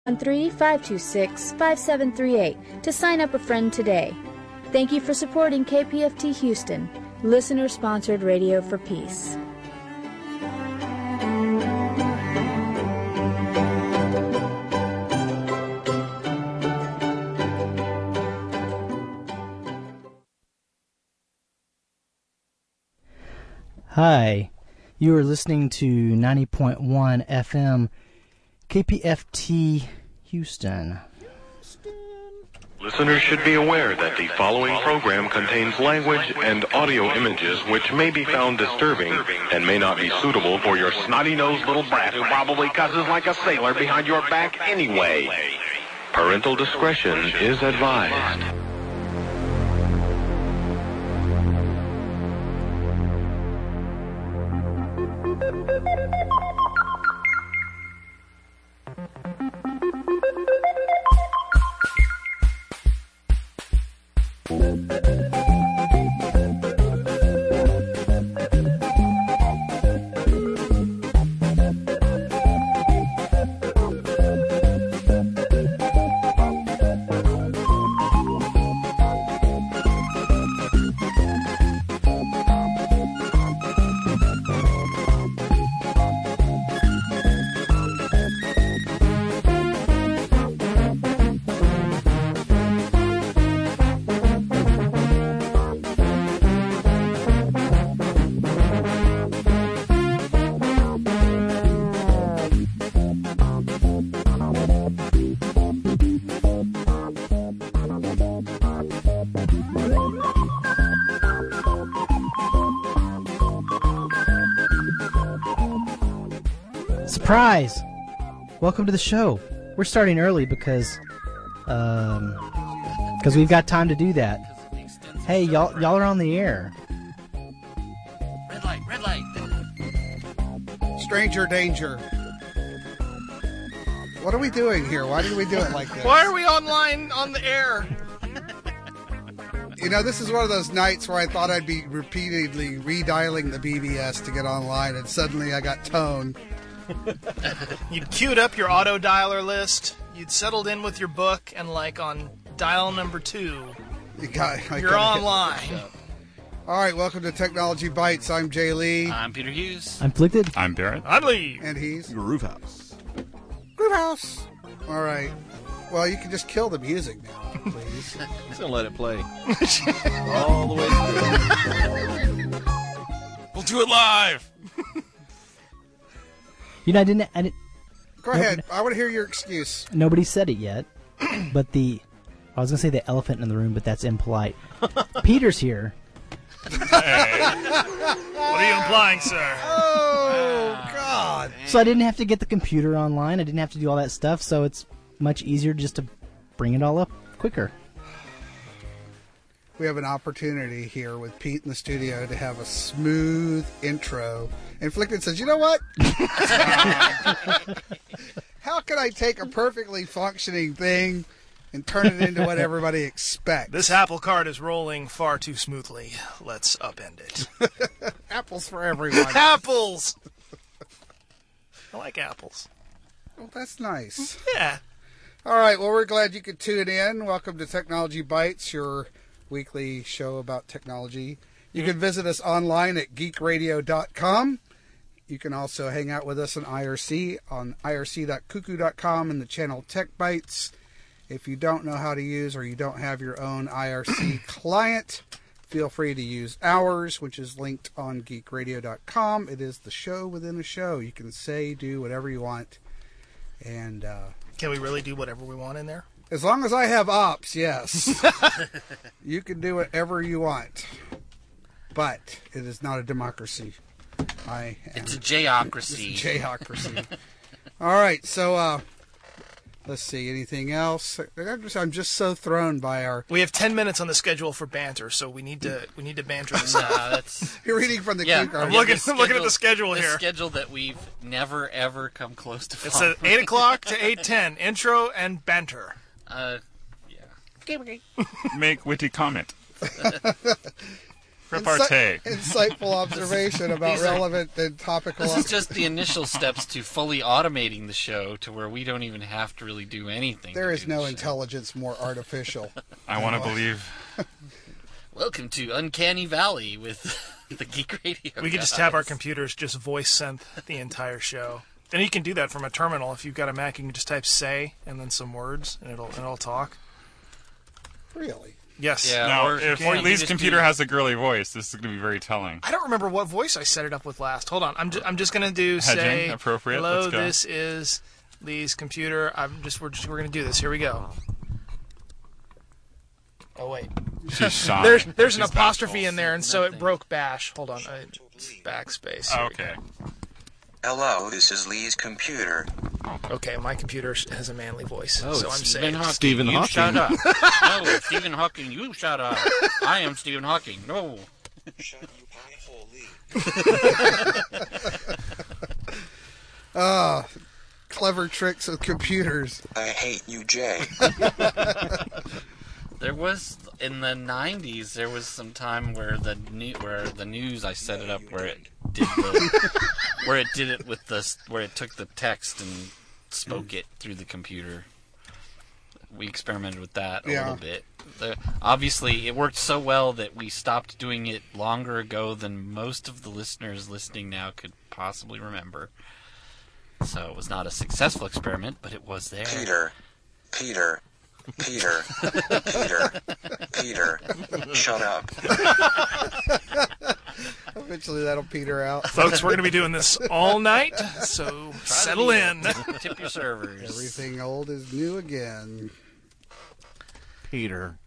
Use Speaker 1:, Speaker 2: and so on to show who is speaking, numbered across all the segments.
Speaker 1: 13-526-5738 to sign up a friend today. Thank you for supporting KPFT Houston, listener-sponsored radio for peace.
Speaker 2: Hi, you are listening to 90.1 FM KPFT Houston.
Speaker 3: Listeners should be aware that the following program contains language and audio images which may be found disturbing and may not be suitable for your snotty-nosed little brat who probably cusses like a sailor behind your back anyway. Parental discretion is advised.
Speaker 2: Surprise! Welcome to the show. We're starting early because we've got time to do that. Hey, y'all are on the air.
Speaker 4: Red light, red light.
Speaker 5: Stranger danger. What are we doing here? Why do we do it like this?
Speaker 6: Why are we online on the air?
Speaker 5: You know, this is one of those nights where I thought I'd be repeatedly redialing the BBS to get online, and suddenly I got tone.
Speaker 6: You'd queued up your auto dialer list, you'd settled in with your book, and like on dial number 2, you're online.
Speaker 5: All right, welcome to Technology Bites. I'm Jay Lee.
Speaker 4: I'm Peter Hughes.
Speaker 2: I'm Flicted.
Speaker 7: I'm Barrett.
Speaker 6: I'm Lee.
Speaker 5: And he's
Speaker 7: Groovehouse.
Speaker 5: Groovehouse. All right. Well, you can just kill the music now, please.
Speaker 7: I'm just going to let it play. All the way through.
Speaker 6: We'll do it live.
Speaker 2: You know, I didn't.
Speaker 5: Go ahead. I want to hear your excuse.
Speaker 2: Nobody said it yet, but I was going to say the elephant in the room, but that's impolite. Peter's here.
Speaker 6: Hey. What are you implying, sir?
Speaker 5: Oh, God.
Speaker 2: So I didn't have to get the computer online. I didn't have to do all that stuff, so it's much easier just to bring it all up quicker.
Speaker 5: We have an opportunity here with Pete in the studio to have a smooth intro. And Flickton says, you know what? How can I take a perfectly functioning thing and turn it into what everybody expects?
Speaker 6: This apple cart is rolling far too smoothly. Let's upend it.
Speaker 5: Apples for everyone.
Speaker 6: Apples! I like apples.
Speaker 5: Well, that's nice.
Speaker 6: Yeah.
Speaker 5: All right, well, we're glad you could tune in. Welcome to Technology Bites, your weekly show about technology. You can visit us online at geekradio.com. You can also hang out with us on IRC, on irc.cuckoo.com and the channel Tech Bites. If you don't know how to use or you don't have your own IRC client, feel free to use ours, which is linked on geekradio.com. It is the show within a show. You can say, do whatever you want. And
Speaker 6: can we really do whatever we want in there?
Speaker 5: As long as I have ops, yes. You can do whatever you want. But it is not a democracy.
Speaker 4: It's a Jayocracy.
Speaker 5: It's a Jayocracy. All right, so let's see. Anything else? I'm just so thrown by our.
Speaker 6: We have 10 minutes on the schedule for banter, so we need to banter this out.
Speaker 5: You're reading from the cue card.
Speaker 6: I'm looking at the schedule here.
Speaker 4: The schedule that we've never ever come close to.
Speaker 6: It's at 8 o'clock to 8:10. Intro and banter.
Speaker 4: Yeah.
Speaker 7: Make witty comment.
Speaker 8: Repartee.
Speaker 5: Insightful observation about relevant and topical.
Speaker 4: This is just the initial steps to fully automating the show to where we don't even have to really do anything.
Speaker 5: There is no intelligence more artificial.
Speaker 8: I want to believe.
Speaker 4: Welcome to Uncanny Valley with the Geek Radio.
Speaker 6: We could just have our computers just voice synth the entire show. And you can do that from a terminal. If you've got a Mac, you can just type "say" and then some words, and it'll talk.
Speaker 5: Really?
Speaker 6: Yes.
Speaker 4: Yeah.
Speaker 8: Now,
Speaker 4: or
Speaker 8: if
Speaker 4: you
Speaker 8: Lee's
Speaker 4: just
Speaker 8: computer
Speaker 4: do-
Speaker 8: has a girly voice, this is going to be very telling.
Speaker 6: I don't remember what voice I set it up with last. Hold on. I'm just gonna do
Speaker 8: Hedging,
Speaker 6: say
Speaker 8: appropriate.
Speaker 6: hello.
Speaker 8: Let's go.
Speaker 6: This is Lee's computer. We're gonna do this. Here we go. Oh wait.
Speaker 8: She's shy.
Speaker 6: There's an
Speaker 8: She's
Speaker 6: apostrophe
Speaker 8: bashful.
Speaker 6: in there, and so it broke Bash. Hold on. Backspace. Here we
Speaker 8: Okay.
Speaker 9: Hello, this is Lee's computer.
Speaker 6: go. Okay, my computer has a manly voice, so I'm
Speaker 4: Stephen
Speaker 6: saying.
Speaker 4: Hawking,
Speaker 7: Stephen
Speaker 4: you
Speaker 7: Hawking.
Speaker 4: shut up. No, Stephen Hawking, you shut up. I am Stephen Hawking. No.
Speaker 9: Shut you pie hole,
Speaker 5: Clever tricks with computers.
Speaker 9: I hate you, Jay.
Speaker 4: There was in the '90s. There was some time where the news. I set it up where it did where it did it with where it took the text and spoke it through the computer. We experimented with that a little bit. Obviously, it worked so well that we stopped doing it longer ago than most of the listeners listening now could possibly remember. So it was not a successful experiment, but it was there.
Speaker 9: Peter, shut up.
Speaker 5: Eventually that'll peter out.
Speaker 6: Folks, we're going to be doing this all night, so settle in.
Speaker 4: Tip your servers.
Speaker 5: Everything old is new again.
Speaker 7: Peter.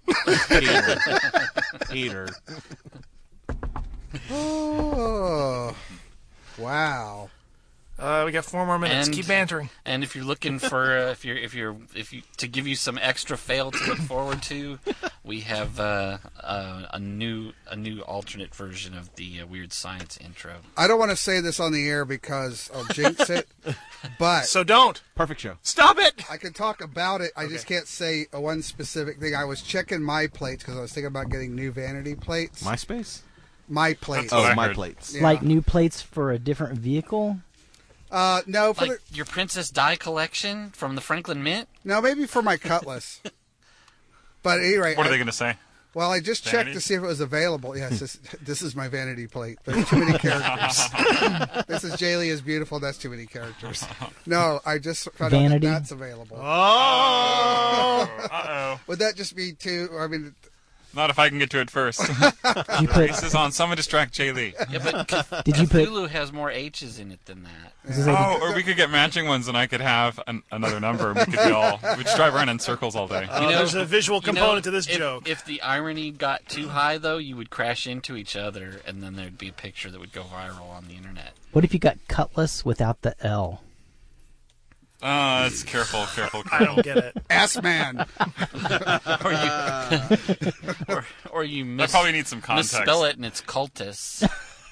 Speaker 5: Oh, wow.
Speaker 6: We got 4 more minutes.
Speaker 4: And-
Speaker 6: Keep bantering.
Speaker 4: And if you're looking for if you to give you some extra fail to look forward to, we have a new alternate version of the Weird Science intro.
Speaker 5: I don't want to say this on the air because I'll jinx it, but
Speaker 6: So don't.
Speaker 7: Perfect show.
Speaker 6: Stop it!
Speaker 5: I can talk about it. I just can't say one specific thing. I was checking my plates because I was thinking about getting new vanity plates.
Speaker 7: MySpace?
Speaker 5: My plates.
Speaker 8: That's what
Speaker 7: Oh,
Speaker 8: I
Speaker 7: my
Speaker 8: heard.
Speaker 7: plates.
Speaker 5: Yeah.
Speaker 2: Like new plates for a different vehicle?
Speaker 5: No, for
Speaker 4: Like your Princess Di collection from the Franklin Mint.
Speaker 5: no, maybe for my Cutlass. But anyway,
Speaker 8: What are they going to say?
Speaker 5: well, I just checked
Speaker 8: Vanity?
Speaker 5: to see if it was available. Yes, this is my vanity plate. There's too many characters. This is Jaylee is beautiful. That's too many characters. No, I just found
Speaker 2: Vanity?
Speaker 5: out that that's available.
Speaker 6: Oh!
Speaker 8: Uh-oh.
Speaker 5: Would that just be too? I mean,
Speaker 8: Not if I can get to it first.
Speaker 2: Did you put?
Speaker 8: This is on. Someone distract Jay Lee.
Speaker 4: Yeah, but
Speaker 2: Did you put?
Speaker 4: Cthulhu has more H's in it than that.
Speaker 2: This is like-
Speaker 8: Oh, or we could get matching ones, and I could have another number. And we could be all. We'd just drive around in circles all day.
Speaker 6: There's a visual component to this
Speaker 4: if,
Speaker 6: joke.
Speaker 4: If the irony got too high, though, you would crash into each other, and then there'd be a picture that would go viral on the internet.
Speaker 2: What if you got Cutlass without the L?
Speaker 8: It's careful.
Speaker 6: I don't get it.
Speaker 5: ass man.
Speaker 4: Or you
Speaker 8: I probably need some context.
Speaker 4: misspell it, and it's cultists.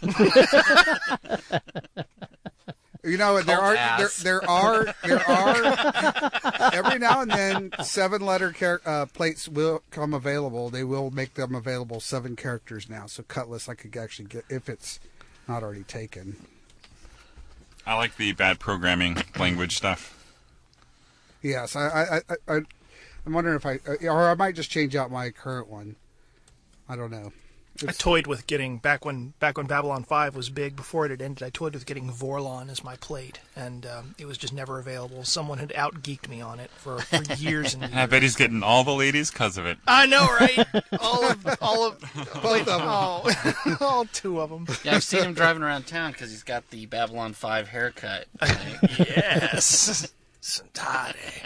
Speaker 5: You know, there
Speaker 4: Cult
Speaker 5: are
Speaker 4: ass.
Speaker 5: there are every now and then 7-letter plates will come available. They will make them available 7 characters now. So Cutlass I could actually get if it's not already taken.
Speaker 8: I like the bad programming language stuff.
Speaker 5: Yes, I'm wondering if or I might just change out my current one. I don't know.
Speaker 6: I toyed with getting back when Babylon 5 was big before it had ended. I toyed with getting Vorlon as my plate, and it was just never available. Someone had out-geeked me on it for years and years.
Speaker 8: And I bet he's getting all the ladies because of it.
Speaker 6: I know, right? All of
Speaker 5: Both of them.
Speaker 6: oh, all 2 of them.
Speaker 4: Yeah, I've seen him driving around town because he's got the Babylon 5 haircut.
Speaker 6: Yes, Santare.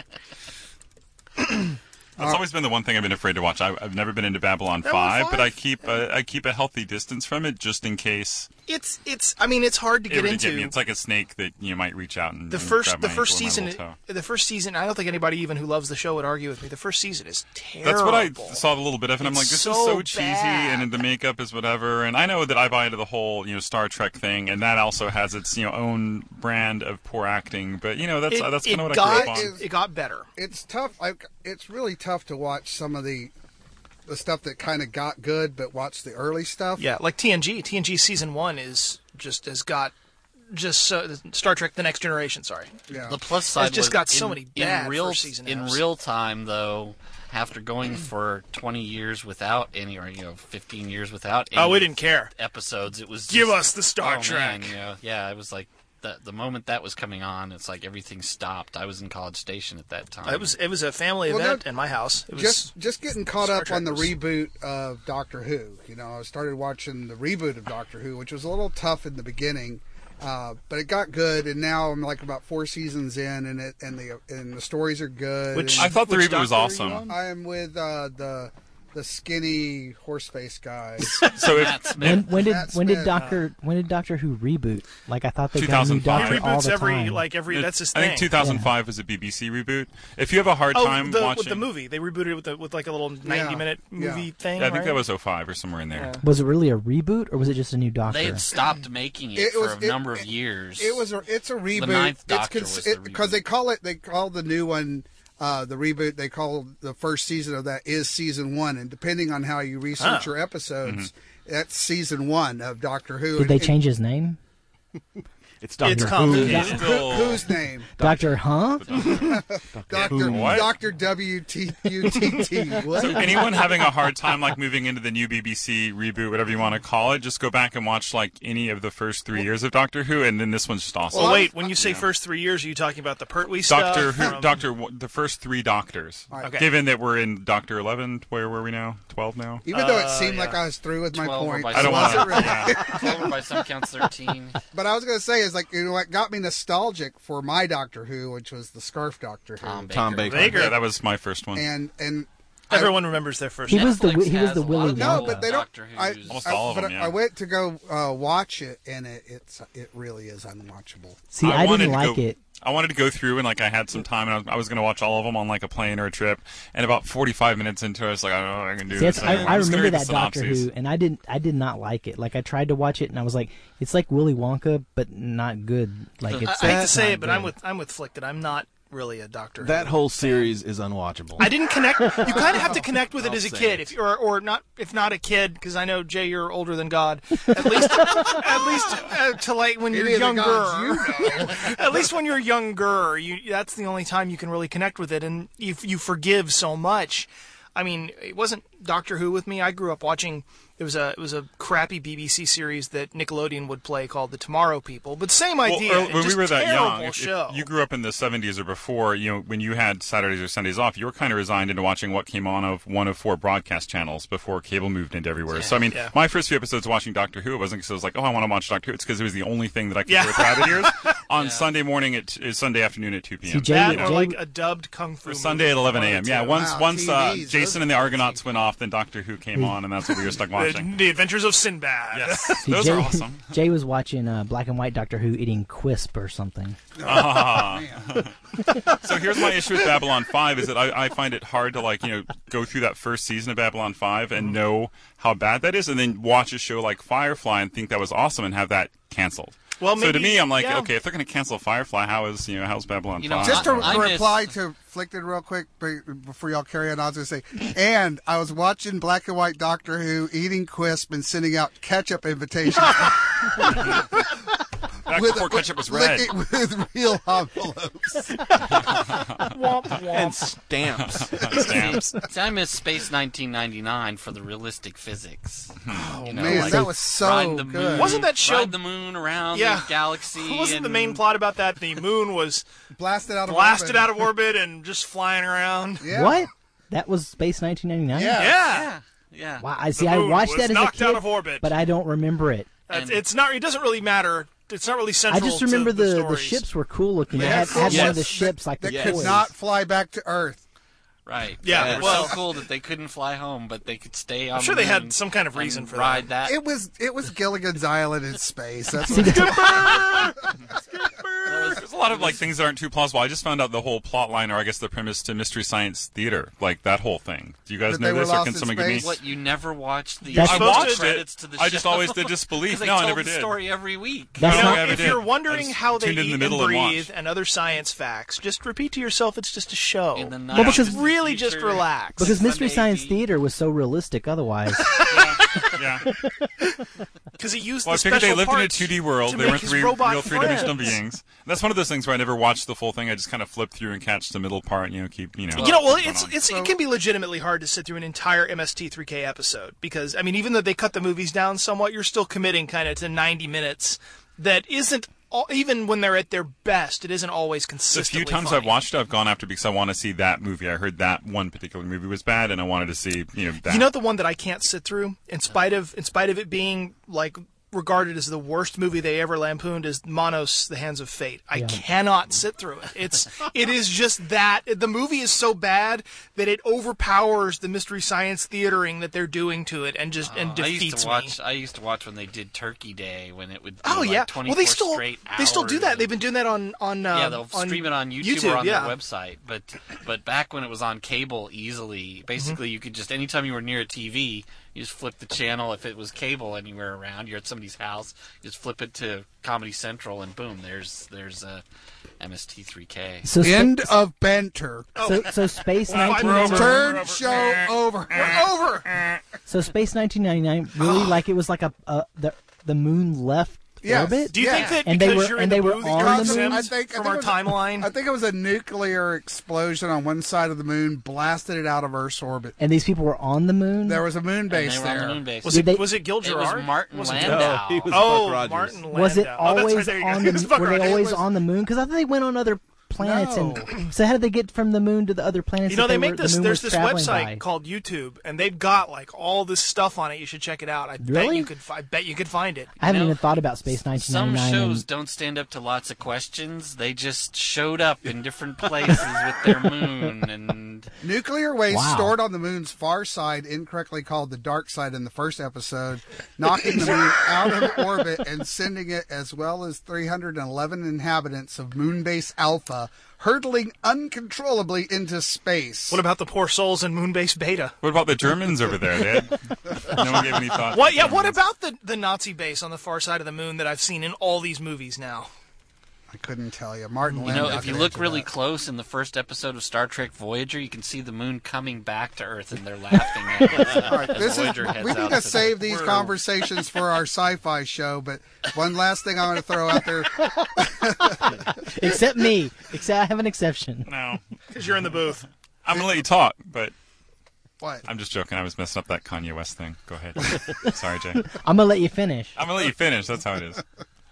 Speaker 8: That's always been the one thing I've been afraid to watch. I've never been into Babylon 5,
Speaker 6: Babylon
Speaker 8: but
Speaker 6: 5?
Speaker 8: I keep a healthy distance from it just in case
Speaker 6: It's. I mean, it's hard to
Speaker 8: it
Speaker 6: get
Speaker 8: were to
Speaker 6: into.
Speaker 8: get me. It's like a snake that you might reach out and
Speaker 6: The
Speaker 8: and
Speaker 6: first
Speaker 8: grab my ankle with my
Speaker 6: season,
Speaker 8: little toe.
Speaker 6: the first season. I don't think anybody even who loves the show would argue with me. The first season is terrible.
Speaker 8: That's what I saw a little bit of, and I'm like,
Speaker 6: It's
Speaker 8: this
Speaker 6: so
Speaker 8: is so cheesy,
Speaker 6: bad.
Speaker 8: and the makeup is whatever. And I know that I buy into the whole, Star Trek thing, and that also has its, own brand of poor acting. But that's kind of what I grew up on.
Speaker 6: It got better.
Speaker 5: It's tough. It's really tough to watch some of the the stuff that kind of got good, but watch the early stuff.
Speaker 6: Yeah, like TNG. TNG season 1 is has got Star Trek: The Next Generation. Sorry.
Speaker 5: Yeah.
Speaker 4: The plus side
Speaker 6: It's just
Speaker 4: was
Speaker 6: got so many bad first season
Speaker 4: in
Speaker 6: eps.
Speaker 4: real time though. After going for 20 years without any, or 15 years without any
Speaker 6: we didn't care.
Speaker 4: episodes, it was just,
Speaker 6: Give us the Star Trek.
Speaker 4: Man, yeah, it was like the moment that was coming on, it's like everything stopped. I was in College Station at that time.
Speaker 6: It was a family event in my house. It was
Speaker 5: just getting caught
Speaker 6: Star
Speaker 5: up
Speaker 6: Trek
Speaker 5: on the
Speaker 6: was-
Speaker 5: reboot of Doctor Who. I started watching the reboot of Doctor Who, which was a little tough in the beginning, but it got good, and now I'm like about 4 seasons in, and the stories are good.
Speaker 8: I thought the reboot was awesome.
Speaker 5: I am with the skinny horse face guy.
Speaker 8: So
Speaker 4: Matt Smith.
Speaker 2: When
Speaker 5: Smith.
Speaker 2: did Doctor Who reboot? Like I thought they got a new
Speaker 8: 2005.
Speaker 2: Doctor
Speaker 6: he
Speaker 2: all
Speaker 6: reboots
Speaker 2: the time.
Speaker 6: that's his
Speaker 8: I
Speaker 6: thing.
Speaker 8: think 2005 was a BBC reboot. If you have a hard time
Speaker 6: with
Speaker 8: watching
Speaker 6: the movie, they rebooted it with like a little 90-minute movie thing.
Speaker 8: Yeah, I think
Speaker 6: right?
Speaker 8: that was 05 or somewhere in there.
Speaker 2: Was it really a reboot or was it just a new Doctor?
Speaker 4: They had stopped making it for a number of years.
Speaker 5: It's a reboot.
Speaker 4: The ninth Doctor was the
Speaker 5: because
Speaker 4: reboot.
Speaker 5: they call the new one the reboot. They call the first season of that is season 1, and depending on how you research your episodes, that's season 1 of Doctor Who.
Speaker 2: Did they change his name?
Speaker 7: It's Doctor
Speaker 6: It's
Speaker 7: Who.
Speaker 6: complicated.
Speaker 5: Whose name?
Speaker 2: Doctor Huh?
Speaker 5: Doctor WTUTT. What?
Speaker 8: So anyone having a hard time like moving into the new BBC reboot, whatever you want to call it, just go back and watch like any of the first 3 years of Doctor Who, and then this one's just awesome.
Speaker 6: Well, wait. When you say first 3 years, are you talking about the Pertwee stuff?
Speaker 8: The first 3 Doctors.
Speaker 6: Okay.
Speaker 8: Given that we're in Doctor 11, where were we now? 12 now?
Speaker 5: Even though it seemed like I was through with my
Speaker 4: 12 or
Speaker 5: point,
Speaker 4: by
Speaker 8: I don't want
Speaker 5: wasn't
Speaker 8: to.
Speaker 5: really.
Speaker 8: Yeah.
Speaker 4: 12 or by some counts 13.
Speaker 5: But I was going to say is like what got me nostalgic for my Doctor Who, which was the Scarf Doctor Who,
Speaker 7: Tom Baker.
Speaker 8: Yeah, that was my first one.
Speaker 5: and
Speaker 6: Everyone remembers their first.
Speaker 2: He was the
Speaker 4: Netflix
Speaker 2: Willy
Speaker 4: has a lot
Speaker 2: Willy
Speaker 4: of
Speaker 5: no,
Speaker 2: Wonka.
Speaker 5: but they don't.
Speaker 4: Doctor
Speaker 5: I,
Speaker 4: Who's-
Speaker 8: Almost all of
Speaker 5: but
Speaker 8: them, yeah.
Speaker 5: I went to go watch it, and it really is unwatchable.
Speaker 2: See, I
Speaker 8: wanted
Speaker 2: didn't
Speaker 8: to
Speaker 2: like
Speaker 8: go-
Speaker 2: it.
Speaker 8: I wanted to go through and like I had some time and I was going to watch all of them on like a plane or a trip. And about 45 minutes into it, I was like, I don't know what I can do
Speaker 2: See,
Speaker 8: this.
Speaker 2: I
Speaker 8: I'm just gonna
Speaker 2: remember
Speaker 8: read the
Speaker 2: that Doctor
Speaker 8: synopses.
Speaker 2: Who, and I did not like it. Like I tried to watch it, and I was like, it's like Willy Wonka, but not good. Like it's.
Speaker 6: I hate to
Speaker 2: it's
Speaker 6: say
Speaker 2: not
Speaker 6: it, but
Speaker 2: good.
Speaker 6: I'm with Flick that I'm not really a Doctor Who.
Speaker 7: That whole series is unwatchable.
Speaker 6: I didn't connect. You kind of have to connect with it as a
Speaker 4: say
Speaker 6: kid,
Speaker 4: it.
Speaker 6: if not a kid, because I know Jay, you're older than God. At least to like when you're
Speaker 5: Any of the
Speaker 6: younger.
Speaker 5: gods you know.
Speaker 6: At least when you're younger, that's the only time you can really connect with it, and you forgive so much. I mean, it wasn't Doctor Who with me. I grew up watching. It was a crappy BBC series that Nickelodeon would play called The Tomorrow People, but same idea.
Speaker 8: Well, when we
Speaker 6: just
Speaker 8: were that young,
Speaker 6: terrible
Speaker 8: if
Speaker 6: show.
Speaker 8: you grew up in the 70s or before, when you had Saturdays or Sundays off, you were kind of resigned into watching what came on of one of 4 broadcast channels before cable moved into everywhere. So, I mean, my first few episodes watching Doctor Who, it wasn't because I was like, oh, I want to watch Doctor Who. It's because it was the only thing that I could do with rabbit ears on Sunday morning Sunday afternoon at 2 p.m.
Speaker 2: See, Jay-
Speaker 6: that
Speaker 2: Jay-
Speaker 6: or like a dubbed Kung Fu
Speaker 8: Or
Speaker 6: movie
Speaker 8: Sunday at 11 a.m. Yeah, once
Speaker 5: TVs,
Speaker 8: Jason and the Argonauts went off, then Doctor Who came on, and that's what we were stuck watching.
Speaker 6: The Adventures of Sinbad.
Speaker 8: Yes,
Speaker 2: See,
Speaker 8: those
Speaker 2: Jay,
Speaker 8: are awesome.
Speaker 2: Jay was watching Black and White Doctor Who eating Quisp or something.
Speaker 8: So here's my issue with Babylon 5 is that I find it hard to go through that first season of Babylon 5 and know how bad that is, and then watch a show like Firefly and think that was awesome and have that canceled.
Speaker 6: Well,
Speaker 8: So to
Speaker 6: maybe-
Speaker 8: me, I'm like,
Speaker 6: yeah.
Speaker 8: okay, if they're going to cancel Firefly, how's Babylon 5?
Speaker 5: Just to
Speaker 4: I miss-
Speaker 5: reply to Flickton real quick before y'all carry on, I was going to say, and I was watching Black and White Doctor Who, eating Quisp, and sending out ketchup invitations.
Speaker 8: Back before ketchup was red.
Speaker 5: With real envelopes.
Speaker 7: And stamps.
Speaker 8: Stamps.
Speaker 4: See, I miss Space 1999 for the realistic physics. Oh,
Speaker 5: Man, that was so
Speaker 4: ride the
Speaker 5: good.
Speaker 4: moon,
Speaker 6: Wasn't that show-
Speaker 4: ride the moon around
Speaker 6: Yeah.
Speaker 4: the galaxy?
Speaker 6: Wasn't the
Speaker 4: and-
Speaker 6: main plot about that the moon was
Speaker 5: Blasted out of
Speaker 6: blasted
Speaker 5: orbit.
Speaker 6: out of orbit and just flying around?
Speaker 5: Yeah.
Speaker 2: What? That was Space 1999?
Speaker 5: Yeah.
Speaker 6: Yeah.
Speaker 4: Yeah.
Speaker 2: Wow, I see. I
Speaker 6: moon
Speaker 2: watched
Speaker 6: was
Speaker 2: that as a
Speaker 6: knocked
Speaker 2: kid,
Speaker 6: out of orbit.
Speaker 2: but I don't remember it.
Speaker 6: That's, it's not. It doesn't really matter. It's not really
Speaker 2: I
Speaker 6: central.
Speaker 2: just remember
Speaker 6: to the
Speaker 2: the
Speaker 6: stories.
Speaker 2: ships were cool looking.
Speaker 5: They
Speaker 2: I had
Speaker 5: had
Speaker 2: one
Speaker 5: cool
Speaker 2: of the
Speaker 5: ships
Speaker 2: ships like
Speaker 5: that
Speaker 2: the
Speaker 5: could
Speaker 2: toys.
Speaker 5: not fly back to Earth.
Speaker 4: Right.
Speaker 6: Yeah,
Speaker 4: They were
Speaker 6: well-
Speaker 4: so cool that they couldn't fly home, but they could stay on
Speaker 6: I'm sure
Speaker 4: the
Speaker 6: they had
Speaker 4: moon
Speaker 6: some kind of
Speaker 4: and
Speaker 6: reason for
Speaker 4: ride that.
Speaker 5: It was Gilligan's Island in space. That's
Speaker 2: See,
Speaker 5: what
Speaker 8: There's a lot of things that aren't too plausible. I just found out the whole plot line, or I guess the premise to Mystery Science Theater, like that whole thing. Do you guys
Speaker 5: That
Speaker 8: know
Speaker 5: they were
Speaker 8: this, or
Speaker 5: lost
Speaker 8: can
Speaker 5: in
Speaker 8: someone give me?
Speaker 5: space?
Speaker 4: What, you never watched the
Speaker 2: That's
Speaker 8: I
Speaker 2: supposed
Speaker 8: watched
Speaker 4: credits
Speaker 8: it.
Speaker 4: to the
Speaker 8: I just
Speaker 4: show?
Speaker 8: always did disbelief.
Speaker 4: 'Cause they
Speaker 8: No, I
Speaker 4: told
Speaker 8: never
Speaker 4: the
Speaker 8: did.
Speaker 4: story every week.
Speaker 2: That's
Speaker 6: You know,
Speaker 2: not-
Speaker 8: I ever
Speaker 6: if
Speaker 8: did.
Speaker 6: you're
Speaker 8: I
Speaker 6: wondering
Speaker 8: just
Speaker 6: how they
Speaker 8: tuned in
Speaker 6: eat
Speaker 8: the
Speaker 6: and
Speaker 8: middle and
Speaker 6: breathe
Speaker 8: watched.
Speaker 6: and other science facts, just repeat to yourself it's just a show.
Speaker 4: In the
Speaker 2: Well, because
Speaker 4: 90s.
Speaker 6: really just
Speaker 4: future.
Speaker 6: relax.
Speaker 2: Because Mystery
Speaker 4: Sunday
Speaker 2: Science
Speaker 4: AD.
Speaker 2: Theater was so realistic otherwise.
Speaker 8: Yeah.
Speaker 6: Because he used
Speaker 8: Well, I
Speaker 6: the
Speaker 8: figured
Speaker 6: special
Speaker 8: they lived in a
Speaker 6: parts
Speaker 8: 2D world.
Speaker 6: to
Speaker 8: They
Speaker 6: make
Speaker 8: weren't
Speaker 6: his
Speaker 8: real
Speaker 6: robot
Speaker 8: three-dimensional
Speaker 6: friends.
Speaker 8: beings. That's one of those things where I never watched the full thing. I just kind of flip through and catch the middle part. Keep
Speaker 6: Well,
Speaker 8: going on.
Speaker 6: it can be legitimately hard to sit through an entire MST3K episode because, I mean, even though they cut the movies down somewhat, you're still committing kind of to 90 minutes that isn't, even when they're at their best, it isn't always
Speaker 8: The
Speaker 6: consistently
Speaker 8: few times
Speaker 6: funny.
Speaker 8: I've watched it, I've gone after because I want to see that movie. I heard that one particular movie was bad, and I wanted to see, that.
Speaker 6: You know the one that I can't sit through, in spite of it being like regarded as the worst movie they ever lampooned, is Monos: The Hands of Fate. I cannot sit through it. It is just that the movie is so bad that it overpowers the Mystery Science Theatering that they're doing to it and defeats me.
Speaker 4: I used to watch when they did Turkey Day when it would do
Speaker 6: Oh yeah,
Speaker 4: 24
Speaker 6: well
Speaker 4: straight
Speaker 6: they still do
Speaker 4: hours
Speaker 6: that.
Speaker 4: of-
Speaker 6: They've been doing that on
Speaker 4: yeah, they'll stream it on YouTube, or on
Speaker 6: yeah.
Speaker 4: their website. But back when it was on cable easily, basically you could just, anytime you were near a TV, you just flip the channel. If it was cable anywhere around, you're at somebody's house, you just flip it to Comedy Central, and boom, there's MST3K.
Speaker 2: So
Speaker 5: End of banter.
Speaker 2: So Space
Speaker 6: We're
Speaker 2: 1999.
Speaker 5: Turn show over. We're over.
Speaker 2: So Space 1999 really like it was like the moon left
Speaker 5: Yes.
Speaker 2: orbit.
Speaker 6: Do you think that
Speaker 2: And they
Speaker 6: because
Speaker 2: were-
Speaker 6: you're
Speaker 2: and
Speaker 6: in
Speaker 2: they
Speaker 6: the
Speaker 2: were
Speaker 6: booth,
Speaker 2: on
Speaker 6: you're
Speaker 2: the
Speaker 6: on
Speaker 2: moon?
Speaker 5: I
Speaker 6: Sims
Speaker 5: think
Speaker 6: from our
Speaker 5: it was
Speaker 6: timeline?
Speaker 5: I think it was a nuclear explosion on one side of the moon, blasted it out of Earth's orbit.
Speaker 2: And these people were on the moon.
Speaker 5: There was a moon
Speaker 4: And
Speaker 5: base
Speaker 4: they were on
Speaker 5: there.
Speaker 4: the moon base.
Speaker 6: Was
Speaker 2: Did
Speaker 6: it Gil
Speaker 4: It was
Speaker 6: Gerard?
Speaker 4: Martin
Speaker 6: Wasn't
Speaker 4: Landau.
Speaker 6: it?
Speaker 7: No, he was
Speaker 6: Oh,
Speaker 7: Buck Rogers.
Speaker 6: Martin Landau.
Speaker 2: Was it
Speaker 6: Oh, that's
Speaker 2: always
Speaker 6: right, there you go.
Speaker 2: on
Speaker 6: It was
Speaker 2: the?
Speaker 6: Buck
Speaker 2: Were they
Speaker 6: Rogers.
Speaker 2: always
Speaker 5: It was-
Speaker 2: on the moon? Because I thought they went on other planets.
Speaker 5: No.
Speaker 2: And so how did they get from the moon to the other planets?
Speaker 6: You know,
Speaker 2: that
Speaker 6: they
Speaker 2: were-
Speaker 6: make this.
Speaker 2: the moon
Speaker 6: There's
Speaker 2: was
Speaker 6: this
Speaker 2: traveling
Speaker 6: website
Speaker 2: by?
Speaker 6: called YouTube, and they've got like all this stuff on it. You should check it out. I
Speaker 2: Really?
Speaker 6: bet you could find it.
Speaker 2: I haven't
Speaker 4: You know,
Speaker 2: even thought about Space
Speaker 4: Some
Speaker 2: 1999.
Speaker 4: shows don't stand up to lots of questions. They just showed up in different places with their moon, and
Speaker 5: Nuclear waste
Speaker 2: Wow.
Speaker 5: stored on the moon's far side, incorrectly called the dark side in the first episode, knocking the moon out of orbit and sending it, as well as 311 inhabitants of Moonbase Alpha, hurtling uncontrollably into space.
Speaker 6: What about the poor souls in Moonbase Beta?
Speaker 8: What about the Germans over there? No one gave any thought.
Speaker 6: What?
Speaker 8: to
Speaker 6: Yeah.
Speaker 8: the
Speaker 6: What
Speaker 8: Germans.
Speaker 6: about the Nazi base on the far side of the moon that I've seen in all these movies now?
Speaker 5: I couldn't tell you. Martin
Speaker 4: you
Speaker 5: Landau
Speaker 4: know, if you
Speaker 5: could
Speaker 4: look
Speaker 5: answer
Speaker 4: really
Speaker 5: that.
Speaker 4: close in the first episode of Star Trek Voyager, you can see the moon coming back to Earth, and they're laughing at it.
Speaker 5: All right, this is,
Speaker 4: Voyager heads
Speaker 5: we need
Speaker 4: out
Speaker 5: to
Speaker 4: to
Speaker 5: save
Speaker 4: the-
Speaker 5: these conversations for our sci-fi show, but one last thing I'm going to throw out there.
Speaker 2: Except me. Except I have an exception.
Speaker 8: No.
Speaker 6: Because you're in the booth.
Speaker 8: I'm going to let you talk, but
Speaker 5: What?
Speaker 8: I'm just joking. I was messing up that Kanye West thing. Go ahead. Sorry, Jay.
Speaker 2: I'm gonna let you finish.
Speaker 8: I'm going to let you finish. That's how it is.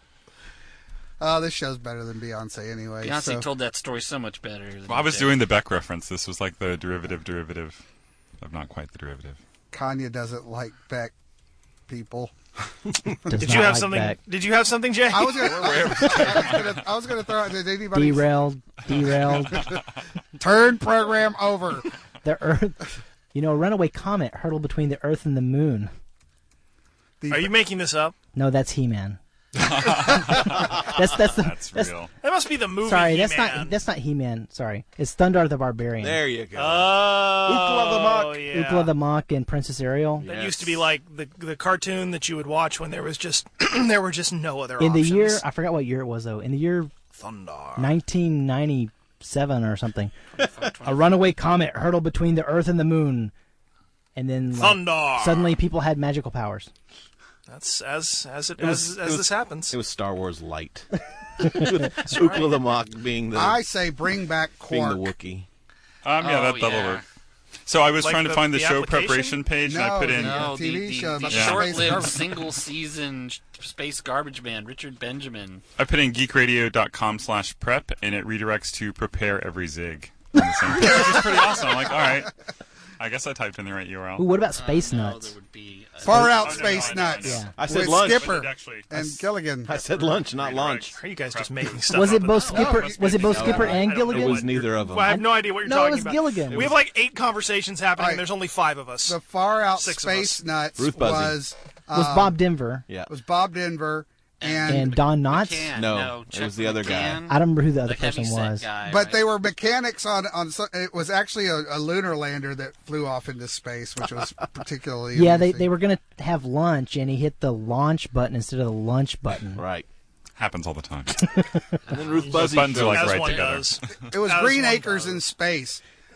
Speaker 5: This show's better than Beyonce anyway.
Speaker 4: Beyonce
Speaker 5: so.
Speaker 4: told that story so much better. Than
Speaker 8: Well, I was
Speaker 4: Jay.
Speaker 8: doing the Beck reference. This was like the derivative of not quite the derivative.
Speaker 5: Kanye doesn't like Beck people.
Speaker 6: Did you have something?
Speaker 2: Beck.
Speaker 6: Did you have something, Jay?
Speaker 5: I was gonna throw out. Did anybody
Speaker 2: Derailed.
Speaker 5: turn program over?
Speaker 2: The Earth. You know, a runaway comet hurtled between the Earth and the Moon.
Speaker 6: Are you making this up?
Speaker 2: No, that's He-Man. that's
Speaker 8: real.
Speaker 6: That must be the movie.
Speaker 2: Sorry,
Speaker 6: He-Man.
Speaker 2: that's not He-Man. Sorry, it's Thundar the Barbarian.
Speaker 7: There you go.
Speaker 6: Oh,
Speaker 7: the Mok.
Speaker 6: yeah.
Speaker 2: Ookla the Mok and Princess Ariel.
Speaker 6: That used to be like the cartoon that you would watch when there was just there were just no other
Speaker 2: In the
Speaker 6: options.
Speaker 2: year, I forgot what year it was though. In the year
Speaker 7: Thunder.
Speaker 2: 1997 or something, a runaway comet hurtled between the Earth and the Moon, and then
Speaker 6: Thunder.
Speaker 2: suddenly people had magical powers.
Speaker 6: That's as
Speaker 7: was-
Speaker 6: this happens.
Speaker 7: It was Star Wars Light. Ookla the Mok being the
Speaker 5: I say bring back
Speaker 7: being the
Speaker 5: Quark.
Speaker 7: Wookiee.
Speaker 8: That'll
Speaker 4: yeah.
Speaker 8: work. So I was
Speaker 6: Like
Speaker 8: trying to
Speaker 6: the-
Speaker 8: find the
Speaker 6: the
Speaker 8: show
Speaker 6: application?
Speaker 8: preparation page, and I put in.
Speaker 4: No,
Speaker 5: TV show
Speaker 4: the
Speaker 5: about
Speaker 8: the space
Speaker 4: short-lived
Speaker 5: garbage.
Speaker 4: single-season space garbage man, Richard Benjamin.
Speaker 8: I put in geekradio.com/prep, and it redirects to prepare every zig. On the same page, which is pretty awesome. I'm like, all right. I guess I typed in the right URL.
Speaker 2: Ooh, what about Space
Speaker 4: No,
Speaker 2: Nuts?
Speaker 4: there would be
Speaker 5: Far out
Speaker 8: Oh, no,
Speaker 5: space
Speaker 8: I know, I
Speaker 5: nuts.
Speaker 8: know.
Speaker 2: Yeah.
Speaker 7: I said
Speaker 5: With
Speaker 7: lunch.
Speaker 5: Skipper
Speaker 8: Actually,
Speaker 5: and Gilligan.
Speaker 7: I said lunch, not launch.
Speaker 6: Are you guys just making stuff
Speaker 2: Was
Speaker 6: up?
Speaker 2: it both Skipper?
Speaker 8: must
Speaker 2: Was
Speaker 8: be
Speaker 2: it both
Speaker 8: the
Speaker 2: Skipper
Speaker 8: other.
Speaker 2: and
Speaker 8: I don't know
Speaker 2: Gilligan?
Speaker 7: It was neither of them.
Speaker 6: Well, I have no idea what you're
Speaker 2: No, it
Speaker 6: talking
Speaker 2: was
Speaker 6: about.
Speaker 2: Gilligan.
Speaker 6: We have like 8 conversations happening.
Speaker 5: Right.
Speaker 6: And there's only 5 of us.
Speaker 5: The far out
Speaker 6: 6 of
Speaker 5: space
Speaker 6: us.
Speaker 5: nuts
Speaker 7: Ruth Buzzy.
Speaker 5: was
Speaker 2: Was Bob Denver
Speaker 7: Yeah.
Speaker 5: Bob Denver
Speaker 2: and Don Knotts?
Speaker 4: McCann.
Speaker 7: No, it
Speaker 4: Chuck
Speaker 7: was the other guy.
Speaker 4: McCann,
Speaker 2: I don't remember who the other
Speaker 4: the
Speaker 2: person
Speaker 4: heavyset
Speaker 2: was.
Speaker 4: guy,
Speaker 5: but
Speaker 4: right?
Speaker 5: they were mechanics on it was actually a lunar lander that flew off into space, which was particularly
Speaker 2: Yeah,
Speaker 5: interesting.
Speaker 2: they were gonna have lunch, and he hit the launch button instead of the lunch button.
Speaker 7: Right.
Speaker 8: happens all the time.
Speaker 7: And then Ruth
Speaker 8: Those
Speaker 7: Buzzy
Speaker 8: buttons are
Speaker 7: showed
Speaker 8: like
Speaker 6: As
Speaker 8: right
Speaker 6: one
Speaker 8: together.
Speaker 6: does.
Speaker 5: It was
Speaker 6: As
Speaker 5: Green
Speaker 6: one
Speaker 5: Acres
Speaker 6: does.
Speaker 5: in space.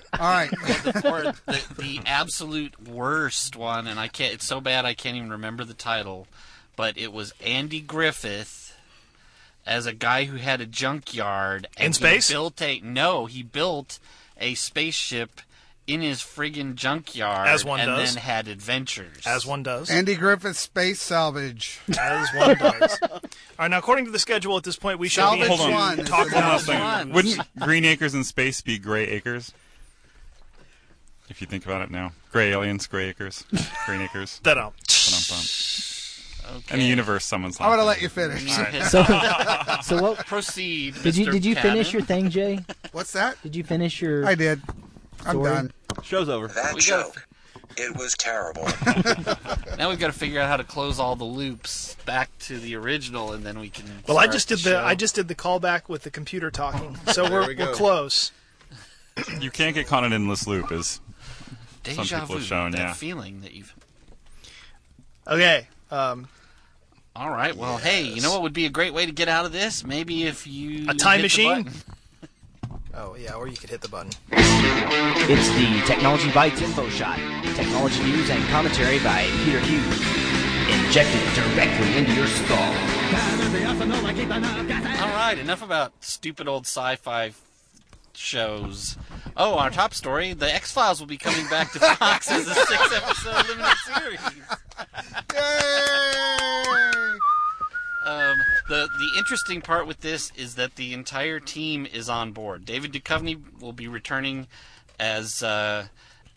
Speaker 5: All right.
Speaker 4: The absolute worst one, and I can't. It's so bad I can't even remember the title. But it was Andy Griffith as a guy who had a junkyard. And
Speaker 6: in space?
Speaker 4: He built a spaceship in his friggin' junkyard.
Speaker 6: As one does.
Speaker 4: And then had adventures.
Speaker 6: As one does.
Speaker 5: Andy Griffith Space Salvage.
Speaker 6: As one does. All right, now according to the schedule at this point, we shall be talking about
Speaker 8: Wouldn't Green Acres in space be Gray Acres? If you think about it now. Gray aliens, Gray Acres, Green Acres.
Speaker 6: Da-dum.
Speaker 4: Okay.
Speaker 8: And the universe summons.
Speaker 5: I'm going to let you finish.
Speaker 4: Right.
Speaker 2: So what?
Speaker 4: Proceed.
Speaker 2: Did you
Speaker 4: Mr.
Speaker 2: finish
Speaker 4: Cannon.
Speaker 2: your thing, Jay?
Speaker 5: What's that?
Speaker 2: Did you finish your?
Speaker 5: I did. I'm
Speaker 2: story?
Speaker 5: done.
Speaker 7: Show's over.
Speaker 9: That show, it was terrible.
Speaker 4: Now we've got to figure out how to close all the loops back to the original, and then we can.
Speaker 6: Well, I
Speaker 4: start
Speaker 6: just
Speaker 4: the
Speaker 6: did
Speaker 4: show.
Speaker 6: I just did the callback with the computer talking, so
Speaker 7: There we
Speaker 6: we're
Speaker 7: go.
Speaker 6: close.
Speaker 8: You can't get caught in an endless loop, as
Speaker 4: Deja
Speaker 8: some people have
Speaker 4: vu,
Speaker 8: shown.
Speaker 4: that
Speaker 8: Yeah.
Speaker 4: feeling that you've.
Speaker 6: Okay.
Speaker 4: All right. Well, hey, you know what would be a great way to get out of this? Maybe if you
Speaker 6: A time
Speaker 4: hit the
Speaker 6: machine?
Speaker 4: button.
Speaker 6: Oh yeah, or you could hit the button.
Speaker 10: It's the Technology Bites Info Shot. Technology news and commentary by Peter Hughes. Injected directly into your skull.
Speaker 4: All right. Enough about stupid old sci-fi shows. Oh, our top story: the X-Files will be coming back to Fox as a 6-episode limited series.
Speaker 5: Yay!
Speaker 4: The interesting part with this is that the entire team is on board. David Duchovny will be returning as a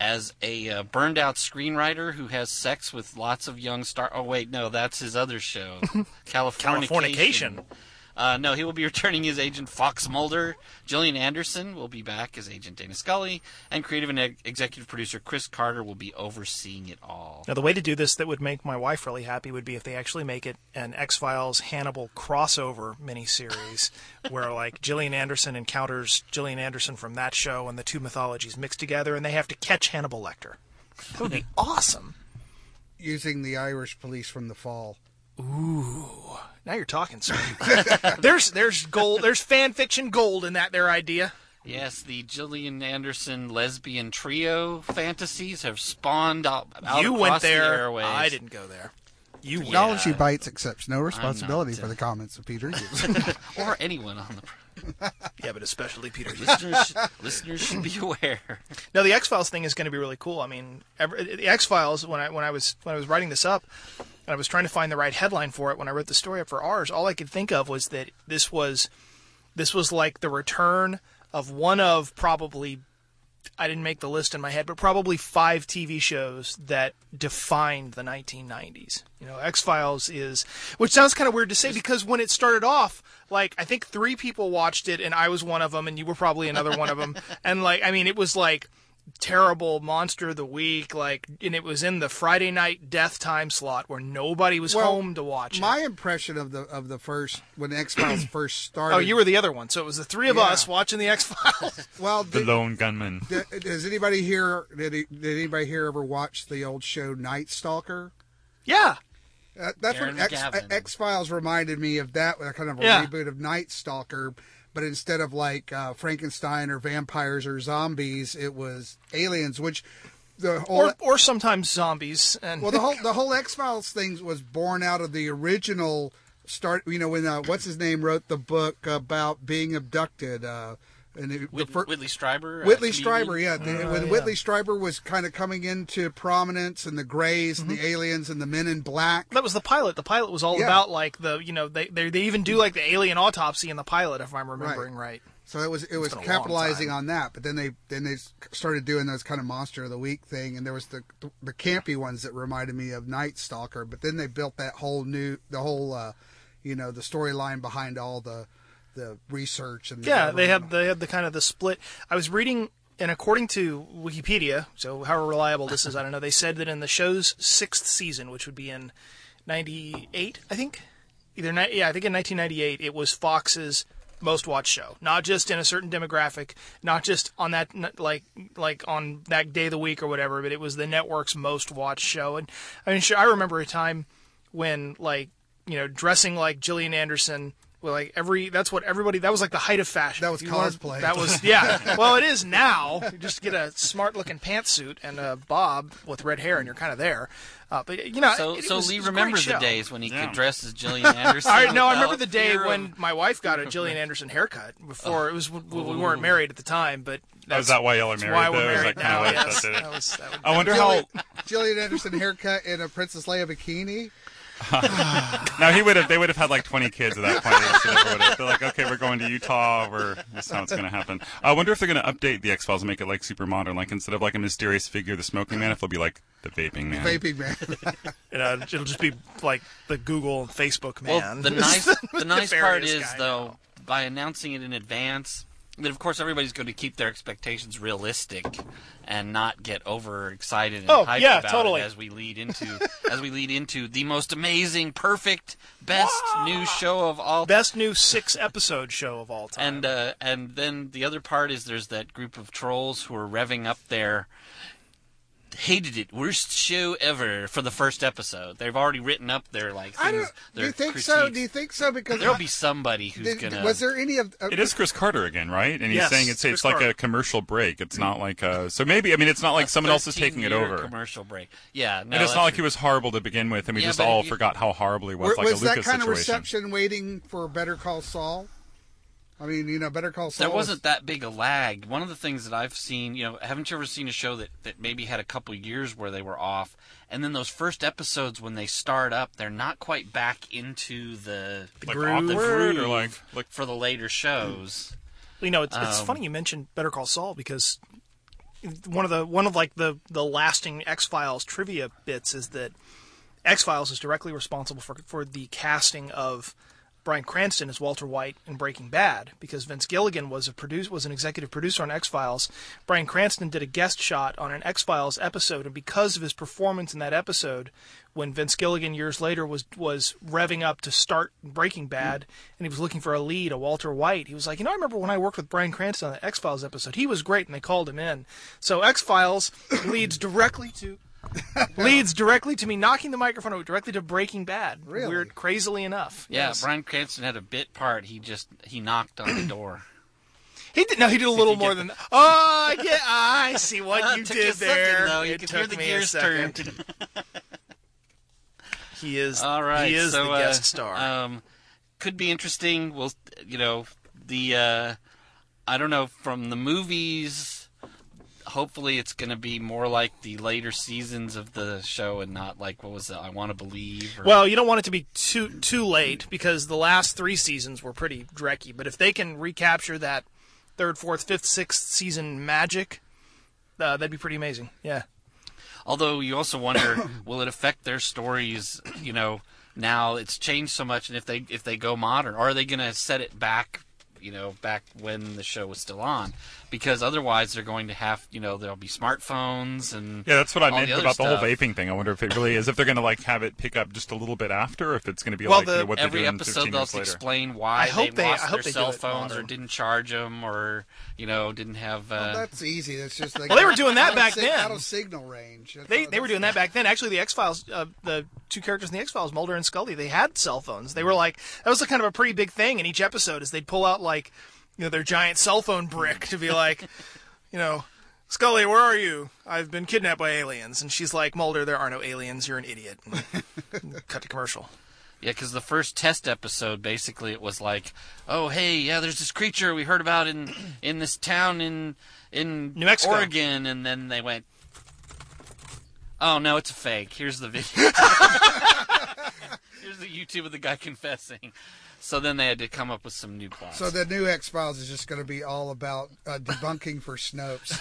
Speaker 4: burned out screenwriter who has sex with lots of young Oh wait, no, that's his other show, Californication. No, he will be returning as Agent Fox Mulder. Gillian Anderson will be back as Agent Dana Scully, and creative and executive producer Chris Carter will be overseeing it all.
Speaker 6: Now, the way to do this that would make my wife really happy would be if they actually make it an X-Files Hannibal crossover miniseries where, like, Gillian Anderson encounters Gillian Anderson from that show and the two mythologies mixed together, and they have to catch Hannibal Lecter. That would be awesome.
Speaker 5: Using the Irish police from The Fall.
Speaker 6: Ooh, now you're talking, sir. There's gold. There's fan fiction gold in that there idea.
Speaker 4: Yes, the Gillian Anderson lesbian trio fantasies have spawned out
Speaker 6: You
Speaker 4: across
Speaker 6: went there.
Speaker 4: the airwaves.
Speaker 6: I didn't go there. You went.
Speaker 5: Technology Bites accepts no responsibility
Speaker 4: not,
Speaker 5: for the comments of Peter Hughes.
Speaker 4: Or anyone on the
Speaker 6: Yeah, but especially Peter Hughes.
Speaker 4: listeners should be aware.
Speaker 6: No, the X-Files thing is going to be really cool. I mean, the X-Files, when I was writing this up, and I was trying to find the right headline for it when I wrote the story up for ours, all I could think of was that this was like the return of one of probably, I didn't make the list in my head, but probably 5 TV shows that defined the 1990s. You know, X-Files is, which sounds kind of weird to say because when it started off, like, I think 3 people watched it and I was one of them and you were probably another one of them. And like, I mean, it was like terrible monster of the week, like, and it was in the Friday night death time slot where nobody was home to watch it.
Speaker 5: My impression of the first, when X-Files first started.
Speaker 6: Oh, you were the other one. So it was the 3 of us watching the X-Files.
Speaker 5: Well,
Speaker 8: The Lone Gunman.
Speaker 5: does anybody here? Did anybody here ever watch the old show Night Stalker?
Speaker 6: Yeah.
Speaker 5: That's
Speaker 4: Aaron
Speaker 5: what
Speaker 4: McGavin.
Speaker 5: X-Files reminded me of. That kind of a
Speaker 6: Yeah.
Speaker 5: reboot of Night Stalker, but instead of like Frankenstein or vampires or zombies, it was aliens. Which the whole
Speaker 6: Or sometimes zombies. And
Speaker 5: well, the whole X-Files thing was born out of the original start. You know, when what's his name wrote the book about being abducted.
Speaker 4: Whitley Strieber.
Speaker 5: Whitley
Speaker 4: comedian.
Speaker 5: Strieber, yeah. When Whitley Strieber was kind of coming into prominence, and the Greys and the aliens and the Men in Black.
Speaker 6: that was the pilot. The pilot was all about like the, you know, they even do like the alien autopsy in the pilot, if I'm remembering right.
Speaker 5: So it was
Speaker 6: been a long
Speaker 5: capitalizing
Speaker 6: time.
Speaker 5: on that, but then they started doing those kind of Monster of the Week thing, and there was the campy ones that reminded me of Night Stalker. But then they built that whole the storyline behind all the research and
Speaker 6: They had the kind of the split. I was reading, and according to Wikipedia, so how reliable this is, I don't know. They said that in the show's 6th season, which would be in '98, I think, I think in 1998, it was Fox's most watched show. Not just in a certain demographic, not just on that like on that day of the week or whatever, but it was the network's most watched show. And I mean, sure, I remember a time when, like, you know, dressing like Gillian Anderson Well, like that's what everybody. That was like the height of fashion.
Speaker 5: That was cosplay.
Speaker 6: That was yeah. Well, it is now. You just get a smart-looking pantsuit and a bob with red hair, and you're kind of there. But you know,
Speaker 4: so Lee remembers the days when he could dress as Gillian Anderson.
Speaker 6: I remember the day when my wife got a Gillian Anderson haircut. Before it was we weren't married at the time, but
Speaker 8: is that why y'all are married?
Speaker 6: Why we're married
Speaker 8: that
Speaker 6: now?
Speaker 8: kind of
Speaker 6: Yes.
Speaker 8: that
Speaker 6: Was
Speaker 8: I wonder how
Speaker 5: Gillian Anderson haircut in a Princess Leia bikini.
Speaker 8: Now they would have had like 20 kids at that point. They're like, okay, we're going to Utah. This is how it's going to happen. I wonder if they're going to update the X-Files and make it like super modern. Like instead of like a mysterious figure, the smoking man, if it'll be like the vaping man.
Speaker 5: Vaping man.
Speaker 6: It'll just be like the Google and Facebook man.
Speaker 4: Well, the nice part is though, by announcing it in advance, that of course everybody's going to keep their expectations realistic and not get overexcited and hyped about it as we lead into the most amazing, perfect, best new show of all time.
Speaker 6: Best new 6-episode show of all time.
Speaker 4: And then the other part is there's that group of trolls who are revving up their hated it, worst show ever for the first episode. They've already written up their things.
Speaker 5: Do you think so? Do you think so? Because
Speaker 4: there'll be somebody who's gonna.
Speaker 5: Was there any of?
Speaker 8: It is Chris Carter again, right? And he's saying it's like a commercial break. It's not like so maybe it's not like someone else is taking it over.
Speaker 4: Commercial break. Yeah, no,
Speaker 8: and it's not like he was horrible to begin with, and we just all forgot how horrible he was. Like a Lucas
Speaker 5: that kind
Speaker 8: situation.
Speaker 5: of reception waiting for Better Call Saul? I mean, Better Call Saul.
Speaker 4: There wasn't that big a lag. One of the things that I've seen, haven't you ever seen a show that maybe had a couple years where they were off, and then those first episodes when they start up, they're not quite back into the groove
Speaker 8: or like
Speaker 4: for the later shows.
Speaker 6: It's funny you mentioned Better Call Saul because one of the lasting X-Files trivia bits is that X-Files is directly responsible for the casting of Bryan Cranston as Walter White in Breaking Bad, because Vince Gilligan was an executive producer on X-Files. Bryan Cranston did a guest shot on an X-Files episode, and because of his performance in that episode, when Vince Gilligan years later was revving up to start Breaking Bad, and he was looking for a lead, a Walter White, he was like, I remember when I worked with Bryan Cranston on the X-Files episode, he was great, and they called him in. So X-Files leads directly to me knocking the microphone over directly to Breaking Bad.
Speaker 5: Really?
Speaker 6: Weird, crazily enough.
Speaker 4: Yeah,
Speaker 6: yes.
Speaker 4: Bryan Cranston had a bit part. He knocked on the door.
Speaker 6: He did a little more than that. Oh, yeah, I see what you did there.
Speaker 4: Though. You could hear the gears turn.
Speaker 6: He is.
Speaker 4: All right,
Speaker 6: he is the guest star.
Speaker 4: Could be interesting. Well, I don't know, from the movies. Hopefully it's going to be more like the later seasons of the show and not like, what was it, I Want to Believe?
Speaker 6: Well, you don't want it to be too late because the last 3 seasons were pretty drecky. But if they can recapture that 3rd, 4th, 5th, 6th season magic, that'd be pretty amazing. Yeah.
Speaker 4: Although you also wonder, will it affect their stories, now it's changed so much, and if they go modern, or are they going to set it back, back when the show was still on? Because otherwise they're going to have, there'll be smartphones and
Speaker 8: that's what I meant about the whole
Speaker 4: stuff.
Speaker 8: vaping thing. I wonder if it really is, if they're going to have it pick up just a little bit after, or if it's going to be
Speaker 4: what
Speaker 8: every
Speaker 4: they're doing
Speaker 8: episode
Speaker 4: they'll explain why they lost their cell phones or
Speaker 6: modern.
Speaker 4: didn't charge them or didn't have.
Speaker 5: That's easy. That's just like
Speaker 6: they were doing that back then.
Speaker 5: Out of signal range.
Speaker 6: They were doing that back then. Actually, the X-Files, the 2 characters in the X-Files, Mulder and Scully, they had cell phones. They were like, that was kind of a pretty big thing in each episode, is they'd pull out their giant cell phone brick to be like, Scully, where are you? I've been kidnapped by aliens. And she's like, Mulder, there are no aliens. You're an idiot. And cut to commercial.
Speaker 4: Yeah, because the first test episode, basically, it was like, oh, hey, yeah, there's this creature we heard about in this town in
Speaker 6: New Mexico,
Speaker 4: Oregon. And then they went, oh, no, it's a fake. Here's the video. Here's the YouTube of the guy confessing. So then they had to come up with some new plots.
Speaker 5: So the new X-Files is just going to be all about debunking for Snopes.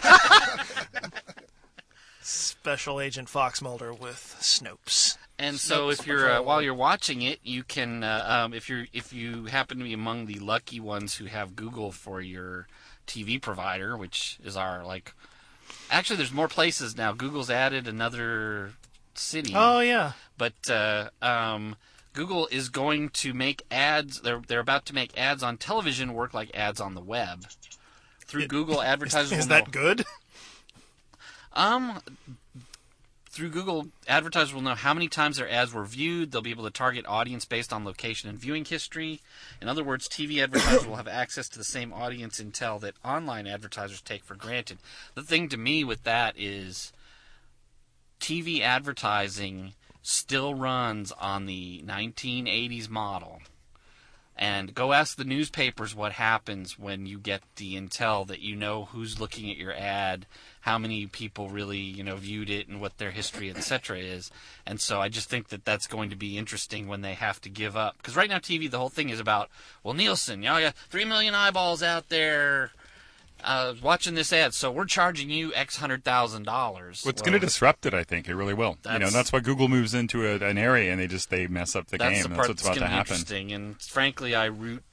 Speaker 6: Special Agent Fox Mulder with Snopes.
Speaker 4: And so if you're while you're watching it, you can if you happen to be among the lucky ones who have Google for your TV provider, which is our actually there's more places now. Google's added another city.
Speaker 6: Oh yeah.
Speaker 4: But Google is going to make ads. They're about to make ads on television work like ads on the web through Google. Advertisers.
Speaker 6: Is that good?
Speaker 4: through Google, advertisers will know how many times their ads were viewed. They'll be able to target audience based on location and viewing history. In other words, TV advertisers will have access to the same audience intel that online advertisers take for granted. The thing to me with that is TV advertising still runs on the 1980s model. And go ask the newspapers what happens when you get the intel that you know who's looking at your ad, how many people really, viewed it, and what their history, etc. is. And so I just think that that's going to be interesting when they have to give up. Because right now TV, the whole thing is about, well, Nielsen, I got 3 million eyeballs out there watching this ad, so we're charging you X $100,000.
Speaker 8: Well, it's going to disrupt it, I think. It really will. That's why Google moves into an area and they mess up the game.
Speaker 4: That's
Speaker 8: what's about to happen.
Speaker 4: Interesting. And frankly, I root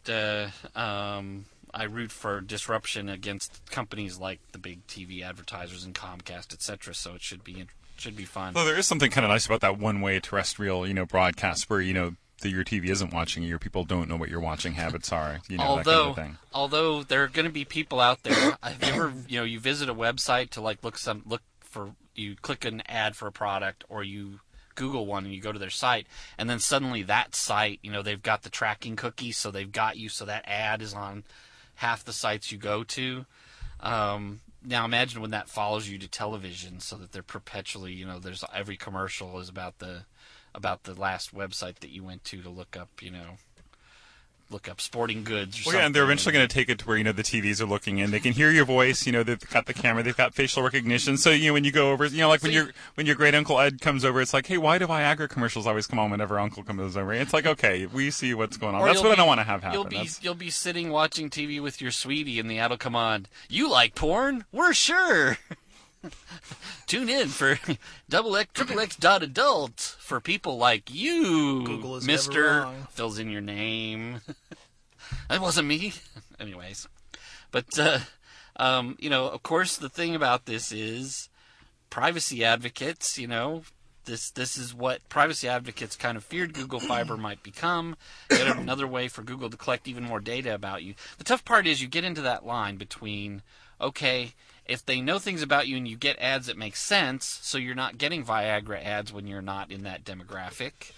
Speaker 4: for disruption against companies like the big TV advertisers and Comcast, etc. So it should be fun.
Speaker 8: Well, there is something kind of nice about that one-way terrestrial, broadcast where your TV isn't watching your people don't know what your watching habits are. That kind of thing.
Speaker 4: Although there are going to be people out there. Have you ever, you visit a website to you click an ad for a product, or you Google one and you go to their site, and then suddenly that site, they've got the tracking cookies, so they've got you, so that ad is on half the sites you go to. Now imagine when that follows you to television, so that they're perpetually, there's every commercial is about the last website that you went to look up sporting goods or something.
Speaker 8: Yeah, and they're eventually going to take it to where, the TVs are looking in. They can hear your voice, they've got the camera, they've got facial recognition. So, when you go over, when your great uncle Ed comes over, it's like, hey, why do Viagra commercials always come on whenever uncle comes over? It's like, okay, we see what's going on. That's what I don't want to have happen.
Speaker 4: You'll be sitting watching TV with your sweetie and the ad will come on. You like porn? We're sure. Tune in for XXX.adult for people like you.
Speaker 6: Google is
Speaker 4: Mr.
Speaker 6: never wrong.
Speaker 4: Fills in your name. That wasn't me. Anyways. But, of course, the thing about this is privacy advocates, this is what privacy advocates kind of feared Google Fiber might become. Yet another way for Google to collect even more data about you. The tough part is you get into that line between, okay, if they know things about you and you get ads that make sense, so you're not getting Viagra ads when you're not in that demographic,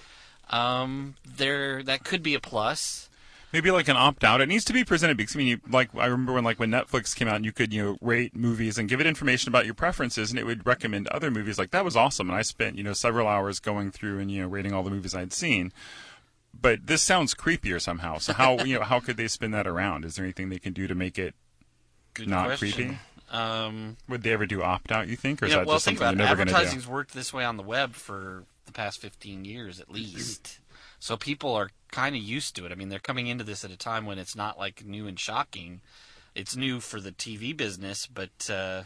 Speaker 4: that could be a plus.
Speaker 8: Maybe like an opt-out. It needs to be presented because I remember when Netflix came out and you could rate movies and give it information about your preferences, and it would recommend other movies. Like that was awesome, and I spent several hours going through and rating all the movies I'd seen. But this sounds creepier somehow. So how how could they spin that around? Is there anything they can do to make it not creepy? Would they ever do opt-out, you think? Or is that just something they're never going to do?
Speaker 4: Advertising's worked this way on the web for the past 15 years at least. So people are kind of used to it. I mean, they're coming into this at a time when it's not like new and shocking. It's new for the TV business, but the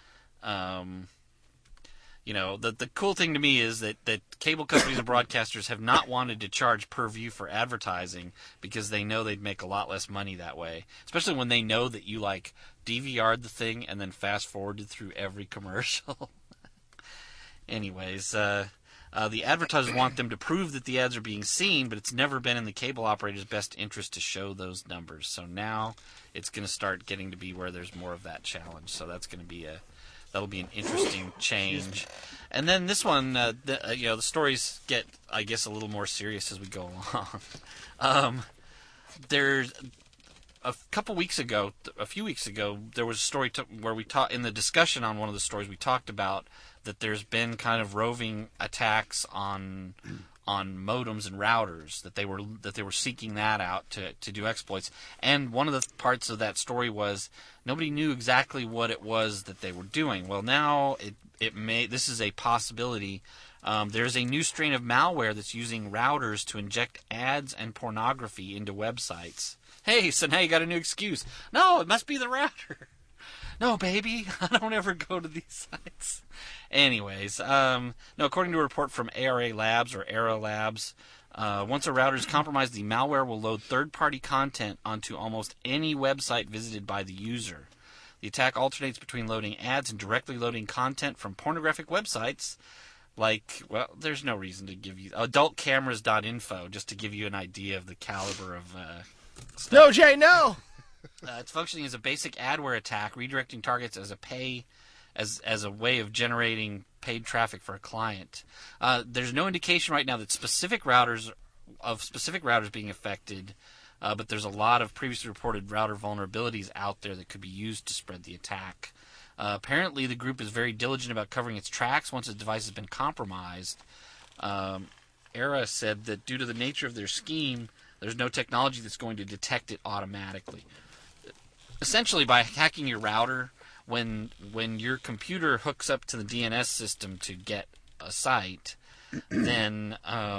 Speaker 4: cool thing to me is that cable companies and broadcasters have not wanted to charge per view for advertising because they know they'd make a lot less money that way, especially when they know that you DVR'd the thing and then fast forwarded through every commercial. Anyways, the advertisers want them to prove that the ads are being seen, but it's never been in the cable operator's best interest to show those numbers. So now it's going to start getting to be where there's more of that challenge. So that's going to be that'll be an interesting change. And then this one, the stories get, I guess, a little more serious as we go along. There's a few weeks ago, there was a story where we talked in the discussion on one of the stories we talked about that there's been kind of roving attacks on modems and routers, that they were seeking that out to do exploits. And one of the parts of that story was nobody knew exactly what it was that they were doing. Well, now this is a possibility. There's a new strain of malware that's using routers to inject ads and pornography into websites. Hey, so now you got a new excuse. No, it must be the router. No, baby, I don't ever go to these sites. Anyways, according to a report from ARA Labs or Era Labs, once a router is compromised, the malware will load third-party content onto almost any website visited by the user. The attack alternates between loading ads and directly loading content from pornographic websites there's no reason to give you adultcameras.info just to give you an idea of the caliber of stuff.
Speaker 6: No, Jay, no!
Speaker 4: It's functioning as a basic adware attack, redirecting targets as as a way of generating paid traffic for a client. There's no indication right now that specific routers being affected, but there's a lot of previously reported router vulnerabilities out there that could be used to spread the attack. Apparently, the group is very diligent about covering its tracks once a device has been compromised. Era said that due to the nature of their scheme, there's no technology that's going to detect it automatically. Essentially, by hacking your router, when your computer hooks up to the DNS system to get a site, then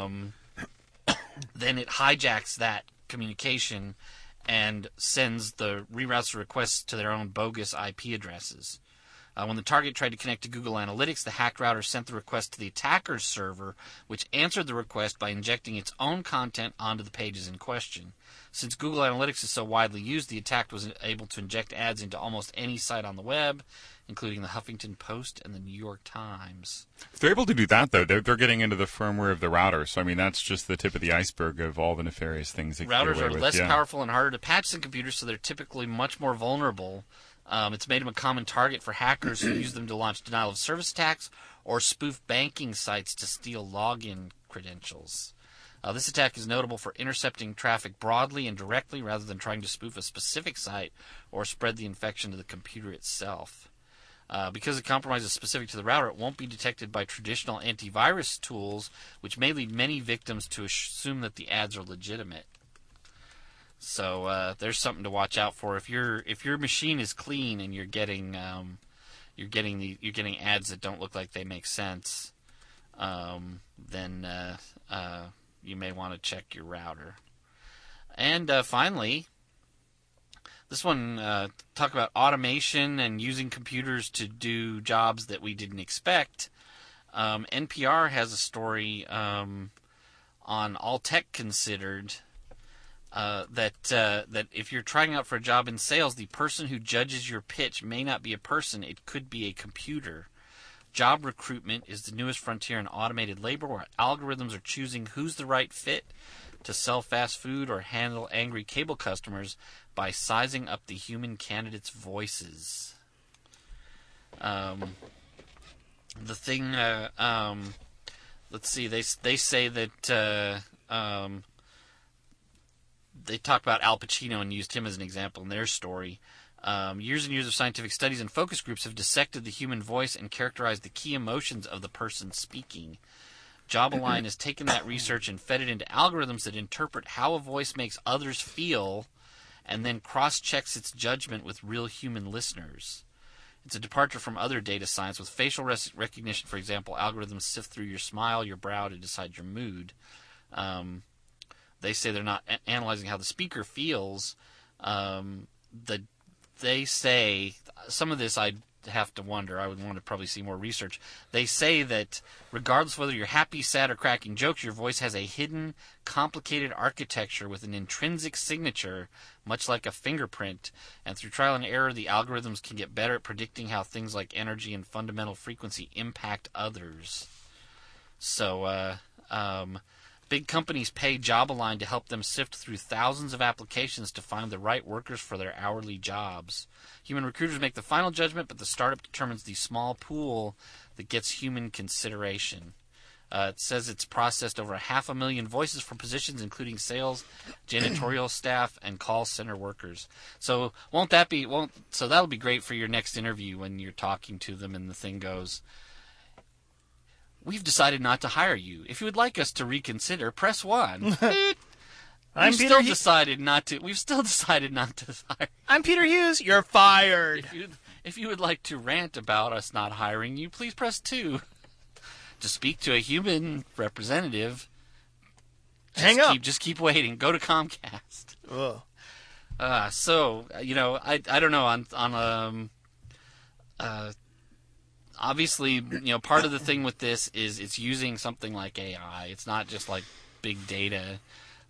Speaker 4: it hijacks that communication and sends the reroutes requests to their own bogus IP addresses. When the target tried to connect to Google Analytics, the hacked router sent the request to the attacker's server, which answered the request by injecting its own content onto the pages in question. Since Google Analytics is so widely used, the attacker was able to inject ads into almost any site on the web, including the Huffington Post and the New York Times.
Speaker 8: If they're able to do that, though, they're getting into the firmware of the router. So, I mean, that's just the tip of the iceberg of all the nefarious things that
Speaker 4: routers
Speaker 8: get away
Speaker 4: are
Speaker 8: with.
Speaker 4: less powerful and harder to patch than computers, so they're typically much more vulnerable. It's made them a common target for hackers who use them to launch denial-of-service attacks or spoof banking sites to steal login credentials. This attack is notable for intercepting traffic broadly and directly rather than trying to spoof a specific site or spread the infection to the computer itself. Because the compromise is specific to the router, it won't be detected by traditional antivirus tools, which may lead many victims to assume that the ads are legitimate. So there's something to watch out for. If your machine is clean and you're getting ads that don't look like they make sense, then you may want to check your router. And finally, this one talk about automation and using computers to do jobs that we didn't expect. NPR has a story on All Tech Considered. That if you're trying out for a job in sales, the person who judges your pitch may not be a person, it could be a computer. Job recruitment is the newest frontier in automated labor, where algorithms are choosing who's the right fit to sell fast food or handle angry cable customers by sizing up the human candidates' voices. The thing, let's see, they say that they talked about Al Pacino and used him as an example in their story. Years and years of scientific studies and focus groups have dissected the human voice and characterized the key emotions of the person speaking. JobAlign has taken that research and fed it into algorithms that interpret how a voice makes others feel and then cross-checks its judgment with real human listeners. It's a departure from other data science. With facial recognition, for example, algorithms sift through your smile, your brow to decide your mood. They say they're not analyzing how the speaker feels. They say, some of this I'd have to wonder. I would want to probably see more research. They say that regardless of whether you're happy, sad, or cracking jokes, your voice has a hidden, complicated architecture with an intrinsic signature, much like a fingerprint. And through trial and error, the algorithms can get better at predicting how things like energy and fundamental frequency impact others. So, big companies pay JobAlign to help them sift through thousands of applications to find the right workers for their hourly jobs. Human recruiters make the final judgment, but the startup determines the small pool that gets human consideration. It says it's processed over 500,000 voices for positions including sales, janitorial staff, and call center workers. So so that'll be great for your next interview when you're talking to them and the thing goes, "We've decided not to hire you. If you would like us to reconsider, press 1. We've still decided not to hire.
Speaker 6: I'm Peter Hughes. You're fired.
Speaker 4: If you would like to rant about us not hiring you, please press 2. To speak to a human representative,
Speaker 6: hang up.
Speaker 4: Just keep waiting. Go to Comcast.
Speaker 6: Ugh.
Speaker 4: So, I don't know on obviously, part of the thing with this is it's using something like AI. It's not just like big data,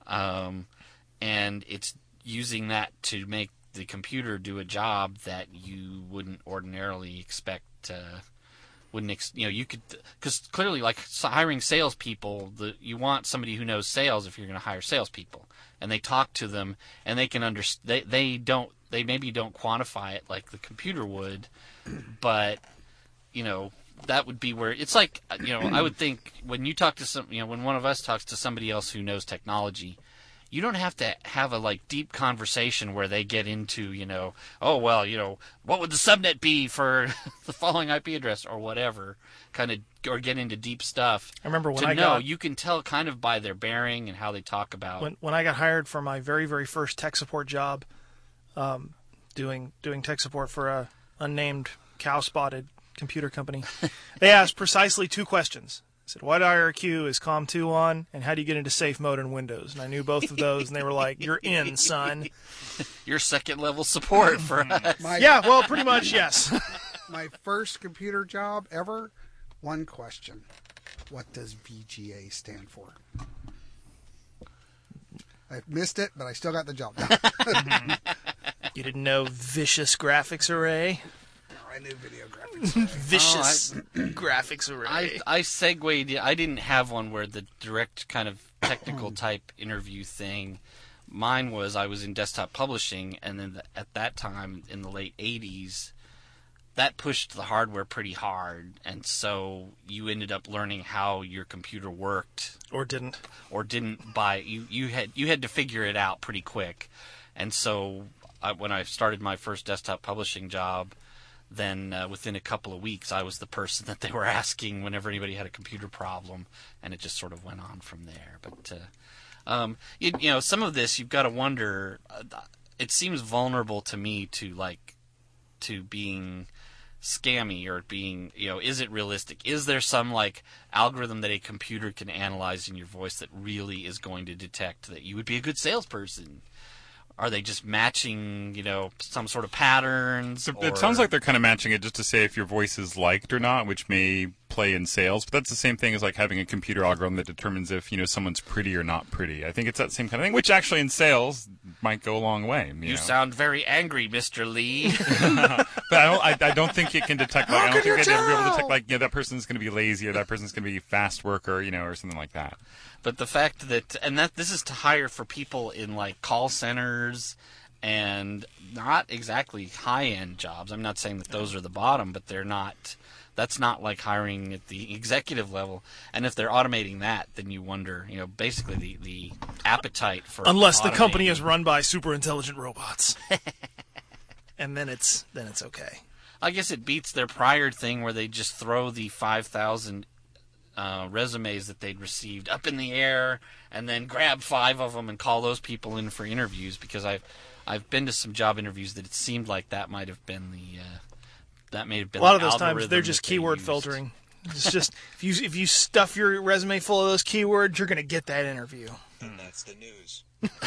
Speaker 4: and it's using that to make the computer do a job that you wouldn't ordinarily expect. You could, because clearly, like hiring salespeople, you want somebody who knows sales if you're going to hire salespeople, and they talk to them and they can understand. They maybe don't quantify it like the computer would, but that would be where it's like, I would think when you talk to when one of us talks to somebody else who knows technology, you don't have to have a deep conversation where they get into, what would the subnet be for the following IP address or whatever, or get into deep stuff.
Speaker 6: I remember when
Speaker 4: you can tell kind of by their bearing and how they talk about.
Speaker 6: When I got hired for my very, very first tech support job, doing tech support for a unnamed cow-spotted computer company, they asked precisely 2 questions. I said, what IRQ is COM2 on, and how do you get into safe mode in Windows? And I knew both of those, and they were like, you're in, son.
Speaker 4: You're second-level support for us.
Speaker 6: Yeah, well, pretty much, yes.
Speaker 5: My first computer job ever, 1 question. What does VGA stand for? I missed it, but I still got the job done.
Speaker 6: You didn't know Vicious Graphics Array?
Speaker 5: I knew video graphics array.
Speaker 6: Vicious graphics array.
Speaker 4: I segued. I didn't have one where the direct kind of technical type interview thing. Mine was I was in desktop publishing, and then at that time in the late 80s, that pushed the hardware pretty hard, and so you ended up learning how your computer worked,
Speaker 6: or didn't
Speaker 4: by you had to figure it out pretty quick, and so when I started my first desktop publishing job. Then within a couple of weeks, I was the person that they were asking whenever anybody had a computer problem, and it just sort of went on from there. But some of this you've got to wonder. It seems vulnerable to me to being scammy or being, is it realistic? Is there some algorithm that a computer can analyze in your voice that really is going to detect that you would be a good salesperson? Are they just matching, some sort of patterns?
Speaker 8: It sounds like they're kind of matching it just to say if your voice is liked or not, which may play in sales. But that's the same thing as having a computer algorithm that determines if, someone's pretty or not pretty. I think it's that same kind of thing, which actually in sales might go a long way. You know?
Speaker 4: Sound very angry, Mr. Lee.
Speaker 8: But I don't think it can detect, I don't think it'll be able to detect, that person's going to be lazy or that person's going to be fast worker, or something like that.
Speaker 4: But the fact that this is to hire for people in call centers and not exactly high-end jobs. I'm not saying that those are the bottom, but they're not. That's not like hiring at the executive level. And if they're automating that, then you wonder, basically the appetite for
Speaker 6: unless the company is run by super intelligent robots, and then it's okay.
Speaker 4: I guess it beats their prior thing where they just throw the 5,000. Resumes that they'd received up in the air and then grab 5 of them and call those people in for interviews, because I've been to some job interviews that it seemed like that might have been a lot
Speaker 6: of those times they're just keyword filtering. It's just if you stuff your resume full of those keywords, you're going to get that interview.
Speaker 9: And that's the news.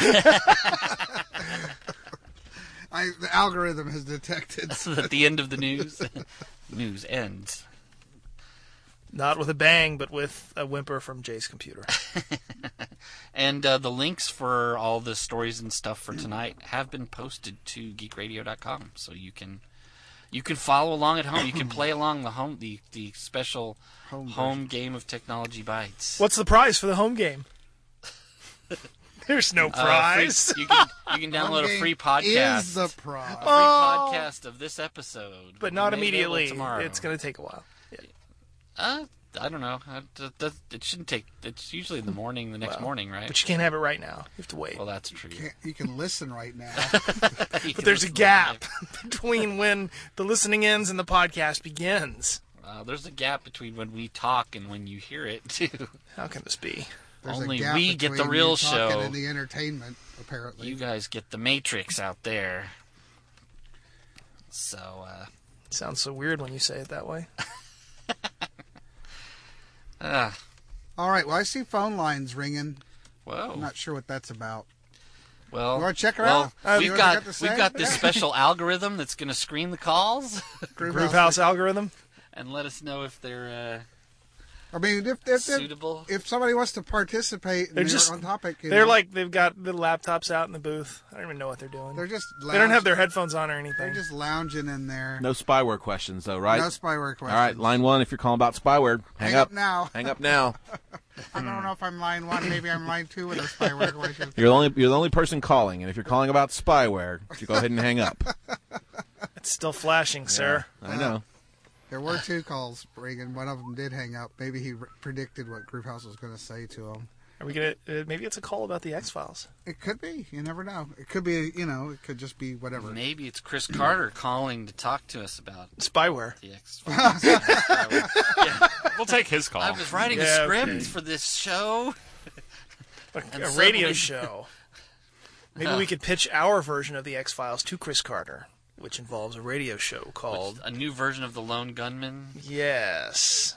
Speaker 5: The algorithm has detected
Speaker 4: at the end of the news. News ends.
Speaker 6: Not with a bang, but with a whimper from Jay's computer.
Speaker 4: And the links for all the stories and stuff for tonight have been posted to geekradio.com, so you can follow along at home. You can play along the special home game of Technology Bites.
Speaker 6: What's the prize for the home game? There's no prize.
Speaker 4: You can download a free podcast.
Speaker 5: Is the prize?
Speaker 4: A free podcast of this episode,
Speaker 6: but not immediately.
Speaker 4: Tomorrow.
Speaker 6: It's going to take a while.
Speaker 4: I don't know. It shouldn't take. It's usually in the morning, the next morning, right?
Speaker 6: But you can't have it right now. You have to wait.
Speaker 4: Well, that's true.
Speaker 5: You can listen right now.
Speaker 6: But there's a gap between when the listening ends and the podcast begins.
Speaker 4: There's a gap between when we talk and when you hear it, too.
Speaker 6: How can this be?
Speaker 5: There's
Speaker 4: Only
Speaker 5: a gap
Speaker 4: we get the real show.
Speaker 5: And the entertainment, apparently.
Speaker 4: You guys get the Matrix out there. So,
Speaker 6: it sounds so weird when you say it that way.
Speaker 5: All right. Well, I see phone lines ringing.
Speaker 4: Whoa.
Speaker 5: I'm not sure what that's about.
Speaker 4: Well,
Speaker 5: you want to check her out?
Speaker 4: We've got this special algorithm that's going to screen the calls.
Speaker 6: Group house algorithm.
Speaker 4: And let us know if they're
Speaker 5: I mean, if
Speaker 4: suitable.
Speaker 5: If somebody wants to participate and they're on topic,
Speaker 6: they've got the laptops out in the booth. I don't even know what they're doing.
Speaker 5: They're just
Speaker 6: they don't have their headphones on or anything.
Speaker 5: They're just lounging in there.
Speaker 7: No spyware questions, though, right?
Speaker 5: No spyware questions.
Speaker 7: All right, line 1, if you're calling about spyware, hang up
Speaker 5: now.
Speaker 7: Hang up now.
Speaker 5: I don't know if I'm line 1. Maybe I'm line 2 with a spyware question.
Speaker 7: You're the only person calling, and if you're calling about spyware, you go ahead and hang up.
Speaker 6: It's still flashing, sir.
Speaker 7: I know.
Speaker 5: There were 2 calls ringing. One of them did hang up. Maybe he predicted what Groovehouse was going to say to him.
Speaker 6: Are we gonna? Maybe it's a call about the X-Files.
Speaker 5: It could be. You never know. It could be. It could just be whatever.
Speaker 4: Maybe it's Chris Carter calling to talk to us about
Speaker 6: spyware.
Speaker 4: The X-Files. Yeah.
Speaker 8: We'll take his call.
Speaker 4: I was writing a script for this show.
Speaker 6: A radio show. Maybe we could pitch our version of the X-Files to Chris Carter, which involves a radio show called...
Speaker 4: A new version of The Lone Gunman?
Speaker 6: Yes.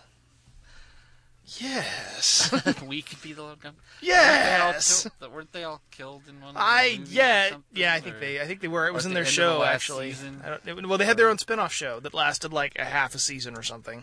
Speaker 4: We could be the Lone Gunman?
Speaker 6: Yes!
Speaker 4: Weren't they all killed in one of the movies
Speaker 6: I think they were. It was in their show, actually. Well, they had their own spin-off show that lasted like a half a season or something.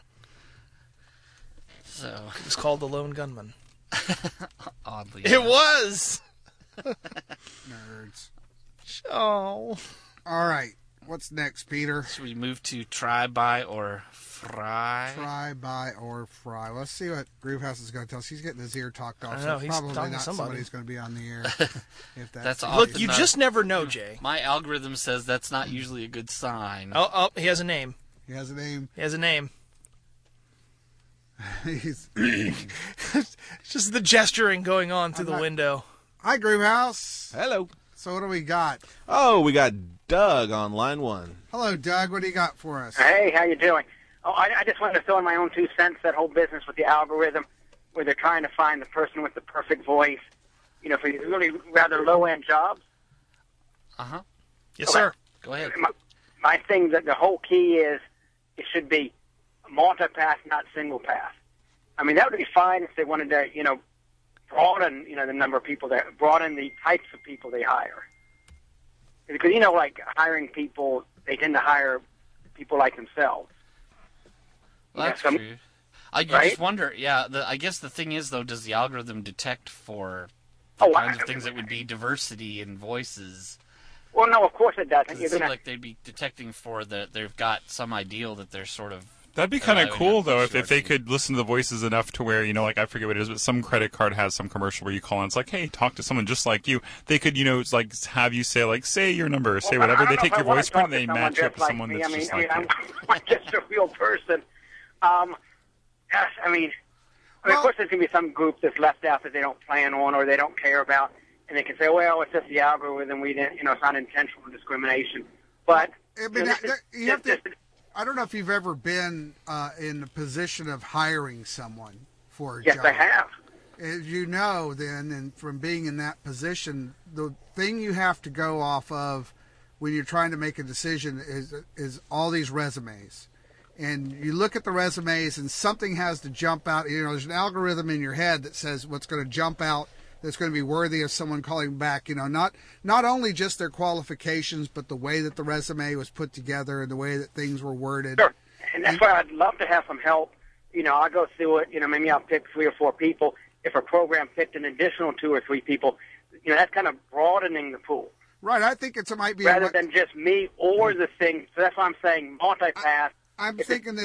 Speaker 4: So
Speaker 6: it was called The Lone Gunman.
Speaker 4: Oddly
Speaker 6: it was!
Speaker 5: Nerds.
Speaker 6: Oh.
Speaker 5: All right. What's next, Peter?
Speaker 4: Should we move to try, buy, or fry?
Speaker 5: Try, buy, or fry. Let's see what Groovehouse is going to tell us. He's getting his ear talked off.
Speaker 6: I know,
Speaker 5: so
Speaker 6: he's
Speaker 5: probably
Speaker 6: talking
Speaker 5: not
Speaker 6: to somebody.
Speaker 5: Somebody's going to be on the air. If
Speaker 4: that's
Speaker 6: Look, you just never know, Jay.
Speaker 4: My algorithm says that's not usually a good sign.
Speaker 6: Oh, he has a name.
Speaker 5: He has a name.
Speaker 6: He's just the gesturing going on through the window.
Speaker 5: Hi, Groovehouse.
Speaker 7: Hello.
Speaker 5: So what do we got?
Speaker 7: Oh, we got Doug on line 1.
Speaker 5: Hello, Doug. What do you got for us?
Speaker 11: Hey, how you doing? Oh, I just wanted to throw in my own 2 cents, that whole business with the algorithm, where they're trying to find the person with the perfect voice, for these really rather low-end jobs.
Speaker 4: Uh-huh.
Speaker 6: Yes, sir.
Speaker 4: Go ahead.
Speaker 11: My thing, that the whole key is it should be multi-path, not single-path. I mean, that would be fine if they wanted to, broaden, the number of people, broaden the types of people they hire. Because, like hiring people, they tend to hire people like themselves.
Speaker 4: Well, that's true. I just wonder, I guess the thing is, though, does the algorithm detect for the kinds of things that would be diversity in voices?
Speaker 11: Well, no, of course it doesn't.
Speaker 4: It seems like they'd be detecting for they've got some ideal that they're sort of...
Speaker 8: That'd be kind of cool, though, if they could listen to the voices enough to where, I forget what it is, but some credit card has some commercial where you call and it's like, hey, talk to someone just like you. They could, it's like, have you say, say your number, say whatever. They take your voice print and they match you up with someone that's just like you.
Speaker 11: I'm just a real person. Yes, of course there's going to be some group that's left out that they don't plan on or they don't care about, and they can say, well, it's just the algorithm, we didn't, it's not intentional discrimination. But,
Speaker 5: I don't know if you've ever been in the position of hiring someone for a
Speaker 11: job. Yes, I have.
Speaker 5: As you know, then, and from being in that position, the thing you have to go off of when you're trying to make a decision is all these resumes. And you look at the resumes, and something has to jump out. There's an algorithm in your head that says what's going to jump out that's going to be worthy of someone calling back. Not only just their qualifications, but the way that the resume was put together and the way that things were worded.
Speaker 11: Sure, and that's why I'd love to have some help. I'll go through it. Maybe I'll pick 3 or 4 people. If a program picked an additional 2 or 3 people, that's kind of broadening the pool.
Speaker 5: Right. I think it might be
Speaker 11: rather than just me or the thing. So that's why I'm saying multipath.
Speaker 5: I'm thinking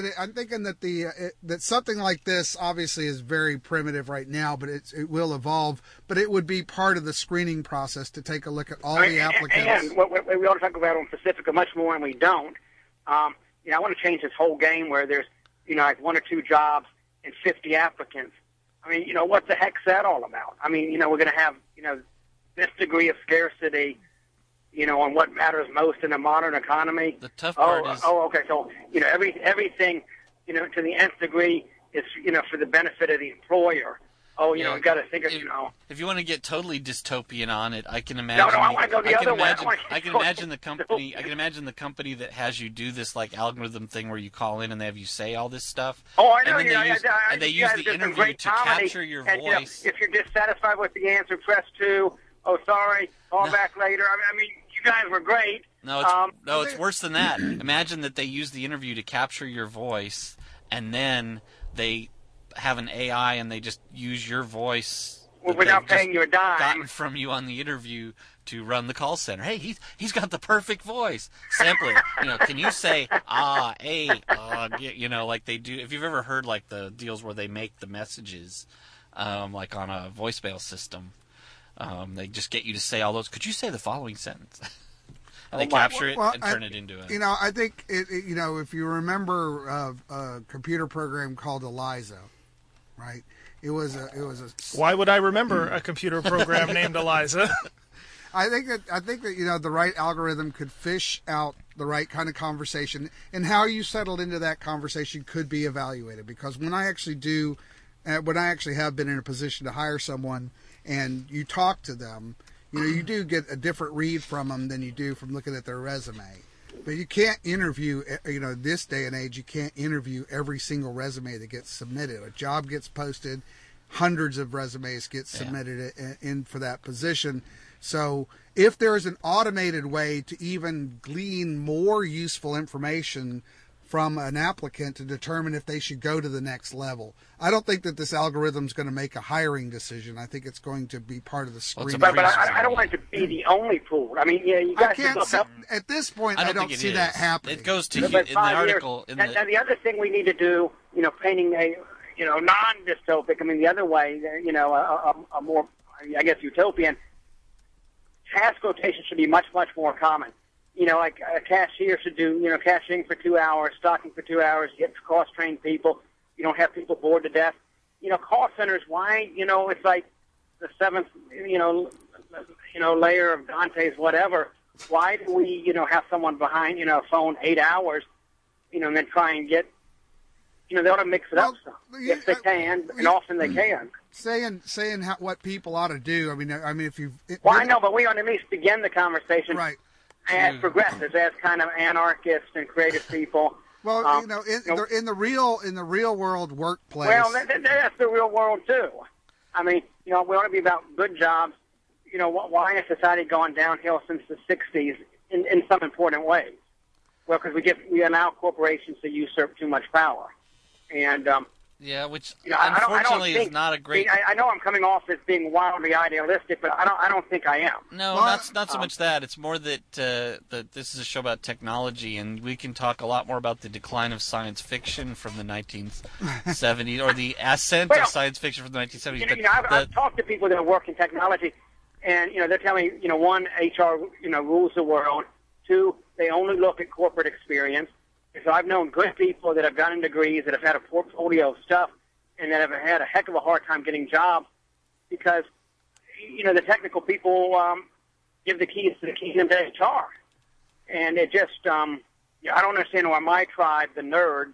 Speaker 5: that that something like this obviously is very primitive right now, but it will evolve. But it would be part of the screening process to take a look at all the applicants.
Speaker 11: And we ought to talk about on Pacifica much more, and we don't. I want to change this whole game where there's like 1 or 2 jobs and 50 applicants. What the heck's that all about? We're going to have this degree of scarcity. On what matters most in a modern economy.
Speaker 4: The tough part is...
Speaker 11: okay. So, everything, to the nth degree is, for the benefit of the employer. You got to think of,
Speaker 4: If you want to get totally dystopian on it, I can imagine...
Speaker 11: No, I want to go the other way.
Speaker 4: I can imagine the company... I can imagine the company that has you do this, like, algorithm thing where you call in and they have you say all this stuff.
Speaker 11: Oh, I know.
Speaker 4: And they use the interview to capture your voice.
Speaker 11: If you're dissatisfied with the answer, press 2. Oh, sorry. Call back later. You guys were great.
Speaker 4: No, it's worse than that. Imagine that they use the interview to capture your voice, and then they have an AI and they just use your voice
Speaker 11: without paying you a dime
Speaker 4: gotten from you on the interview to run the call center. Hey, he's got the perfect voice. Sample it. Can you say like they do? If you've ever heard like the deals where they make the messages, like on a voicemail system. They just get you to say all those. Could you say the following sentence? And they capture it and turn it into it.
Speaker 5: I think, if you remember a computer program called Eliza, right? It was a.
Speaker 6: Why would I remember a computer program named Eliza?
Speaker 5: I think that the right algorithm could fish out the right kind of conversation, and how you settled into that conversation could be evaluated. Because when I actually have been in a position to hire someone, and you talk to them, you do get a different read from them than you do from looking at their resume. But you can't interview, this day and age, you can't interview every single resume that gets submitted. A job gets posted, hundreds of resumes get submitted in for that position. So if there is an automated way to even glean more useful information from an applicant to determine if they should go to the next level, I don't think that this algorithm is going to make a hiring decision. I think it's going to be part of the screening.
Speaker 11: But I don't want it to be the only tool. I mean, you guys can look up.
Speaker 5: At this point, I don't see that happening.
Speaker 4: It goes to in the article.
Speaker 11: And the other thing we need to do, painting a, non-dystopic. I mean, the other way, a more, I guess, utopian. Task rotation should be much, much more common. Like a cashier should do, cashiering for 2 hours, stocking for 2 hours. You get cross-trained people. You don't have people bored to death. Call centers, why? It's like the seventh, layer of Dante's whatever. Why do we, have someone behind, a phone 8 hours, and then try and get, they ought to mix it up some. If they can, and often they can.
Speaker 5: Saying what people ought to do. I mean, if you.
Speaker 11: I know, but we ought to at least begin the conversation.
Speaker 5: Right.
Speaker 11: As progressives, as kind of anarchists and creative people.
Speaker 5: Well, in the real world workplace.
Speaker 11: Well, that's the real world too. I mean, we ought to be about good jobs. Why has society gone downhill since the '60s in some important ways? Well, because we allow corporations to usurp too much power, and
Speaker 4: which unfortunately is not a great.
Speaker 11: I know I'm coming off as being wildly idealistic, but I don't think I am.
Speaker 4: No, not so much that. It's more that that this is a show about technology, and we can talk a lot more about the decline of science fiction from the 1970s, or the ascent of science fiction from the 1970s.
Speaker 11: I've talked to people that work in technology, and they're telling me, one, HR rules the world. Two, they only look at corporate experience. So I've known good people that have gotten degrees, that have had a portfolio of stuff, and that have had a heck of a hard time getting jobs because, the technical people give the keys to the kingdom to HR. And it just, I don't understand why my tribe, the nerds,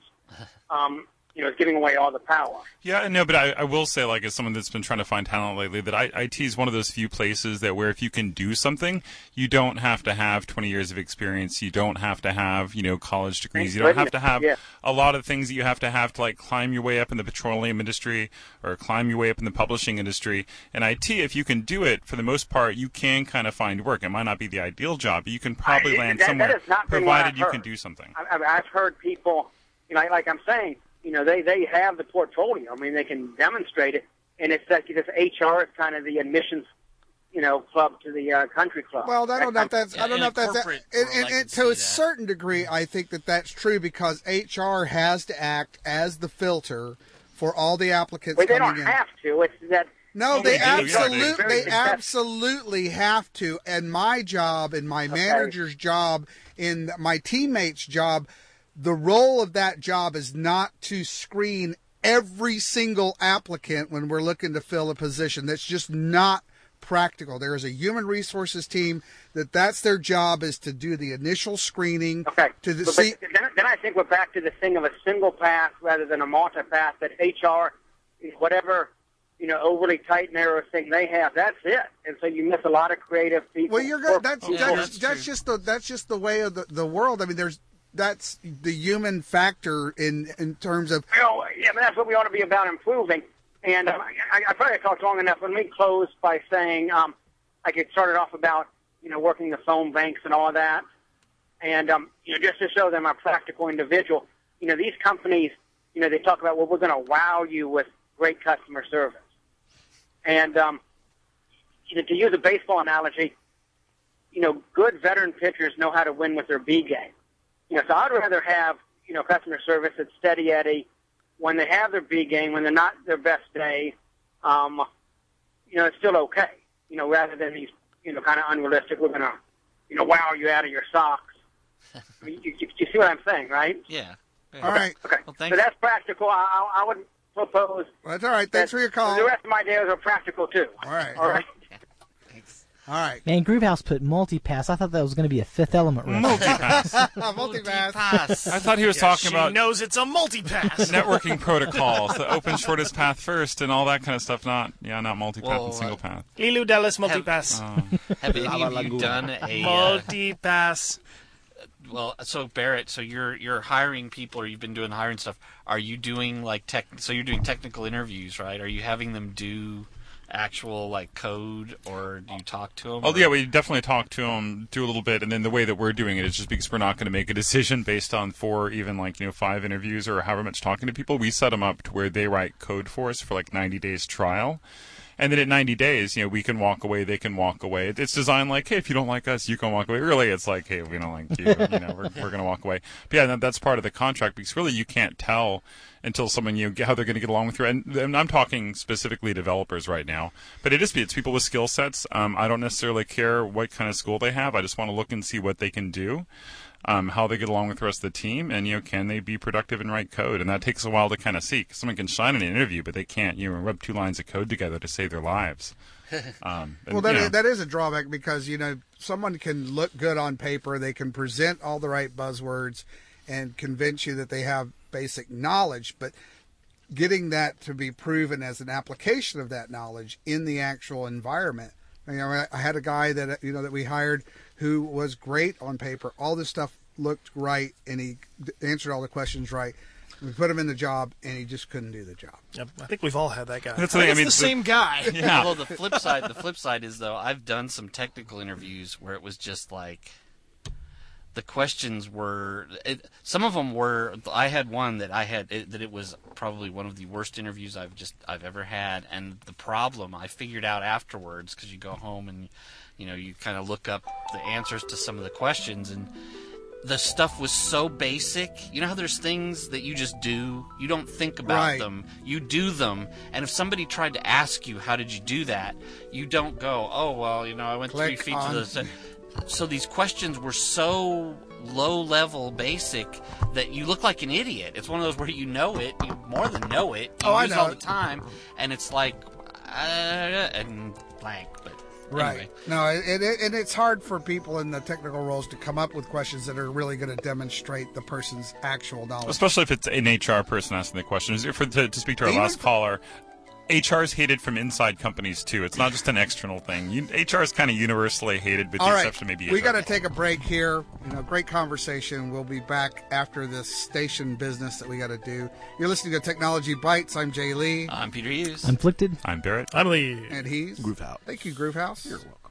Speaker 11: is giving away all the power.
Speaker 8: Yeah, no, but I will say, like, as someone that's been trying to find talent lately, that IT is one of those few places that where if you can do something, you don't have to have 20 years of experience. You don't have to have, college degrees. You don't have to have a lot of things that you have to like climb your way up in the petroleum industry or climb your way up in the publishing industry. And IT, if you can do it, for the most part, you can kind of find work. It might not be the ideal job, but you can probably land somewhere, provided you can do something.
Speaker 11: I've heard people, like I'm saying, they have the portfolio. I mean, they can demonstrate it, and it's like this HR is kind of the admissions, club to the country club.
Speaker 5: Well, I don't know if that's to a certain degree. I think that that's true because HR has to act as the filter for all the applicants
Speaker 11: coming in.
Speaker 5: Well,
Speaker 11: they don't have to. It's that.
Speaker 5: No, they absolutely have to. And my job, and my manager's job, and my teammates' job. The role of that job is not to screen every single applicant when we're looking to fill a position. That's just not practical. There is a human resources team that's their job is to do the initial screening.
Speaker 11: Okay. Then I think we're back to the thing of a single path rather than a multi-path, that HR, whatever, overly tight, narrow thing they have, that's it. And so you miss a lot of creative people.
Speaker 5: Well, that's just the way of the world. I mean, that's the human factor in terms of.
Speaker 11: Well, yeah, but that's what we ought to be about improving. And I probably talked long enough. Let me close by saying I get started off about working the phone banks and all that, and just to show them I'm a practical individual. These companies, they talk about, well, we're going to wow you with great customer service, and to use a baseball analogy, good veteran pitchers know how to win with their B game. So I'd rather have, customer service that's steady Eddie when they have their B game, when they're not their best day, it's still okay, rather than these, kind of unrealistic, we're going to wow you out of your socks. I mean, you see what I'm saying, right?
Speaker 4: Yeah.
Speaker 5: All right.
Speaker 11: Okay.
Speaker 4: Well,
Speaker 11: So that's practical. I would propose.
Speaker 5: Well, that's all right. Thanks for your call.
Speaker 11: The rest of my ideas are practical too.
Speaker 5: All right.
Speaker 11: All right.
Speaker 5: All right.
Speaker 2: Man, Groovehouse put multipass. I thought that was going to be a Fifth Element reference.
Speaker 5: Multipass.
Speaker 8: I thought he was talking about.
Speaker 6: She knows it's a multipass.
Speaker 8: Networking protocols, the open shortest path first, and all that kind of stuff. Not multipath and single path.
Speaker 6: Lilu Dallas multipass.
Speaker 4: Have any of you done a
Speaker 6: multipass?
Speaker 4: Well, so Barrett, so you're hiring people, or you've been doing the hiring stuff. Are you doing So you're doing technical interviews, right? Are you having them do actual code, or do you talk to them?
Speaker 8: Oh yeah, we definitely talk to them, do a little bit, and then the way that we're doing it is just because we're not going to make a decision based on 4, even 5 interviews or however much talking to people. We set them up to where they write code for us for 90 days trial. And then at 90 days, we can walk away, they can walk away. It's designed hey, if you don't like us, you can walk away. Really, it's hey, if we don't like you, we're going to walk away. But yeah, that's part of the contract, because really you can't tell until someone, how they're going to get along with you. And I'm talking specifically developers right now. But it's people with skill sets. I don't necessarily care what kind of school they have. I just want to look and see what they can do. How they get along with the rest of the team, and can they be productive and write code? And that takes a while to kind of see. Someone can shine in an interview, but they can't rub 2 lines of code together to save their lives.
Speaker 5: That is a drawback, because someone can look good on paper, they can present all the right buzzwords and convince you that they have basic knowledge, but getting that to be proven as an application of that knowledge in the actual environment. I had a guy that that we hired who was great on paper. All this stuff looked right, and he answered all the questions right. We put him in the job, and he just couldn't do the job.
Speaker 6: Yep, I think we've all had that guy.
Speaker 8: That's
Speaker 6: it's the same guy.
Speaker 8: Yeah.
Speaker 4: Well, the flip side is, though, I've done some technical interviews where it was just the questions were. Some of them were. I had one that it was probably one of the worst interviews I've ever had, and the problem I figured out afterwards, because you go home and you kind of look up the answers to some of the questions, and the stuff was so basic. You know how there's things that you just do? You don't think about them. You do them. And if somebody tried to ask you, how did you do that? You don't go, oh, well, I went 3 feet to the... So these questions were so low-level, basic, that you look like an idiot. It's one of those where you know it, you more than know it, you use it all the time, and it's and blank, but...
Speaker 5: Right.
Speaker 4: Anyway.
Speaker 5: No, and it's hard for people in the technical roles to come up with questions that are really going to demonstrate the person's actual knowledge.
Speaker 8: Especially if it's an HR person asking the question. To speak to our last caller, HR is hated from inside companies, too. It's not just an external thing. HR is kind of universally hated, with the exception maybe
Speaker 5: we
Speaker 8: HR.
Speaker 5: got to take a break here. Great conversation. We'll be back after this station business that we got to do. You're listening to Technology Bites. I'm Jay Lee.
Speaker 4: I'm Peter Hughes.
Speaker 2: I'm Flickted.
Speaker 8: I'm Barrett.
Speaker 6: I'm Lee.
Speaker 5: And he's
Speaker 7: Groovehouse.
Speaker 5: Thank you, Groovehouse.
Speaker 7: You're welcome.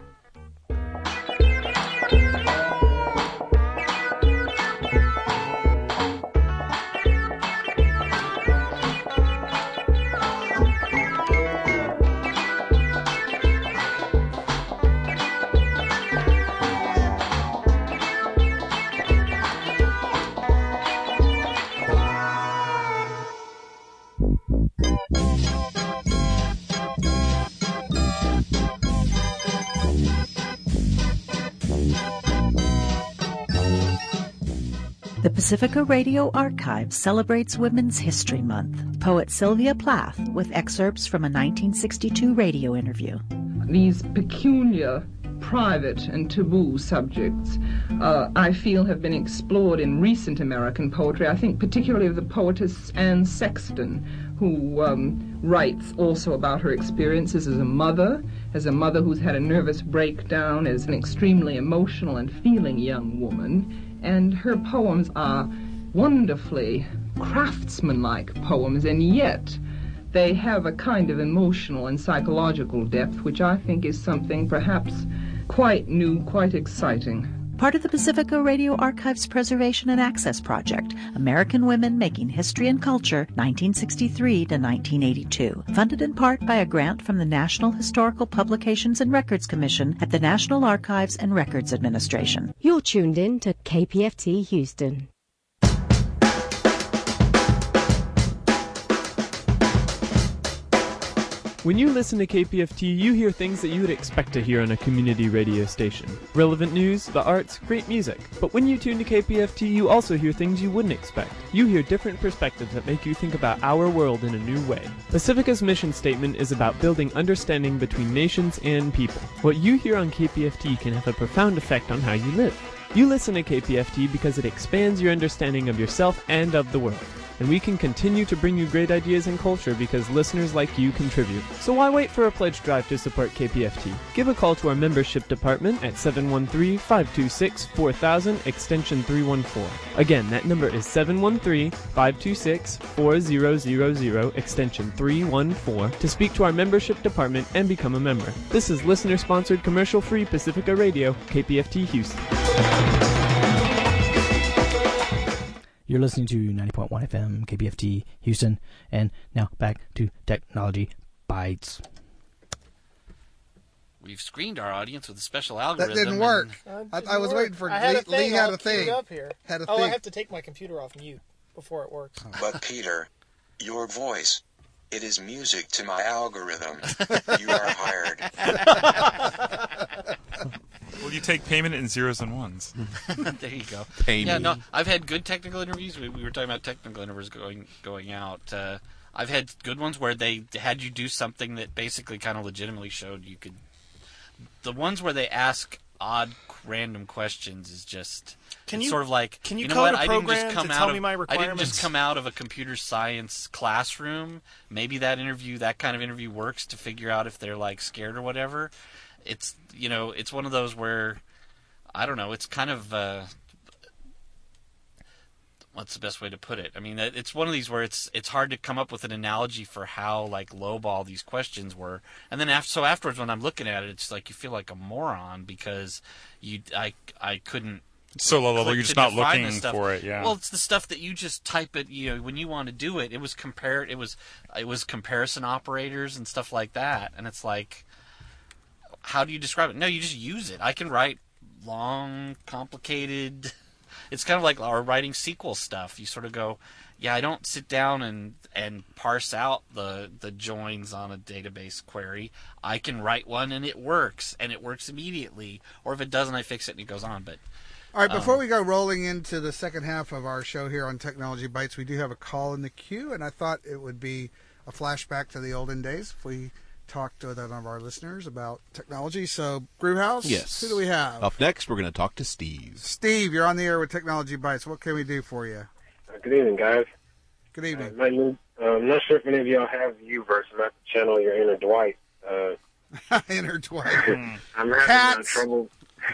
Speaker 12: The Pacifica Radio Archive celebrates Women's History Month. Poet Sylvia Plath with excerpts from a 1962 radio interview.
Speaker 13: These peculiar, private, and taboo subjects, I feel, have been explored in recent American poetry. I think particularly of the poetess Anne Sexton, who writes also about her experiences as a mother who's had a nervous breakdown, as an extremely emotional and feeling young woman. And her poems are wonderfully craftsmanlike poems, and yet they have a kind of emotional and psychological depth, which I think is something perhaps quite new, quite exciting.
Speaker 12: Part of the Pacifica Radio Archives Preservation and Access Project, American Women Making History and Culture, 1963 to 1982. Funded in part by a grant from the National Historical Publications and Records Commission at the National Archives and Records Administration.
Speaker 14: You're tuned in to KPFT Houston.
Speaker 15: When you listen to KPFT, you hear things that you would expect to hear on a community radio station. Relevant news, the arts, great music. But when you tune to KPFT, you also hear things you wouldn't expect. You hear different perspectives that make you think about our world in a new way. Pacifica's mission statement is about building understanding between nations and people. What you hear on KPFT can have a profound effect on how you live. You listen to KPFT because it expands your understanding of yourself and of the world. And we can continue to bring you great ideas and culture because listeners like you contribute. So why wait for a pledge drive to support KPFT? Give a call to our membership department at 713-526-4000, extension 314. Again, that number is 713-526-4000, extension 314, to speak to our membership department and become a member. This is listener-sponsored, commercial-free Pacifica Radio, KPFT Houston.
Speaker 2: You're listening to 90.1 FM, KPFT, Houston, and now back to Technology Bites.
Speaker 4: We've screened our audience with a special algorithm.
Speaker 5: That didn't work. I was waiting for Lee had a thing.
Speaker 6: Up here.
Speaker 5: Had a
Speaker 6: thing.
Speaker 5: I
Speaker 6: have to take my computer off mute before it works.
Speaker 9: But Peter, your voice, it is music to my algorithm. You are hired.
Speaker 8: Well, you take payment in zeros and ones.
Speaker 4: There you go.
Speaker 7: Pay
Speaker 4: yeah,
Speaker 7: me.
Speaker 4: no, I've had good technical interviews. We were talking about technical interviews going out. I've had good ones where they had you do something that basically kind of legitimately showed you could. The ones where they ask odd, random questions is just. Sort of like,
Speaker 6: can you
Speaker 4: know
Speaker 6: code
Speaker 4: what?
Speaker 6: a program to tell me my
Speaker 4: I
Speaker 6: requirements?
Speaker 4: didn't just come out of a computer science classroom. Maybe that kind of interview works to figure out if they're like scared or whatever. It's it's one of those where I don't know. It's kind of what's the best way to put it? I mean, it's one of these where it's hard to come up with an analogy for how like lowball these questions were, and then afterwards when I'm looking at it, it's like you feel like a moron because I couldn't.
Speaker 8: It's so low level, you're just not looking for it. Yeah.
Speaker 4: Well, it's the stuff that you just type it. When you want to do it, it was comparison operators and stuff like that, and it's like. How do you describe it? No, you just use it. I can write long, complicated... It's kind of like our writing SQL stuff. You sort of go, I don't sit down and parse out the joins on a database query. I can write one and it works immediately. Or if it doesn't, I fix it and it goes on. But
Speaker 5: all right, before we go rolling into the second half of our show here on Technology Bites, we do have a call in the queue, and I thought it would be a flashback to the olden days if we... talk to one of our listeners about technology. So, Brewhouse?
Speaker 7: Yes.
Speaker 5: Who do we have?
Speaker 7: Up next, we're going to talk to Steve.
Speaker 5: Steve, you're on the air with Technology Bites. What can we do for you?
Speaker 16: Good evening, guys.
Speaker 5: Good evening.
Speaker 16: I'm not sure if any of y'all have Uverse. I'm at the channel your Inner Dwight.
Speaker 5: Inner Dwight.
Speaker 16: I'm having trouble.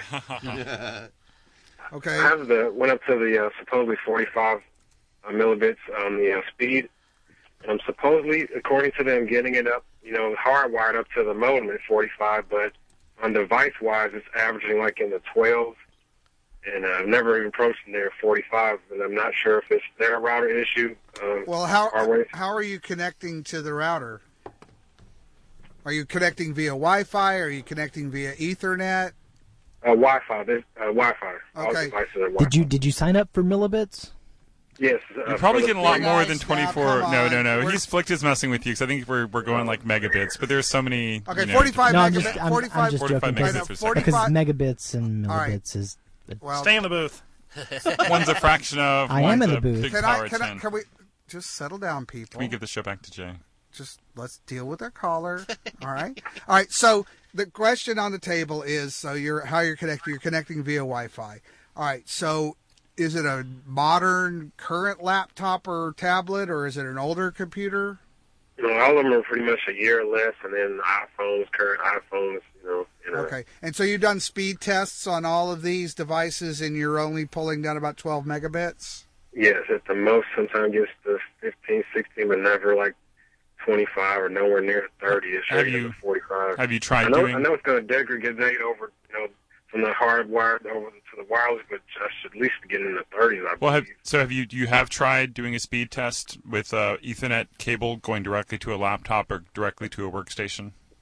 Speaker 5: Okay.
Speaker 16: I went up to the supposedly 45 millibits on the speed. And I'm supposedly, according to them, getting it up, hardwired up to the modem at 45, but on device-wise, it's averaging like in the 12s. And I've never even approached them there at 45, and I'm not sure if it's their router issue.
Speaker 5: Well, how are you connecting to the router? Are you connecting via Wi-Fi? Are you connecting via Ethernet?
Speaker 16: Wi-Fi. Wi-Fi.
Speaker 5: Okay.
Speaker 16: All devices are Wi-Fi.
Speaker 2: Did you sign up for millibits?
Speaker 16: Yes.
Speaker 8: You're probably getting a lot more than 24. No. He's Flicked is messing with you because I think we're going like megabits, but there's so many.
Speaker 5: Okay, 45
Speaker 2: no,
Speaker 5: megabits.
Speaker 2: I'm just joking because megabits and millibits is.
Speaker 6: Stay in the booth.
Speaker 8: One's a fraction of.
Speaker 2: I am in the booth.
Speaker 8: Big power 10.
Speaker 5: Can we just settle down, people?
Speaker 8: Can we give the show back to Jay?
Speaker 5: Just let's deal with our caller. All right. So the question on the table is: how you're connecting? You're connecting via Wi-Fi. All right. So. Is it a modern, current laptop or tablet, or is it an older computer?
Speaker 16: All of them are pretty much a year or less, and then current iPhones,
Speaker 5: Okay. And so you've done speed tests on all of these devices, and you're only pulling down about 12 megabits?
Speaker 16: Yes, at the most, sometimes gets to 15, 16, but never like 25 or nowhere near 30. It's 45.
Speaker 8: Have you tried
Speaker 16: I know it's going to degrade over, from the hardwired over to the wireless, but I should at least get in the 30s.
Speaker 8: Have you tried doing a speed test with Ethernet cable going directly to a laptop or directly to a workstation?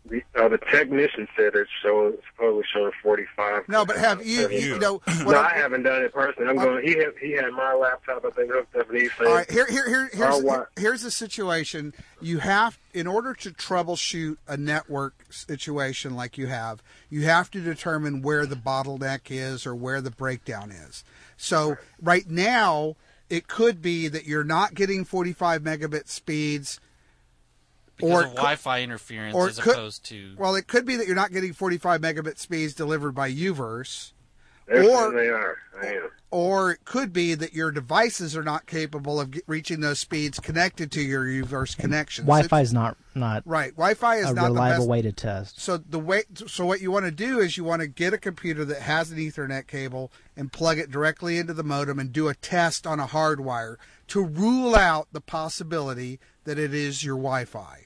Speaker 16: The technician said it's supposedly showing 45.
Speaker 5: No, but have you
Speaker 16: no, I haven't done it personally. He had my laptop, I think, hooked up, and he's saying.
Speaker 5: All right, here's the situation. You have, in order to troubleshoot a network situation like you have to determine where the bottleneck is or where the breakdown is. So right now, it could be that you're not getting 45 megabit speeds.
Speaker 4: Because of Wi-Fi interference opposed to...
Speaker 5: Well, it could be that you're not getting 45 megabit speeds delivered by UVerse.
Speaker 16: They are. I am.
Speaker 5: Or it could be that your devices are not capable of reaching those speeds connected to your UVerse connections.
Speaker 2: Wi-Fi is not
Speaker 5: right. Wi-Fi is
Speaker 2: a
Speaker 5: not
Speaker 2: reliable
Speaker 5: the best
Speaker 2: way to test.
Speaker 5: So what you want to do is you want to get a computer that has an Ethernet cable and plug it directly into the modem and do a test on a hard wire to rule out the possibility that it is your Wi-Fi.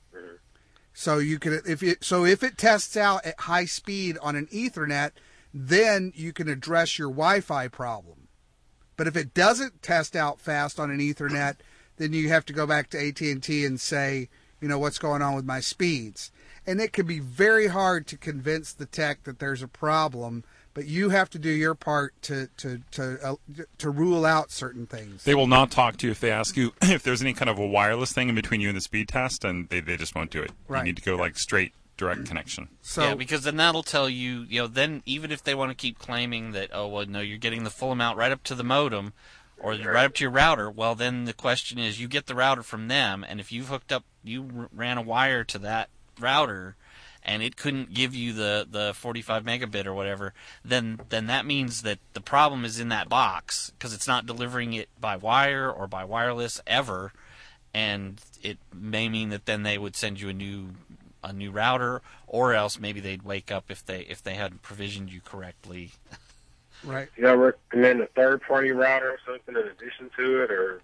Speaker 5: So you can, if it tests out at high speed on an Ethernet, then you can address your Wi-Fi problem. But if it doesn't test out fast on an Ethernet, then you have to go back to AT&T and say, what's going on with my speeds. And it can be very hard to convince the tech that there's a problem, but you have to do your part to rule out certain things.
Speaker 8: They will not talk to you if they ask you if there's any kind of a wireless thing in between you and the speed test, and they just won't do it.
Speaker 5: Right.
Speaker 8: You need to go straight direct connection.
Speaker 4: So, because then that'll tell you, then even if they want to keep claiming that, you're getting the full amount right up to the modem or right up to your router, well, then the question is, you get the router from them, and if you ran a wire to that router and it couldn't give you the 45 megabit or whatever, then that means that the problem is in that box because it's not delivering it by wire or by wireless ever, and it may mean that then they would send you a new router, or else maybe they'd wake up if they hadn't provisioned you correctly.
Speaker 5: Right.
Speaker 16: You gotta recommend a third-party router or something in addition to it, or?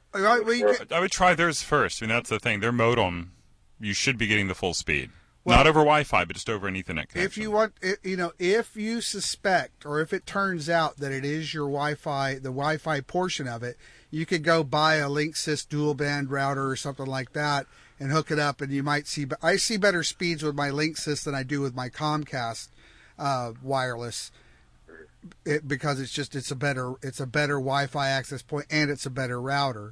Speaker 8: I would try theirs first. That's the thing. Their modem, you should be getting the full speed. Not over Wi-Fi, but just over an Ethernet connection.
Speaker 5: If you want, if you suspect or if it turns out that it is your Wi-Fi, the Wi-Fi portion of it, you could go buy a Linksys dual band router or something like that and hook it up, and you might see. I see better speeds with my Linksys than I do with my Comcast wireless, because it's a better Wi-Fi access point and it's a better router.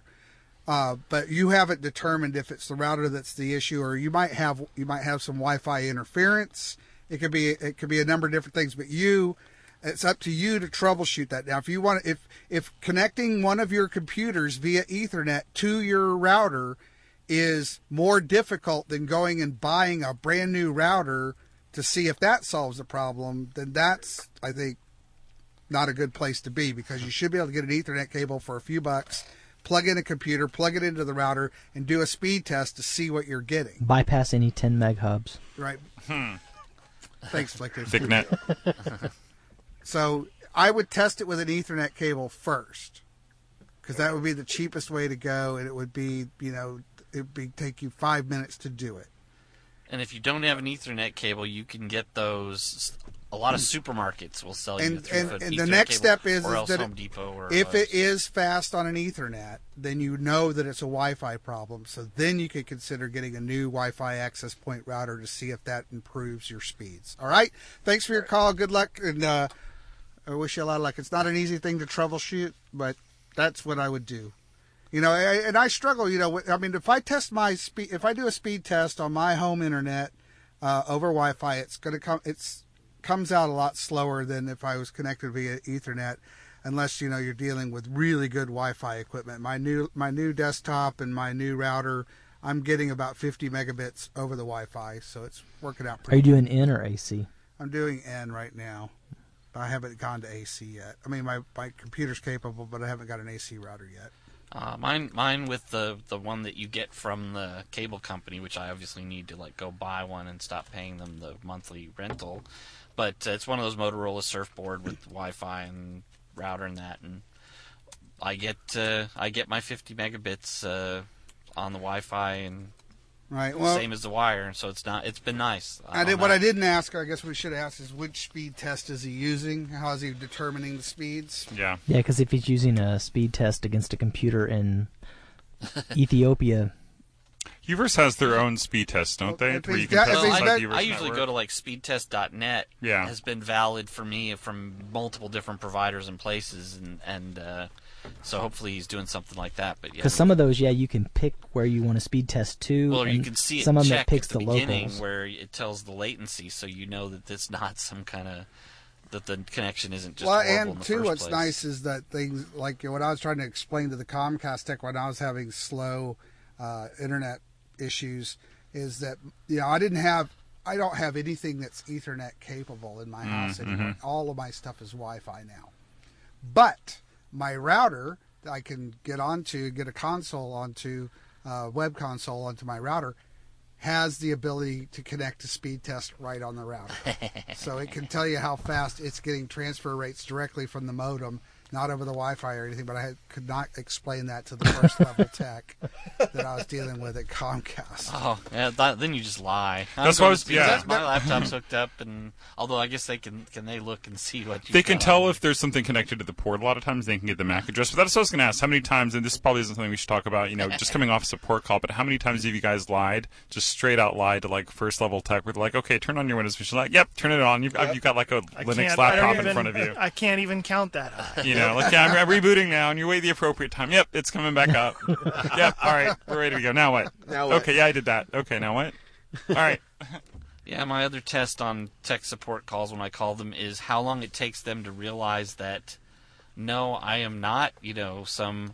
Speaker 5: But you haven't determined if it's the router that's the issue, or you might have some Wi-Fi interference. It could be a number of different things, but it's up to you to troubleshoot that. Now, if you want, if connecting one of your computers via Ethernet to your router is more difficult than going and buying a brand new router to see if that solves the problem, then that's, I think, not a good place to be, because you should be able to get an Ethernet cable for a few bucks, plug in a computer, plug it into the router, and do a speed test to see what you're getting.
Speaker 2: Bypass any 10 meg hubs.
Speaker 5: Right. Thanks, Flick.
Speaker 8: ThickNet.
Speaker 5: So I would test it with an Ethernet cable first, because that would be the cheapest way to go, and it would be, take you 5 minutes to do it.
Speaker 4: And if you don't have an Ethernet cable, you can get those. A lot of supermarkets will sell you a 3-foot
Speaker 5: and
Speaker 4: Ethernet
Speaker 5: the next
Speaker 4: cable,
Speaker 5: step is
Speaker 4: or else
Speaker 5: that
Speaker 4: Home Depot or
Speaker 5: if
Speaker 4: Lowe's.
Speaker 5: it is fast on an Ethernet, then you know that it's a Wi-Fi problem. So then you could consider getting a new Wi-Fi access point router to see if that improves your speeds. All right. Thanks for your call. Good luck, and I wish you a lot of luck. It's not an easy thing to troubleshoot, but that's what I would do. And I struggle. If I test my speed, if I do a speed test on my home internet over Wi-Fi, it's going to come. Comes out a lot slower than if I was connected via Ethernet, unless you're dealing with really good Wi-Fi equipment. My new desktop and my new router, I'm getting about 50 megabits over the Wi-Fi, so it's working out pretty.
Speaker 2: Are you doing N or AC?
Speaker 5: I'm doing N right now. I haven't gone to AC yet. I mean, my computer's capable, but I haven't got an AC router yet.
Speaker 4: Mine with the one that you get from the cable company, which I obviously need to go buy one and stop paying them the monthly rental. But it's one of those Motorola Surfboard with Wi-Fi and router and that, and I get my 50 megabits on the Wi-Fi and
Speaker 5: right. Well,
Speaker 4: same as the wire. So it's been nice.
Speaker 5: What I didn't ask, I guess we should have asked, is which speed test is he using? How is he determining the speeds?
Speaker 8: Yeah.
Speaker 2: Yeah, because if he's using a speed test against a computer in Ethiopia.
Speaker 8: Uverse has their own speed tests, don't they? Where you can test
Speaker 4: Well,
Speaker 8: inside
Speaker 4: I
Speaker 8: the Uverse
Speaker 4: usually
Speaker 8: network.
Speaker 4: go to like speedtest.net.
Speaker 8: Yeah.
Speaker 4: Has been valid for me from multiple different providers and places, and so hopefully he's doing something like that. But yeah,
Speaker 2: Because some of those, you can pick where you want to speed test to.
Speaker 4: well, you
Speaker 2: and
Speaker 4: can see it
Speaker 2: some of them
Speaker 4: check
Speaker 2: it picks
Speaker 4: at the
Speaker 2: the
Speaker 4: beginning
Speaker 2: locals.
Speaker 4: where it tells the latency, so you know that it's not some kind of that the connection isn't just
Speaker 5: well,
Speaker 4: horrible
Speaker 5: and
Speaker 4: in the
Speaker 5: too,
Speaker 4: first
Speaker 5: what's
Speaker 4: place.
Speaker 5: nice is that things like what I was trying to explain to the Comcast tech when I was having slow internet issues is that I don't have anything that's Ethernet capable in my house anymore. All of my stuff is Wi-Fi now, but my router I can get a console onto web console onto my router has the ability to connect to speed test right on the router. So it can tell you how fast it's getting transfer rates directly from the modem, not over the Wi-Fi or anything, but I could not explain that to the first level tech that I was dealing with at Comcast.
Speaker 4: Oh, yeah, then you just lie.
Speaker 8: That's what I was,
Speaker 4: My laptop's hooked up, and although I guess they can they look and see what you
Speaker 8: They can tell if there's something connected to the port. A lot of times they can get the MAC address. But that's what I was going to ask. How many times, and this probably isn't something we should talk about, just coming off a support call, but how many times have you guys lied, just straight out lied to like first level tech where they're like, okay, turn on your Windows machine. Like, yep, turn it on. You've got like a Linux laptop in front of you.
Speaker 6: I can't even count that.
Speaker 8: Like, yeah, I'm rebooting now, and you wait the appropriate time. Yep, it's coming back up. Yep, all right, we're ready to go. Now what? Okay, yeah, I did that. Okay, now what? All right.
Speaker 4: Yeah, my other test on tech support calls when I call them is how long it takes them to realize that, no, I am not, some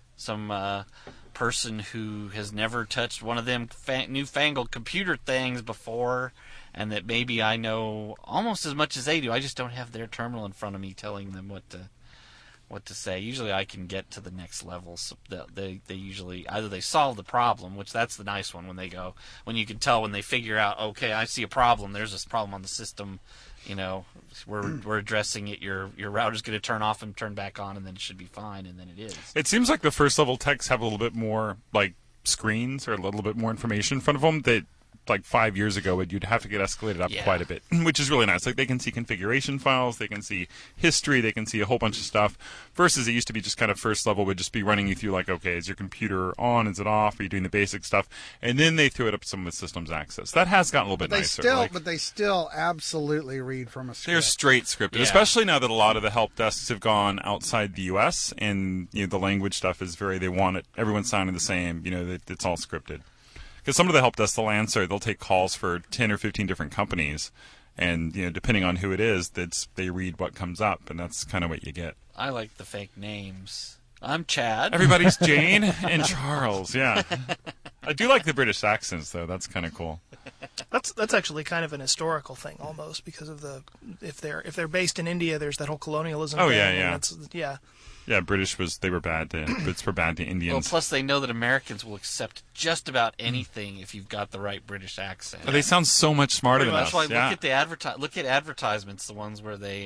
Speaker 4: person who has never touched one of them newfangled computer things before, and that maybe I know almost as much as they do. I just don't have their terminal in front of me telling them what to say. Usually I can get to the next level. So they usually either they solve the problem, which that's the nice one when you can tell when they figure out, okay, I see a problem. There's this problem on the system. We're addressing it. Your router's going to turn off and turn back on, and then it should be fine, and then it is.
Speaker 8: It seems like the first level techs have a little bit more like screens or a little bit more information in front of them that like 5 years ago you'd have to get escalated up quite a bit, which is really nice. Like they can see configuration files, they can see history, they can see a whole bunch of stuff, versus it used to be just kind of first level would just be running you through like, okay, is your computer on, is it off, are you doing the basic stuff, and then they threw it up to some of the systems access. That has gotten a little bit nicer.
Speaker 5: But they still absolutely read from a script.
Speaker 8: They're straight scripted, especially now that a lot of the help desks have gone outside the U.S. and the language stuff is they want it, everyone's sounding the same, it's all scripted. Because some of the help desks, they'll take calls for 10 or 15 different companies, and depending on who it is, they read what comes up, and that's kind of what you get.
Speaker 4: I like the fake names. I'm Chad.
Speaker 8: Everybody's Jane and Charles. Yeah, I do like the British accents though. That's kind of cool.
Speaker 6: That's actually kind of an historical thing almost because of if they're based in India, there's that whole colonialism.
Speaker 8: Oh
Speaker 6: thing,
Speaker 8: yeah. Yeah, British they were bad to Indians.
Speaker 4: Well, plus they know that Americans will accept just about anything if you've got the right British accent.
Speaker 8: They sound so much smarter than us.
Speaker 4: That's why look at advertisements, the ones where they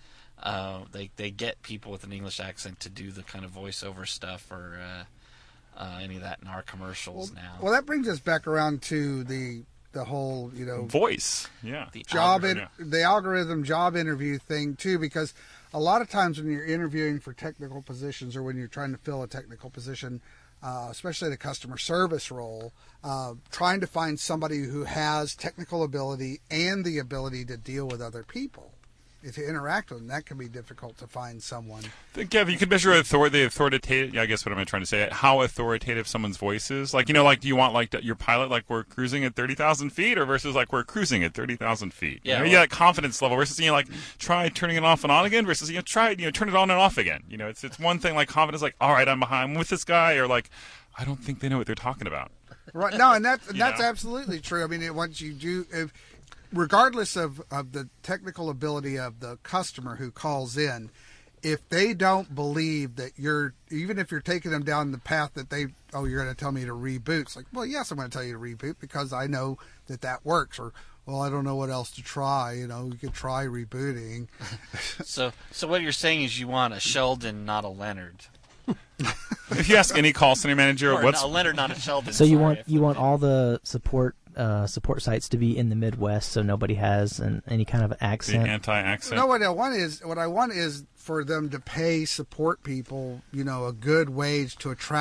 Speaker 4: get people with an English accent to do the kind of voiceover stuff or any of that in our commercials now.
Speaker 5: Well, that brings us back around to the whole
Speaker 8: voice,
Speaker 5: the algorithm job interview thing too, because a lot of times when you're interviewing for technical positions or when you're trying to fill a technical position, especially the customer service role, trying to find somebody who has technical ability and the ability to deal with other people, to interact with them, that can be difficult to find someone.
Speaker 8: Yeah, you could measure the authoritative. I guess what am I trying to say? How authoritative someone's voice is. Like do you want your pilot like we're cruising at 30,000 feet, or versus like we're cruising at 30,000 feet?
Speaker 4: Yeah,
Speaker 8: you got confidence level versus try turning it off and on again versus try turn it on and off again. It's one thing like confidence like all right I'm with this guy, or like I don't think they know what they're talking about.
Speaker 5: Right. No, and that's absolutely true. I mean, once you do. Regardless of the technical ability of the customer who calls in, if they don't believe that even if you're taking them down the path that you're going to tell me to reboot, it's like, well, yes, I'm going to tell you to reboot because I know that works. Or, well, I don't know what else to try. You could try rebooting.
Speaker 4: So what you're saying is you want a Sheldon, not a Leonard.
Speaker 8: If you ask any call center manager, what's
Speaker 4: a Leonard, not a Sheldon.
Speaker 2: So you want all the support sites to be in the Midwest, so nobody has any kind of accent.
Speaker 8: The anti-accent.
Speaker 5: No, what I want is for them to pay support people, a good wage to attract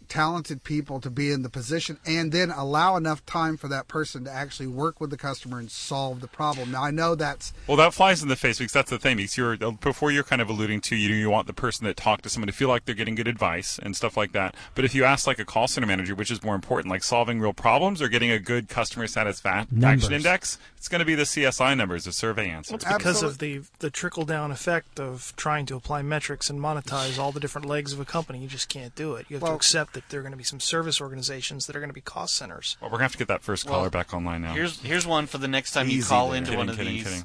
Speaker 5: talented people to be in the position and then allow enough time for that person to actually work with the customer and solve the problem. Now, I know that's...
Speaker 8: Well, that flies in the face because that's the thing. Because before you're kind of alluding to, you want the person that talked to someone to feel like they're getting good advice and stuff like that. But if you ask like a call center manager, which is more important, like solving real problems or getting a good customer satisfaction index, it's going to be the CSI numbers, the survey answers.
Speaker 6: Well, it's because of the trickle-down effect of trying to apply metrics and monetize all the different legs of a company. You just can't do it. You have to accept that there are going to be some service organizations that are going to be cost centers.
Speaker 8: Well, we're going to have to get that first caller back online now.
Speaker 4: Here's one for the next time you call into one of these.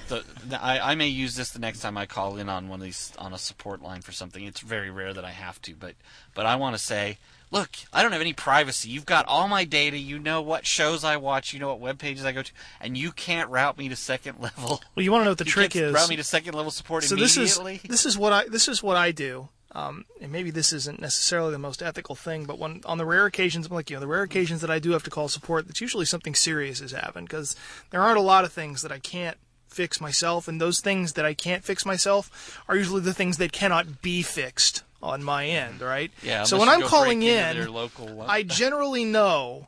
Speaker 4: I may use this the next time I call in on one of these on a support line for something. It's very rare that I have to, but I want to say, look, I don't have any privacy. You've got all my data. You know what shows I watch. You know what web pages I go to, and you can't route me to second level.
Speaker 6: Well, you want to know what the trick is?
Speaker 4: Route me to second level support immediately.
Speaker 6: This is what I do. And maybe this isn't necessarily the most ethical thing, but on the rare occasions, the rare occasions that I do have to call support, that's usually something serious has happened, because there aren't a lot of things that I can't fix myself, and those things that I can't fix myself are usually the things that cannot be fixed on my end, right?
Speaker 4: Yeah.
Speaker 6: So when I'm calling in, I generally know,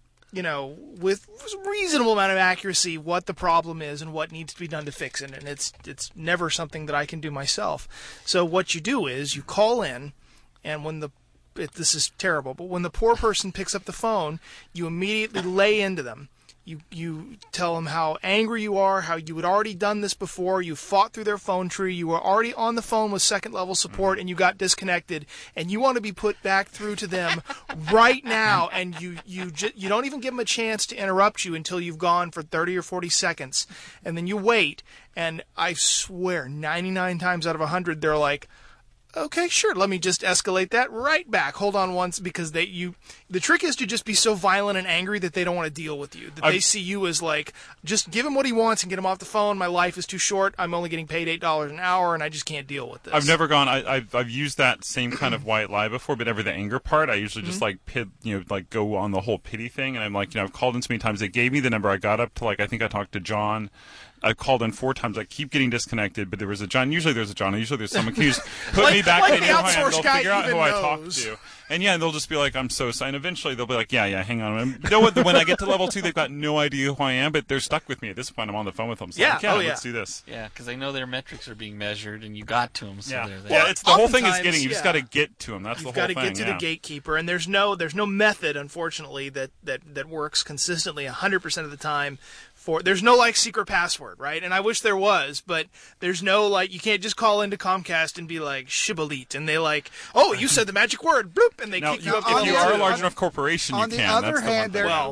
Speaker 6: with a reasonable amount of accuracy what the problem is and what needs to be done to fix it, and it's never something that I can do myself. So what you do is you call in, and this is terrible, but when the poor person picks up the phone, you immediately lay into them. You tell them how angry you are, how you had already done this before, you fought through their phone tree, you were already on the phone with second-level support, and you got disconnected, and you want to be put back through to them right now, and you don't even give them a chance to interrupt you until you've gone for 30 or 40 seconds, and then you wait, and I swear 99 times out of 100 they're like, okay, sure, let me just escalate that right back. Hold on once, because the trick is to just be so violent and angry that they don't want to deal with you. That they see you as like, just give him what he wants and get him off the phone. My life is too short. I'm only getting paid $8 an hour, and I just can't deal with this.
Speaker 8: I've never gone. I've used that same kind of white lie before, but never the anger part. I usually just go on the whole pity thing, and I'm like, I've called in so many times. They gave me the number. I got up to I think I talked to John. I called in 4 times. I keep getting disconnected, but there was a John. Usually there's a John. Usually there's someone. Can you just put me back?
Speaker 6: Like the outsourced guy
Speaker 8: figure out who I talked to. And they'll just be like, I'm so sorry. And eventually they'll be like, yeah, hang on. And you know what? When I get to level 2, they've got no idea who I am, but they're stuck with me at this point. I'm on the phone with them. So let's do this.
Speaker 4: Yeah, because they know their metrics are being measured, and you got to them. So they're there.
Speaker 8: Yeah, it's the whole thing is getting. You just got to get to them. That's the whole thing.
Speaker 6: You've got to get to the gatekeeper, and there's no method, unfortunately, that works consistently 100% of the time. There's no secret password, right? And I wish there was, but there's no you can't just call into Comcast and be like Shibboleth, and they oh, you said the magic word, bloop, and they kick you up.
Speaker 8: If you are a large enough corporation, you can.
Speaker 5: On the other hand,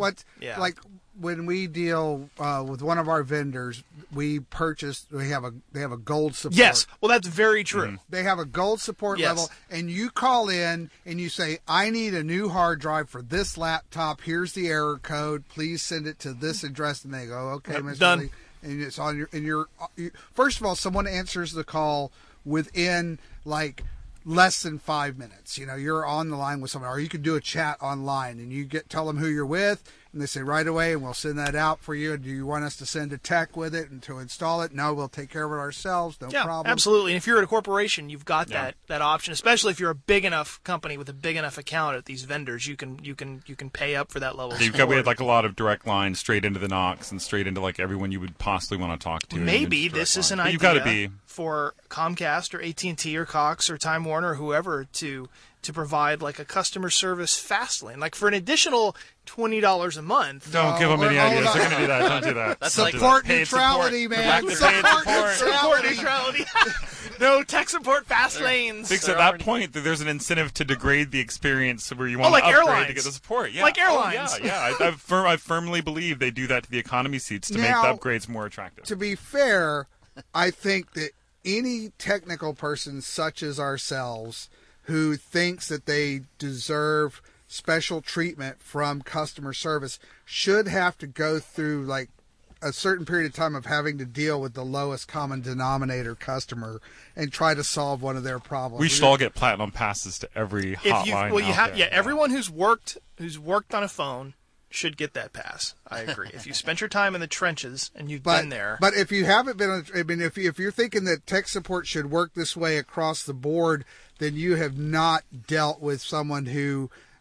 Speaker 6: when
Speaker 5: we deal with one of our vendors, they have a gold support.
Speaker 6: Yes, well, that's very true.
Speaker 5: Mm-hmm. They have a gold support level, and you call in and you say, I need a new hard drive for this laptop. Here's the error code. Please send it to this address. And they go, okay, Mr.
Speaker 6: Done.
Speaker 5: Lee. And it's on your first of all, someone answers the call within less than 5 minutes. You're on the line with someone, or you can do a chat online, and you tell them who you're with, and they say right away, and we'll send that out for you. Do you want us to send a tech with it and to install it? No, we'll take care of it ourselves. No problem.
Speaker 6: Absolutely. And if you're at a corporation, you've got that option. Especially if you're a big enough company with a big enough account at these vendors, you can pay up for that level.
Speaker 8: We had a lot of direct lines straight into the Knox and straight into everyone you would possibly want to talk to.
Speaker 6: Maybe this is an idea for Comcast or AT&T or Cox or Time Warner or whoever to provide a customer service fast lane, for an additional $20 a month.
Speaker 8: Don't give them any ideas. They're going to do that. Don't do that.
Speaker 5: That's support neutrality, man.
Speaker 6: Support neutrality. No tech support fast lanes.
Speaker 8: Because at that point, there's an incentive to degrade the experience where you want to upgrade
Speaker 6: airlines.
Speaker 8: To get the support. Yeah.
Speaker 6: Like airlines.
Speaker 8: I firmly believe they do that to the economy seats to make the upgrades more attractive.
Speaker 5: To be fair, I think that any technical person such as ourselves who thinks that they deserve special treatment from customer service should have to go through a certain period of time of having to deal with the lowest common denominator customer and try to solve one of their problems.
Speaker 8: We should all get platinum passes to every hotline.
Speaker 6: Everyone who's worked on a phone should get that pass. I agree. If you spent your time in the trenches and you've been there.
Speaker 5: But if you haven't been, if you're thinking that tech support should work this way across the board, then you have not dealt with someone who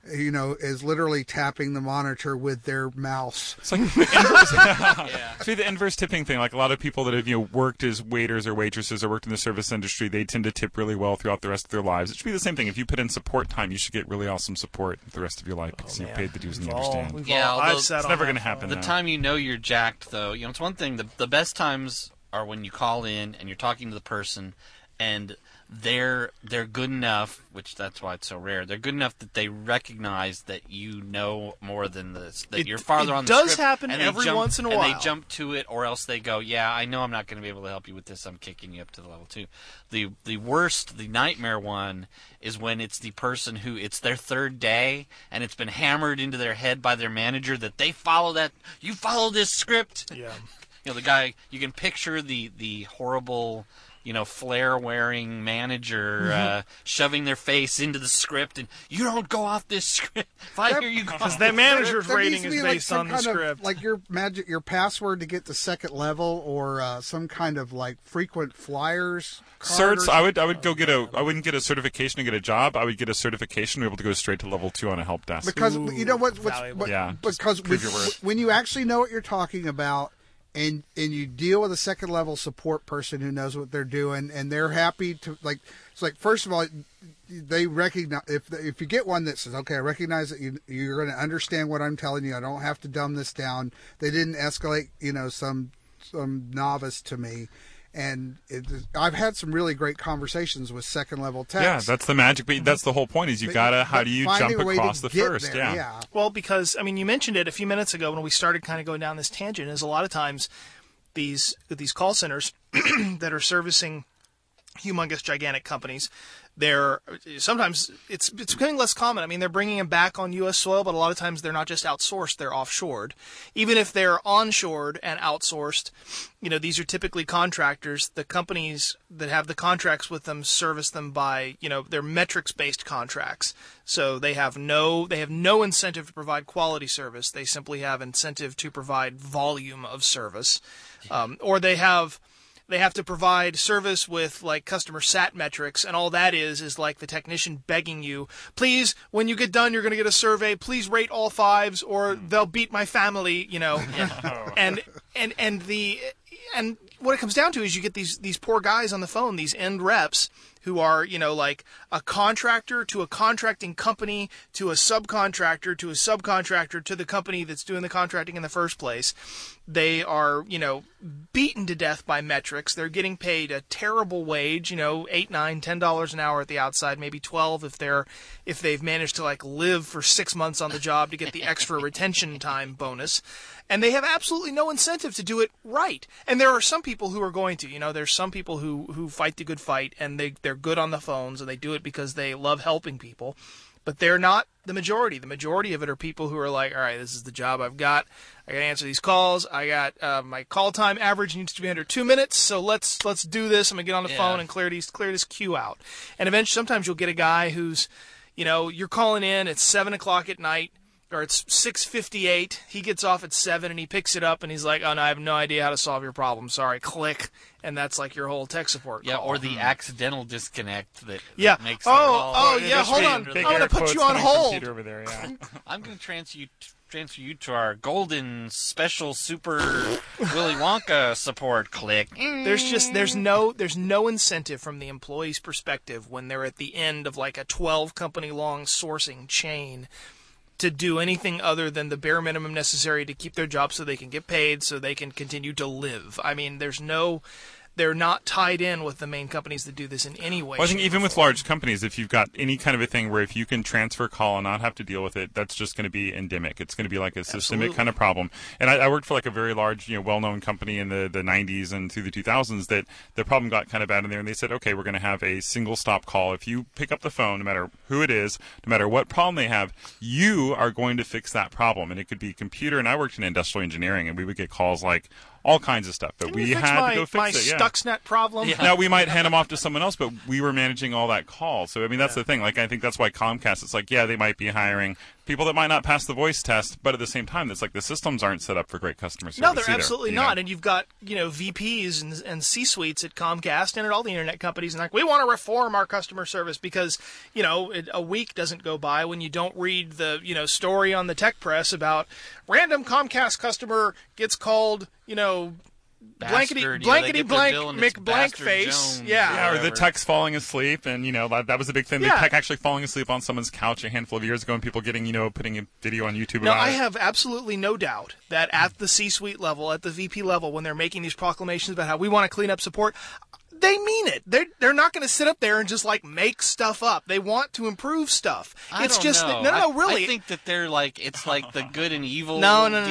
Speaker 5: is literally tapping the monitor with their mouse.
Speaker 8: It's like the inverse, It's the inverse tipping thing. Like a lot of people that have worked as waiters or waitresses or worked in the service industry, they tend to tip really well throughout the rest of their lives. It should be the same thing. If you put in support time, you should get really awesome support the rest of your life because you paid the dues and you understand.
Speaker 4: It's
Speaker 8: never going to happen.
Speaker 4: The time you're jacked, though, it's one thing. The best times are when you call in and you're talking to the person and they're good enough, which that's why it's so rare. They're good enough that they recognize that you know more than this, that you're farther on the script.
Speaker 6: It does happen every once in a while.
Speaker 4: And they jump to it, or else they go, yeah, I know I'm not going to be able to help you with this. I'm kicking you up to the level 2. The worst, the nightmare one, is when it's the person who, it's their third day, and it's been hammered into their head by their manager that they follow that, you follow this script.
Speaker 6: Yeah.
Speaker 4: The guy, you can picture the horrible, flare-wearing manager shoving their face into the script, and you don't go off this script. If I hear you go
Speaker 6: because that manager's rating is based on the script.
Speaker 5: Like your password to get to second level, or some kind of frequent flyers.
Speaker 8: Certs. I would go get I wouldn't get a certification to get a job. I would get a certification to be able to go straight to level 2 on a help desk.
Speaker 5: Because you know because when you actually know what you're talking about. And you deal with a second level support person who knows what they're doing, and they're happy to first of all, they recognize if you get one that says, okay, I recognize that you're going to understand what I'm telling you. I don't have to dumb this down. They didn't escalate some novice to me. And I've had some really great conversations with second level techs.
Speaker 8: Yeah, that's the magic. But that's the whole point. Is how do you jump across the first?
Speaker 5: There, yeah.
Speaker 6: Well, because you mentioned it a few minutes ago when we started kind of going down this tangent. Is a lot of times these call centers that are servicing humongous, gigantic companies. Sometimes it's becoming less common. I mean, they're bringing them back on U.S. soil, but a lot of times they're not just outsourced; they're offshored. Even if they're onshored and outsourced, these are typically contractors. The companies that have the contracts with them service them by, they're metrics-based contracts. So they have no incentive to provide quality service. They simply have incentive to provide volume of service, or they have to provide service with customer sat metrics, and all that is like the technician begging you, please, when you get done, you're going to get a survey. Please rate all 5s, or they'll beat my family. And what it comes down to is you get these poor guys on the phone, these end reps, who are, like a contractor to a contracting company to a subcontractor to a subcontractor to the company that's doing the contracting in the first place. They are, beaten to death by metrics. They're getting paid a terrible wage, $8, $9, $10 an hour at the outside, maybe 12 if they've managed to live for 6 months on the job to get the extra retention time bonus. And they have absolutely no incentive to do it right. And there are some people who are going to, there's some people who fight the good fight, and they're good on the phones, and they do it because they love helping people. But they're not the majority. The majority of it are people who are like, all right, this is the job I've got. I got to answer these calls. I got my call time average needs to be under 2 minutes, so let's do this. I'm going to get on the phone and clear this queue out. And eventually, sometimes you'll get a guy who's, you're calling in at 7 o'clock at night, or it's 6:58. He gets off at 7 and he picks it up and he's like, "Oh no, I have no idea how to solve your problem. Sorry." Click, and that's your whole tech support call.
Speaker 4: Or the accidental disconnect that makes
Speaker 6: hold on. I'm going to put you on hold.
Speaker 8: Over there, yeah.
Speaker 4: I'm going to transfer you to our golden special super Willy Wonka support. Click.
Speaker 6: There's no incentive from the employee's perspective when they're at the end of a 12 company long sourcing chain to do anything other than the bare minimum necessary to keep their job so they can get paid, so they can continue to live. I mean, they're not tied in with the main companies that do this in any way.
Speaker 8: Well, I think even with large companies, if you've got any kind of a thing where if you can transfer call and not have to deal with it, that's just going to be endemic. It's going to be like a systemic kind of problem. And I worked for a very large, well-known company in the 90s and through the 2000s that the problem got kind of bad in there. And they said, okay, we're going to have a single stop call. If you pick up the phone, no matter who it is, no matter what problem they have, you are going to fix that problem. And it could be computer. And I worked in industrial engineering, and we would get calls all kinds of stuff, but we had to go fix it. Yeah.
Speaker 6: Stuxnet problem.
Speaker 8: Yeah. Now, we might hand them off to someone else, but we were managing all that call. So, I mean, that's the thing. Like, I think that's why Comcast, it's like, yeah, they might be hiring people that might not pass the voice test, but at the same time, it's like the systems aren't set up for great customer service.
Speaker 6: No, they're
Speaker 8: either,
Speaker 6: absolutely not. And you've got, VPs and C-suites at Comcast and at all the internet companies, and like, we want to reform our customer service because, a week doesn't go by when you don't read the, story on the tech press about random Comcast customer gets called, blankety blank McBlankface.
Speaker 8: Yeah, or the tech's falling asleep, and that was a big thing. The tech actually falling asleep on someone's couch a handful of years ago, and people getting putting a video on YouTube.
Speaker 6: Now, I have absolutely no doubt that at the C-suite level, at the VP level, when they're making these proclamations about how we want to clean up support, they mean it. They're not going to sit up there and just make stuff up. They want to improve stuff.
Speaker 4: I don't know.
Speaker 6: No, really.
Speaker 4: I think that they're it's like the good and evil.
Speaker 6: No.
Speaker 4: Deal.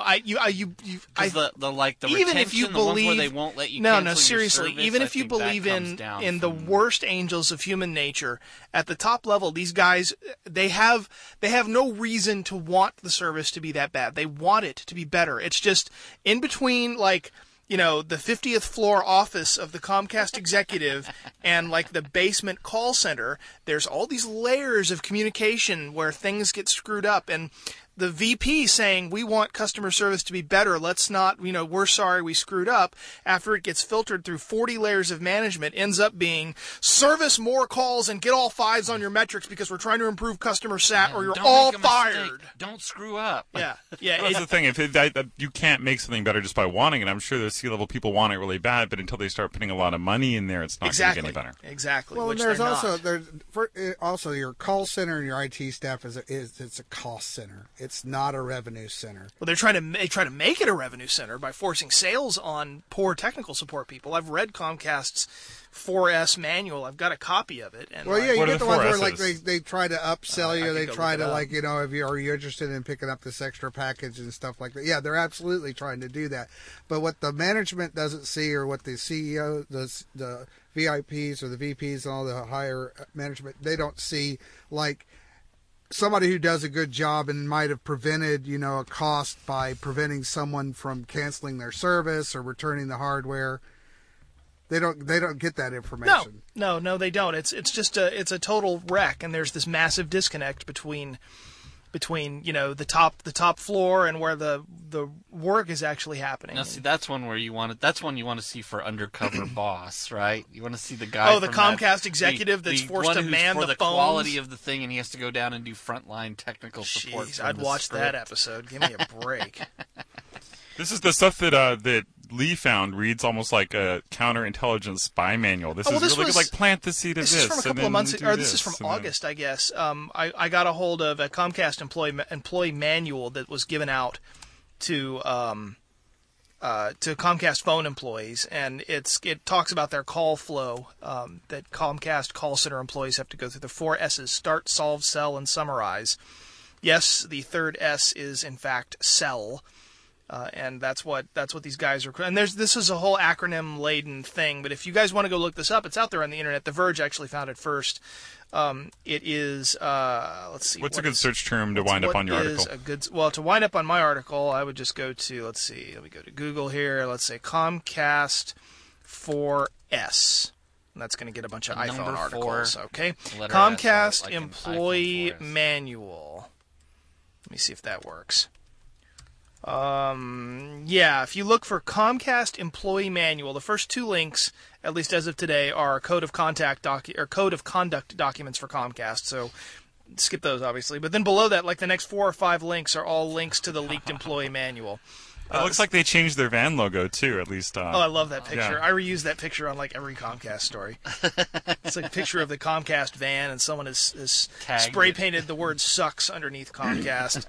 Speaker 6: Even if you believe,
Speaker 4: where they won't let you cancel
Speaker 6: seriously.
Speaker 4: Your service,
Speaker 6: even if you believe in the worst angels of human nature, at the top level, these guys they have no reason to want the service to be that bad. They want it to be better. It's just in between the 50th floor office of the Comcast executive and the basement call center, there's all these layers of communication where things get screwed up, and the VP saying, we want customer service to be better, let's not, we're sorry we screwed up, after it gets filtered through 40 layers of management, ends up being, service more calls and get all fives on your metrics because we're trying to improve customer sat or you're all fired.
Speaker 4: Don't screw up.
Speaker 6: Yeah.
Speaker 8: That's the thing. You can't make something better just by wanting it. I'm sure the C-level people want it really bad, but until they start putting a lot of money in there, it's not going to get any better.
Speaker 6: Exactly.
Speaker 5: Well, there's also your call center and your IT staff it's a cost center. It's not a revenue center.
Speaker 6: Well, they try to make it a revenue center by forcing sales on poor technical support people. I've read Comcast's 4S manual. I've got a copy of it. And
Speaker 5: you get the ones where they try to upsell you. They try to are you interested in picking up this extra package and stuff like that. Yeah, they're absolutely trying to do that. But what the management doesn't see, or what the CEO, the VIPs or the VPs and all the higher management, they don't see somebody who does a good job and might have prevented, a cost by preventing someone from canceling their service or returning the hardware. They don't get that information.
Speaker 6: No, they don't. It's just a total wreck, and there's this massive disconnect between the top floor and where the work is actually happening.
Speaker 4: Now, see, that's one you want to see for undercover boss, right? You want to see the guy.
Speaker 6: Oh, the Comcast executive that's forced to man the phones.
Speaker 4: Quality of the thing, and he has to go down and do frontline technical support.
Speaker 6: Jeez, I'd watch that episode. Give me a break.
Speaker 8: This is the stuff that Lee found reads almost like a counterintelligence spy manual. This is really good, plant the seed of this.
Speaker 6: This is from a couple of months ago, or this is from August, I guess. I got a hold of a Comcast employee manual that was given out to Comcast phone employees, and it talks about their call flow that Comcast call center employees have to go through. The 4 S's: start, solve, sell, and summarize. Yes, the third S is in fact sell. And that's what these guys are. And this is a whole acronym laden thing. But if you guys want to go look this up, it's out there on the internet. The Verge actually found it first. It is. Let's see.
Speaker 8: What's a good search term to wind up on your article?
Speaker 6: To wind up on my article, I would just go to. Let's see. Let me go to Google here. Let's say Comcast 4S. And that's going to get a bunch of iPhone articles. Okay. Comcast Employee Manual. Let me see if that works. If you look for Comcast Employee Manual, the first 2 links, at least as of today, are code of conduct documents for Comcast. So skip those, obviously. But then below that, the next 4 or 5 links are all links to the leaked employee manual.
Speaker 8: It looks like they changed their van logo too, at least.
Speaker 6: I love that picture. Yeah. I reuse that picture on every Comcast story. It's a picture of the Comcast van, and someone has spray painted the word "sucks" underneath Comcast.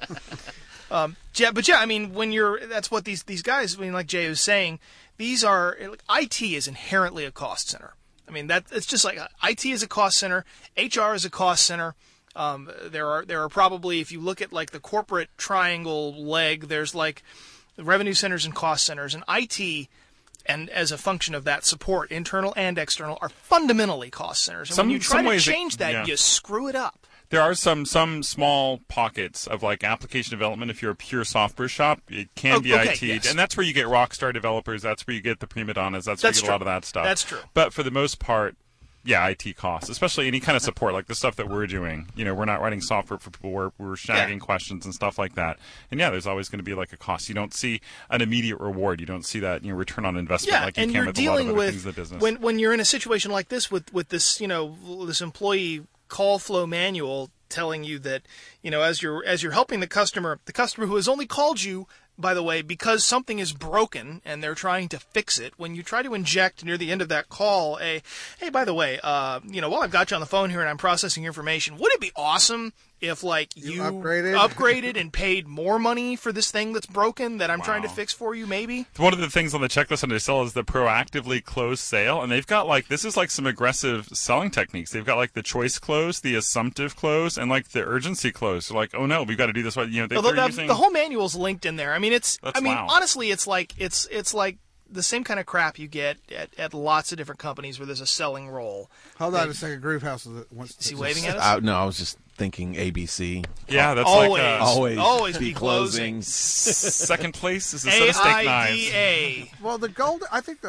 Speaker 6: That's what these guys, like Jay was saying, these are, IT is inherently a cost center. It's just IT is a cost center, HR is a cost center. There are probably, if you look at the corporate triangle leg, there's revenue centers and cost centers, and IT, and as a function of that, support, internal and external, are fundamentally cost centers. And when you try to change that, you screw it up.
Speaker 8: There are some small pockets of like application development. If you're a pure software shop, it can be IT,
Speaker 6: yes.
Speaker 8: and that's where you get Rockstar developers. That's where you get the prima donnas. That's where you get a lot of that stuff.
Speaker 6: That's true.
Speaker 8: But for the most part, yeah, IT costs, especially any kind of support like the stuff that we're doing. You know, we're not writing software for people where we're shagging questions and stuff like that. And yeah, there's always going to be like a cost. You don't see an immediate reward. You don't see that return on investment like you can with a lot of other things in the business.
Speaker 6: When you're in a situation like this with this this employee call flow manual telling you that as you're helping the customer who has only called you, by the way, because something is broken and they're trying to fix it, when you try to inject near the end of that call hey, by the way, while I've got you on the phone here and I'm processing your information, wouldn't it be awesome if you upgraded and paid more money for this thing that's broken that I'm trying to fix for you, maybe?
Speaker 8: One of the things on the checklist under sell is the proactively close sale, and they've got this is like some aggressive selling techniques. They've got like the choice close, the assumptive close, and like the urgency close. So like, oh no, we've got to do this.
Speaker 6: The whole manual's linked in there. I mean,
Speaker 8: wow.
Speaker 6: Honestly, it's like the same kind of crap you get at lots of different companies where there's a selling role.
Speaker 5: Hold on a second. Groove House
Speaker 6: is he waving at us?
Speaker 7: No, I was just thinking ABC.
Speaker 8: Yeah, that's
Speaker 7: always be closing.
Speaker 8: Second place is the set of steak knives.
Speaker 5: Well, the gold. I think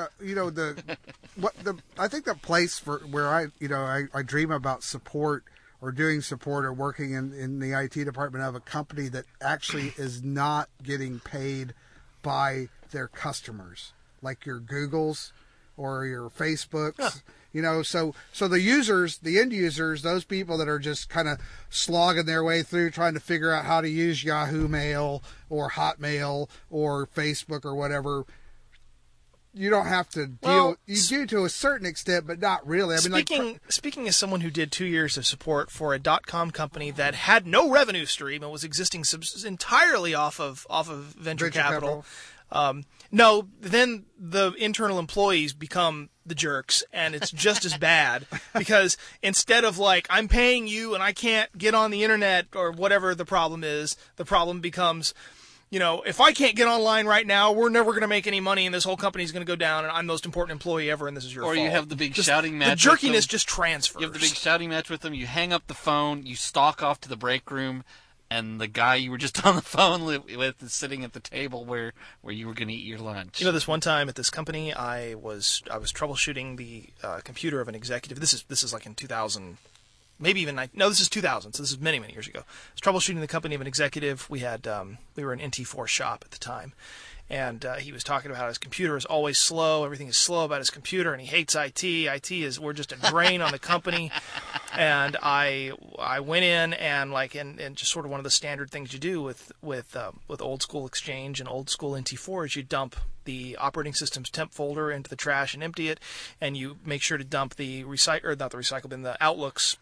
Speaker 5: I think the place for where I dream about support or doing support or working in the IT department of a company that actually is not getting paid by their customers, like your Googles or your Facebooks. So the users, the end users, those people that are just kind of slogging their way through trying to figure out how to use Yahoo Mail or Hotmail or Facebook or whatever, you don't have to deal. You do to a certain extent, but not really. I mean,
Speaker 6: speaking as someone who did 2 years of support for a .com company that had no revenue stream and was existing entirely off of venture capital. No, then the internal employees become the jerks, and it's just as bad because instead of I'm paying you and I can't get on the internet or whatever the problem is, the problem becomes, if I can't get online right now, we're never going to make any money and this whole company's going to go down and I'm the most important employee ever and this is your fault.
Speaker 4: Or you have the big shouting match.
Speaker 6: The jerkiness just transfers.
Speaker 4: You have the big shouting match with them. You hang up the phone. You stalk off to the break room. And the guy you were just on the phone with is sitting at the table where you were going to eat your lunch.
Speaker 6: This one time at this company, I was troubleshooting the computer of an executive. This is like in 2000, maybe even this is 2000. So this is many years ago. I was troubleshooting the company of an executive. We were an NT4 shop at the time, and he was talking about how his computer is always slow. Everything is slow about his computer, and he hates IT. We're just a drain on the company. And I went in and just sort of one of the standard things you do with old school Exchange and old school NT4 is you dump the operating system's temp folder into the trash and empty it, and you make sure to dump the the Outlook's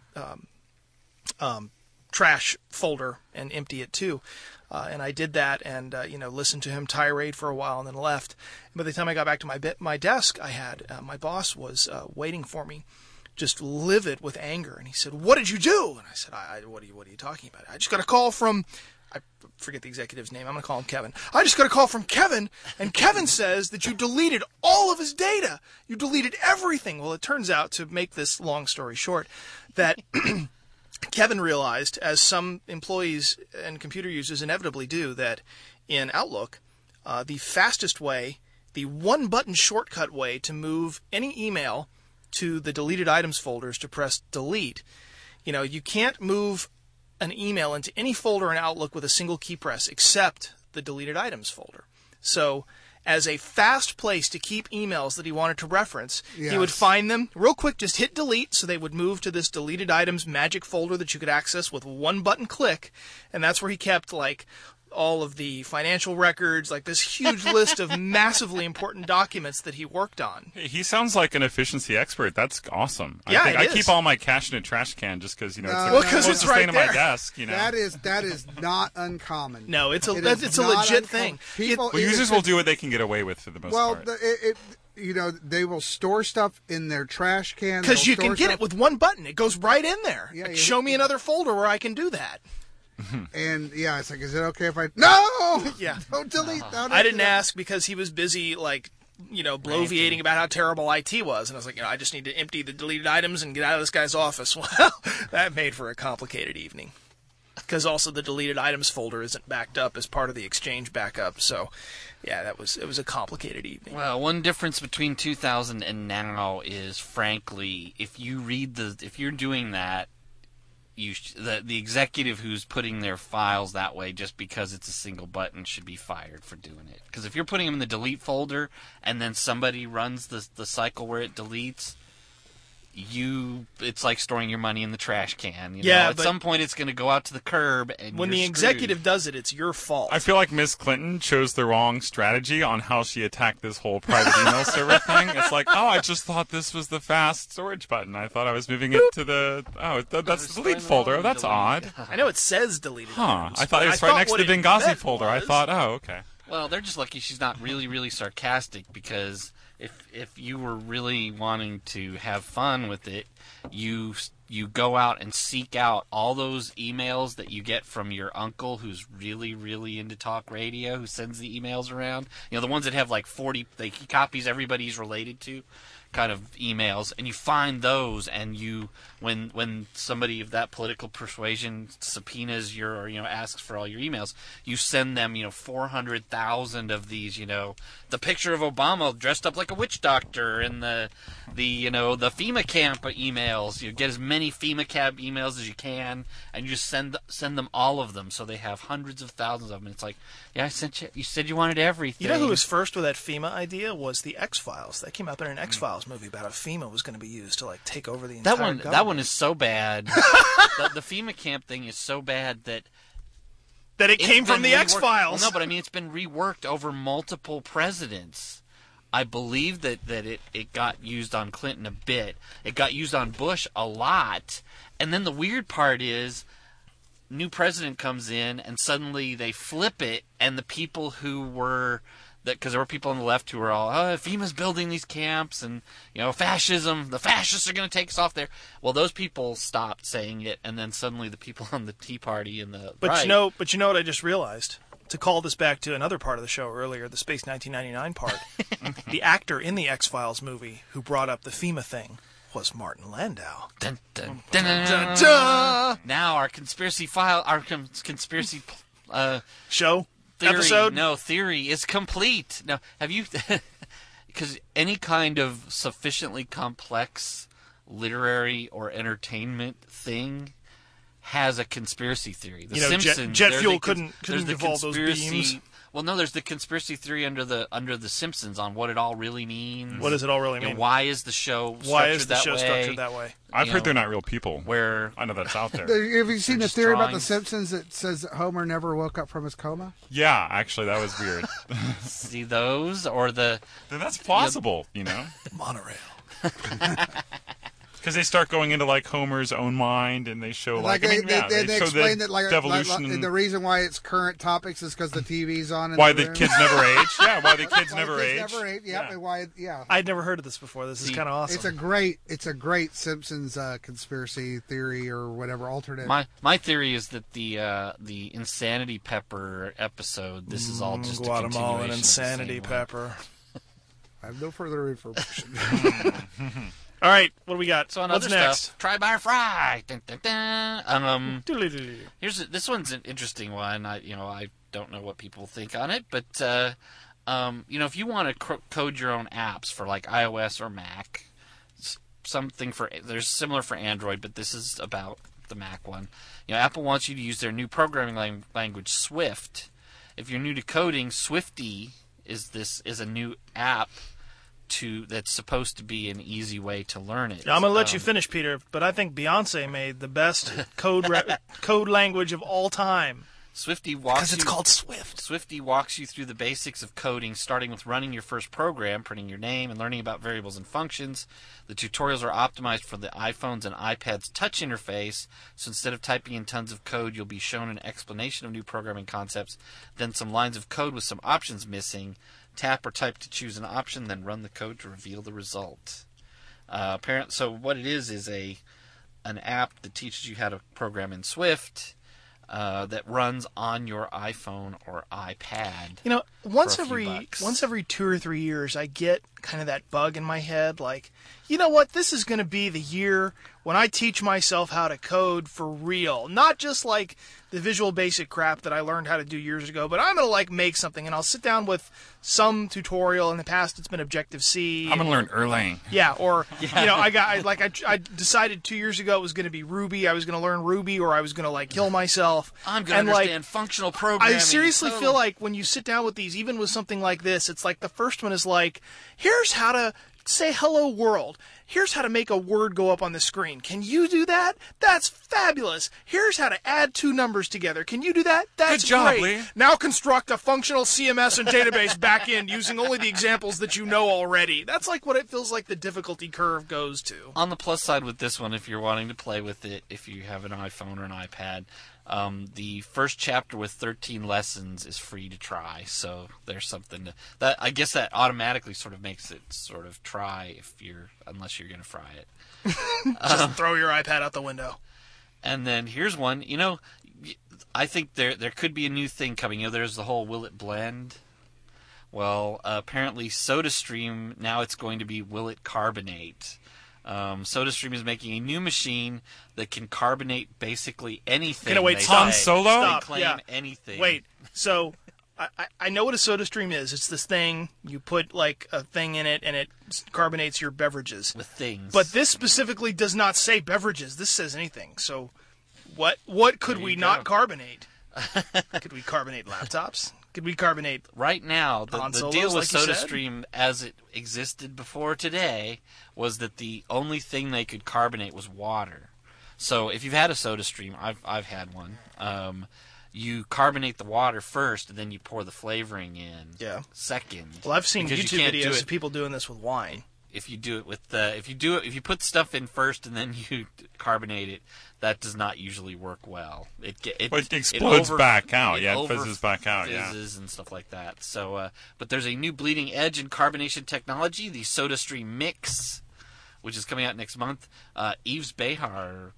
Speaker 6: trash folder and empty it too. And I did that and listened to him tirade for a while and then left. And by the time I got back to my desk, I had my boss was waiting for me, just livid with anger, and he said, "What did you do?" And I said, "What are you talking about? I just got a call from." I forget the executive's name. I'm going to call him Kevin. I just got a call from Kevin, and Kevin says that you deleted all of his data. You deleted everything. Well, it turns out, to make this long story short, that Kevin realized, as some employees and computer users inevitably do, that in Outlook, the fastest way, the one-button shortcut way to move any email to the deleted items folders to press delete. You can't move an email into any folder in Outlook with a single key press except the deleted items folder. So as a fast place to keep emails that he wanted to reference, he would find them real quick, just hit delete, so they would move to this deleted items magic folder that you could access with one button click, and that's where he kept all of the financial records, this huge list of massively important documents that he worked on.
Speaker 8: He sounds like an efficiency expert. That's awesome.
Speaker 6: Yeah,
Speaker 8: I keep all my cash in a trash can just because
Speaker 6: it's right there.
Speaker 8: My desk.
Speaker 5: That is not uncommon.
Speaker 6: No, it's a legit thing.
Speaker 8: Users will do what they can get away with for the most part.
Speaker 5: They will store stuff in their trash can
Speaker 6: because you can get it with one button. It goes right in there. Yeah, show me another folder where I can do that.
Speaker 5: And it's is it okay if I? No.
Speaker 6: Yeah.
Speaker 5: Don't delete.
Speaker 6: I didn't ask because he was busy bloviating about how terrible IT was. And I was like, I just need to empty the deleted items and get out of this guy's office. Well, that made for a complicated evening. Because also the deleted items folder isn't backed up as part of the Exchange backup. So, yeah, it was a complicated evening.
Speaker 4: Well, one difference between 2000 and now is, frankly, if you're doing that, the executive who's putting their files that way just because it's a single button should be fired for doing it. Because if you're putting them in the delete folder and then somebody runs the cycle where it deletes, it's like storing your money in the trash can. At some point it's going to go out to the curb, and
Speaker 6: when the executive does it, it's your fault.
Speaker 8: I feel like Miss Clinton chose the wrong strategy on how she attacked this whole private email server thing. It's like, I just thought this was the fast storage button. I thought I was moving it to that's the delete folder. Oh, that's odd.
Speaker 6: I know it says deleted.
Speaker 8: I thought it was right next to the Benghazi folder. I thought, okay.
Speaker 4: Well, they're just lucky she's not really, really sarcastic, because if you were really wanting to have fun with it, you go out and seek out all those emails that you get from your uncle who's really, really into talk radio, who sends the emails around. The ones that have like 40, he copies everybody he's related to, kind of emails, and you find those, and when somebody of that political persuasion subpoenas or asks for all your emails, you send them 400,000 of these, the picture of Obama dressed up like a witch doctor, and the FEMA camp emails. You get as many FEMA camp emails as you can, and you just send them, all of them, so they have hundreds of thousands of them. And it's like, I sent you. You said you wanted everything.
Speaker 6: You know who was first with that FEMA idea was the X-Files. That came up in an X-Files movie about how FEMA was going to be used to take over the entire government.
Speaker 4: That one is so bad. the FEMA camp thing is so bad that
Speaker 6: it came from the X-Files.
Speaker 4: Well, no, but it's been reworked over multiple presidents. I believe that it got used on Clinton a bit. It got used on Bush a lot. And then the weird part is, new president comes in and suddenly they flip it, and the people who were because there were people on the left who were all, FEMA's building these camps, and fascism, the fascists are going to take us off there. Well, those people stopped saying it, and then suddenly the people on the Tea Party and the right.
Speaker 6: But you know what I just realized? To call this back to another part of the show earlier, the Space 1999 part, the actor in the X-Files movie who brought up the FEMA thing was Martin Landau.
Speaker 4: Dun, dun, dun, dun, dun, dun. Now our conspiracy
Speaker 6: show
Speaker 4: theory is complete. Now, have you? Because any kind of sufficiently complex literary or entertainment thing has a conspiracy theory. The Simpsons,
Speaker 6: jet fuel couldn't evolve those beams.
Speaker 4: Well, no, there's the conspiracy theory under the Simpsons on what it all really means.
Speaker 6: What does it all really mean?
Speaker 4: Why is the show structured that way?
Speaker 8: I've heard they're not real people.
Speaker 4: Where
Speaker 8: I know that's out there.
Speaker 5: Have you seen the theory about the Simpsons that says that Homer never woke up from his coma?
Speaker 8: Yeah, actually, that was weird.
Speaker 4: See those or
Speaker 8: then that's plausible,
Speaker 6: Monorail.
Speaker 8: Because they start going into Homer's own mind, and they show
Speaker 5: they explain that
Speaker 8: devolution.
Speaker 5: The reason why it's current topics is because the TV's on.
Speaker 8: Why the kids never age? Yeah, why the kids never age?
Speaker 5: Yeah.
Speaker 6: I'd never heard of this before. This is kind of awesome.
Speaker 5: It's a great Simpsons conspiracy theory or whatever alternate.
Speaker 4: My theory is that the Insanity Pepper episode. This is all just
Speaker 6: Guatemalan
Speaker 4: a
Speaker 6: Insanity Pepper.
Speaker 5: I have no further information.
Speaker 6: All right, what do we got?
Speaker 4: So on
Speaker 6: What's
Speaker 4: other
Speaker 6: next?
Speaker 4: Stuff, try bar fry. Dun, dun, dun. This one's an interesting one. I don't know what people think on it, but if you want to code your own apps for iOS or Mac, there's similar for Android, but this is about the Mac one. Apple wants you to use their new programming language, Swift. If you're new to coding, Swifty is a new app that's supposed to be an easy way to learn it.
Speaker 6: I'm going to let you finish, Peter, but I think Beyonce made the best code language of all time.
Speaker 4: Swifty walks
Speaker 6: because it's called Swift.
Speaker 4: Swifty walks you through the basics of coding, starting with running your first program, printing your name, and learning about variables and functions. The tutorials are optimized for the iPhones and iPads touch interface, so instead of typing in tons of code, you'll be shown an explanation of new programming concepts, then some lines of code with some options missing. Tap or type to choose an option, then run the code to reveal the result. So what it is an app that teaches you how to program in Swift. that runs on your iPhone or iPad.
Speaker 6: You know, once
Speaker 4: for a few
Speaker 6: every
Speaker 4: bucks.
Speaker 6: 2 or 3 years, I get kind of that bug in my head, like, you know what? This is going to be the year when I teach myself how to code for real, not just like the Visual Basic crap that I learned how to do years ago, but I'm going to like make something, and I'll sit down with some tutorial. In the past, it's been Objective-C.
Speaker 8: I'm going to learn Erlang.
Speaker 6: Yeah, or you know, I decided 2 years ago it was going to be Ruby. I was going to learn Ruby, or I was going to like kill myself.
Speaker 4: I'm going to understand functional programming.
Speaker 6: I seriously feel like when you sit down with these, even with something like this, it's like the first one is like, here's how to say hello world. Here's how to make a word go up on the screen. Can you do that? That's fabulous. Here's how to add two numbers together. Can you do that? That's
Speaker 8: Good job,
Speaker 6: great.
Speaker 8: Lee.
Speaker 6: Now construct a functional CMS and database backend using only the examples that you know already. That's like what it feels like the difficulty curve goes to.
Speaker 4: On the plus side with this one, if you're wanting to play with it, if you have an iPhone or an iPad, the first chapter with 13 lessons is free to try. So there's something that I guess that automatically sort of makes it sort of try unless you're going to fry it.
Speaker 6: Just throw your iPad out the window.
Speaker 4: And then here's one. You know, I think there could be a new thing coming. You know, there's the whole will it blend? Well, apparently SodaStream, now it's going to be will it carbonate? SodaStream is making a new machine that can carbonate basically anything.
Speaker 6: Can I wait?
Speaker 8: Han Solo?
Speaker 6: Stop.
Speaker 4: They claim
Speaker 6: Yeah.
Speaker 4: anything.
Speaker 6: Wait. So I know what a SodaStream is. It's this thing you put like a thing in it and it carbonates your beverages
Speaker 4: with things.
Speaker 6: But this specifically does not say beverages. This says anything. So what could we not carbonate? Could we carbonate laptops? Could we carbonate
Speaker 4: right now? The deal with
Speaker 6: like
Speaker 4: SodaStream, as it existed before today, was that the only thing they could carbonate was water. So if you've had a SodaStream, I've had one. You carbonate the water first, and then you pour the flavoring in.
Speaker 6: Yeah.
Speaker 4: Second.
Speaker 6: Well, I've seen
Speaker 4: because
Speaker 6: YouTube videos of people doing this with wine.
Speaker 4: If you do it with if you put stuff in first and then you carbonate it, that does not usually work well. It
Speaker 8: explodes back out. It fizzes back out.
Speaker 4: Fizzes and stuff like that. So, but there's a new bleeding edge in carbonation technology, the SodaStream Mix, which is coming out next month. Yves Behar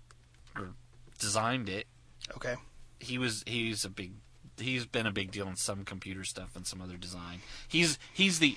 Speaker 4: designed it.
Speaker 6: Okay.
Speaker 4: He's been a big deal in some computer stuff and some other design. He's the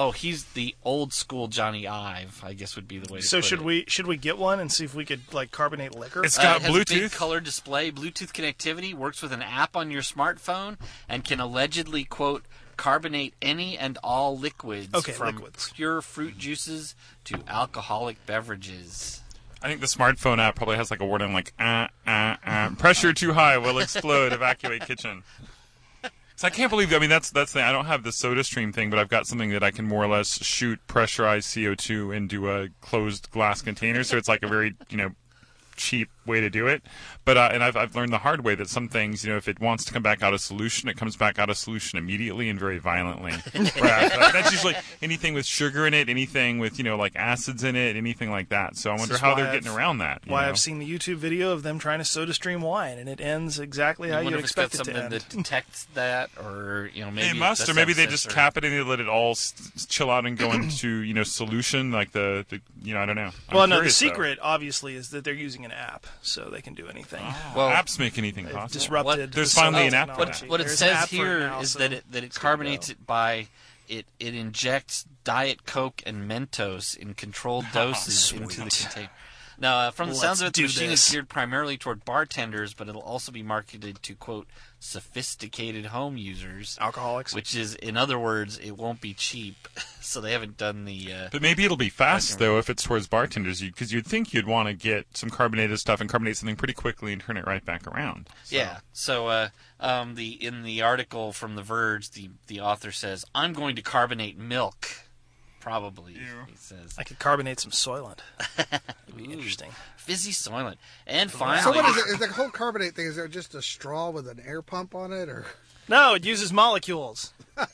Speaker 4: old school Johnny Ive, I guess would be the way to put it.
Speaker 6: Should we get one and see if we could like carbonate liquor?
Speaker 8: It's got
Speaker 4: it has
Speaker 8: Bluetooth.
Speaker 4: a big color display, Bluetooth connectivity, works with an app on your smartphone, and can allegedly, quote, carbonate any and all liquids from pure fruit juices to alcoholic beverages.
Speaker 8: I think the smartphone app probably has like a warning like, pressure too high will explode, evacuate kitchen. So I can't believe, that's the thing. I don't have the SodaStream thing, but I've got something that I can more or less shoot pressurized CO2 into a closed glass container. So it's like a very, cheap way to do it. But and I've learned the hard way that some things, if it wants to come back out of solution, it comes back out of solution immediately and very violently. That's usually anything with sugar in it, anything with like acids in it, anything like that. So I wonder how they're getting around that.
Speaker 6: I've seen the YouTube video of them trying to SodaStream wine, and it ends exactly how you'd expect it to end.
Speaker 4: That detects that, or maybe
Speaker 8: it must, or maybe they just cap it and they let it all chill out and go into solution, like the I don't know.
Speaker 6: Well, no, the secret obviously is that they're using an app, so they can do anything.
Speaker 8: Well, apps make anything possible.
Speaker 6: Disrupted.
Speaker 8: There's finally an app for that.
Speaker 4: What it says here is that it carbonates it by it injects Diet Coke and Mentos in controlled doses into the container. Now, from the sounds of it, the machine is geared primarily toward bartenders, but it'll also be marketed to, quote, sophisticated home users.
Speaker 6: Alcoholics.
Speaker 4: Which is, in other words, it won't be cheap. So they haven't done the...
Speaker 8: but maybe it'll be fast, though, if it's towards bartenders, because you'd think you'd want to get some carbonated stuff and carbonate something pretty quickly and turn it right back around. So.
Speaker 4: Yeah. So in the article from The Verge, the author says, I'm going to carbonate milk. Probably, he says.
Speaker 6: I could carbonate some Soylent. It'd be interesting.
Speaker 4: Fizzy Soylent. And finally...
Speaker 5: So what is it? Is the whole carbonate thing, is there just a straw with an air pump on it? Or
Speaker 6: no, it uses molecules.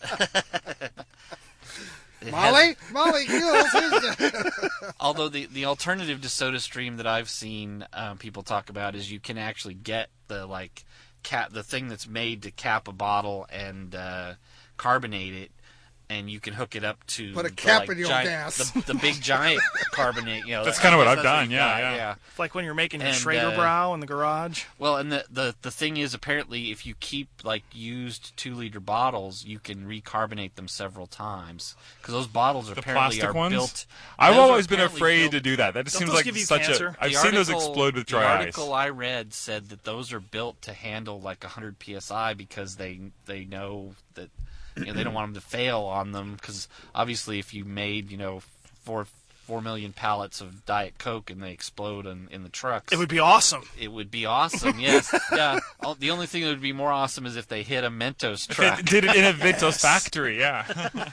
Speaker 5: Molecules?
Speaker 4: Although the alternative to SodaStream that I've seen people talk about is you can actually get the the thing that's made to cap a bottle and carbonate it. and you can hook it up to
Speaker 5: put a cap in your
Speaker 4: giant,
Speaker 5: gas.
Speaker 4: the big giant carbonate.
Speaker 8: That's kind of what I've done. Yeah.
Speaker 6: It's like when you're making your Schrader Brow in the garage.
Speaker 4: Well, and the thing is, apparently, if you keep like used 2-liter bottles, you can recarbonate them several times because those bottles apparently are built.
Speaker 8: I've always been afraid to do that. That just seems like such
Speaker 6: cancer?
Speaker 8: I've seen those explode with dry ice.
Speaker 4: The article I read said that those are built to handle like 100 psi because they know that. They don't want them to fail on them because obviously if you made 4 million pallets of Diet Coke and they explode in the trucks,
Speaker 6: it would be awesome.
Speaker 4: It would be awesome, yes. Yeah. The only thing that would be more awesome is if they hit a Mentos truck.
Speaker 8: They did it in a Mentos factory, yeah.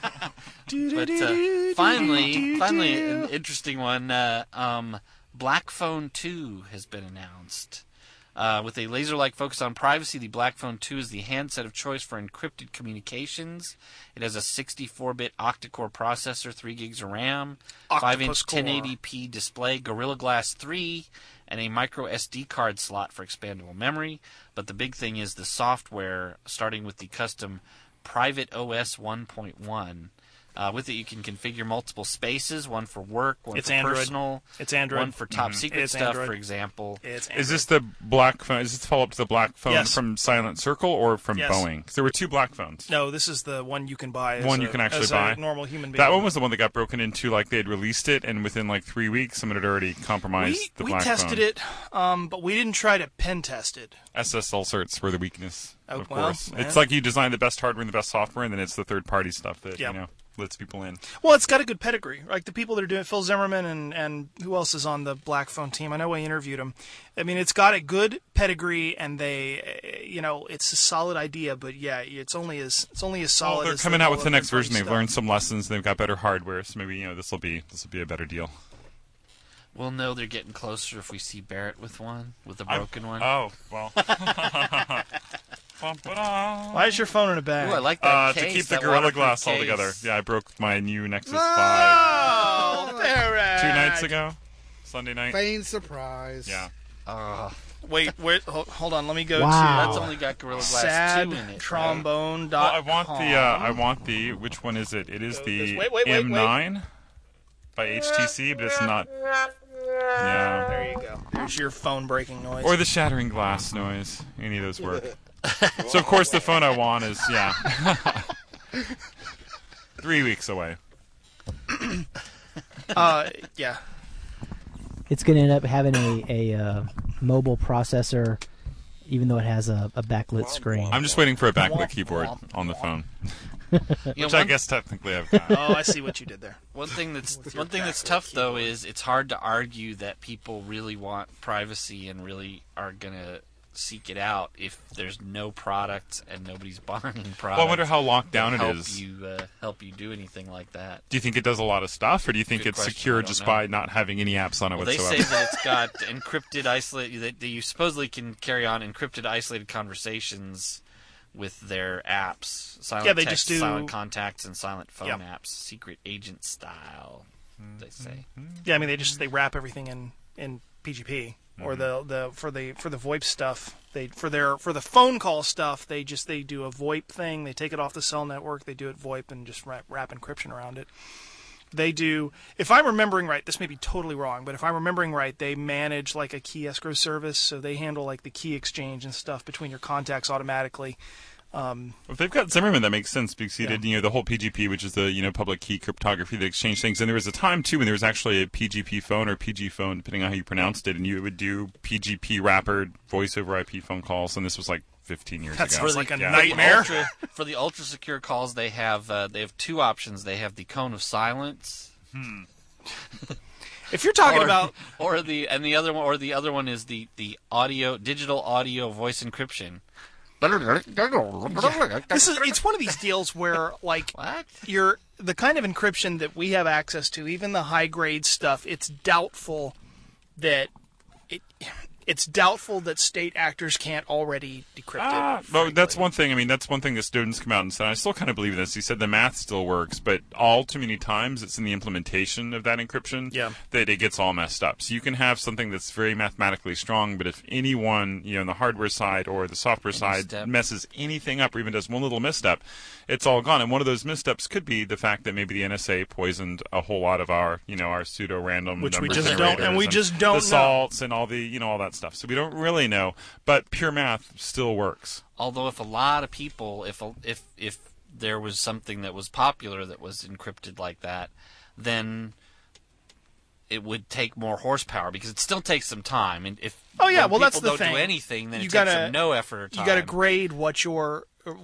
Speaker 4: But finally, an interesting one. Black Phone 2 has been announced. With a laser-like focus on privacy, the Black Phone 2 is the handset of choice for encrypted communications. It has a 64-bit octa-core processor, 3 gigs of RAM, 5-inch 1080p display, Gorilla Glass 3, and a micro SD card slot for expandable memory. But the big thing is the software, starting with the custom Private OS 1.1. With it, you can configure multiple spaces, one for work, one for
Speaker 6: Android.
Speaker 4: personal,
Speaker 6: it's Android.
Speaker 4: one for top secret stuff,
Speaker 6: Android.
Speaker 4: For example.
Speaker 8: Is this the Black Phone? Is this the follow-up to the Black Phone
Speaker 6: Yes.
Speaker 8: from Silent Circle or from
Speaker 6: Yes.
Speaker 8: Boeing? Because there were 2 Black Phones.
Speaker 6: No, this is the one you can buy.
Speaker 8: One you can actually buy.
Speaker 6: A normal human being.
Speaker 8: That one was the one that got broken into. Like they had released it, and within like 3 weeks, someone had already compromised the Black Phone.
Speaker 6: We tested it, but we didn't try to pen test it.
Speaker 8: SSL certs were the weakness, of
Speaker 6: well,
Speaker 8: course.
Speaker 6: man.
Speaker 8: It's like you design the best hardware and the best software, and then it's the third-party stuff that lets people in.
Speaker 6: Well, it's got a good pedigree. Like the people that are doing it, Phil Zimmerman and who else is on the Black Phone team? I know I interviewed him. I mean, it's got a good pedigree, and they, it's a solid idea. But yeah, it's only as solid.
Speaker 8: Well, they're
Speaker 6: as
Speaker 8: coming out with the next version. They've
Speaker 6: stuff.
Speaker 8: learned some lessons. They've got better hardware, so maybe this will be a better deal.
Speaker 4: We'll know they're getting closer if we see Barrett with a broken one.
Speaker 8: Oh well.
Speaker 6: Why is your phone in a bag?
Speaker 4: Ooh, I like that case,
Speaker 8: to keep the
Speaker 4: that
Speaker 8: Gorilla
Speaker 4: waterproof
Speaker 8: Glass all
Speaker 4: case.
Speaker 8: together. Yeah, I broke my new Nexus 5
Speaker 6: Oh, Barrett!
Speaker 8: 2 nights ago, Sunday night.
Speaker 5: Feigned surprise.
Speaker 8: Yeah.
Speaker 6: Wait, hold on. Let me go
Speaker 2: Wow.
Speaker 6: to
Speaker 4: That's only got Gorilla Glass 2 in it.
Speaker 6: SadTrombone.com.
Speaker 8: Well, I want the. Which one is it? It is the M9 by HTC, but it's not. Yeah.
Speaker 6: There you go. There's your phone breaking noise.
Speaker 8: Or the shattering glass noise. Any of those work. So of course the phone I want is 3 weeks away.
Speaker 6: Yeah.
Speaker 2: It's going to end up having a mobile processor, even though it has a backlit screen.
Speaker 8: I'm just waiting for a backlit keyboard on the phone. Which I guess technically I've got.
Speaker 6: Oh, I see what you did there.
Speaker 4: One thing that's tough though is it's hard to argue that people really want privacy and really are gonna seek it out if there's no product and nobody's buying products.
Speaker 8: Well, I wonder how locked down it is.
Speaker 4: Help you do anything like that.
Speaker 8: Do you think it does a lot of stuff, or do you think
Speaker 4: Good
Speaker 8: it's
Speaker 4: question.
Speaker 8: secure
Speaker 4: I don't
Speaker 8: just
Speaker 4: know.
Speaker 8: by not having any apps on it whatsoever?
Speaker 4: They say that it's got encrypted, isolated. That you supposedly can carry on encrypted, isolated conversations with their apps, silent
Speaker 6: they
Speaker 4: text,
Speaker 6: just do-
Speaker 4: silent contacts, and silent phone apps, secret agent style. They say.
Speaker 6: Yeah, I mean they wrap everything in PGP or the for the VoIP stuff. For the phone call stuff, they do a VoIP thing. They take it off the cell network. They do it VoIP and just wrap encryption around it. They do, if I'm remembering right, this may be totally wrong, but if I'm remembering right, they manage like a key escrow service, so they handle like the key exchange and stuff between your contacts automatically.
Speaker 8: If they've got Zimmerman, that makes sense because he did, the whole PGP, which is the, public key cryptography that exchange things. And there was a time too when there was actually a PGP phone or PG phone, depending on how you pronounced it, and it would do PGP wrappered voice over IP phone calls. And this was like 15 years ago.
Speaker 6: That's like a nightmare.
Speaker 4: For the ultra secure calls, they have 2 options. They have the cone of silence.
Speaker 6: If you're talking about
Speaker 4: the other one is the digital audio voice encryption.
Speaker 6: It's one of these deals where like the kind of encryption that we have access to, even the high grade stuff, it's doubtful that it's doubtful that state actors can't already decrypt it.
Speaker 8: Well, that's one thing. I mean, that's one thing that students come out and said. I still kind of believe this. He said the math still works, but all too many times it's in the implementation of that encryption that it gets all messed up. So you can have something that's very mathematically strong, but if anyone, on the hardware side or the software side messes anything up or even does one little misstep, it's all gone. And one of those missteps could be the fact that maybe the NSA poisoned a whole lot of our, our pseudo-random
Speaker 6: which we
Speaker 8: number
Speaker 6: just don't, and we just don't know.
Speaker 8: The salts and all the, all that stuff. So we don't really know, but pure math still works.
Speaker 4: Although if a lot of people, if there was something that was popular that was encrypted like that, then it would take more horsepower because it still takes some time. And if
Speaker 6: that's the thing.
Speaker 4: People don't do anything, then it takes them no effort or time.
Speaker 6: You got to grade what you're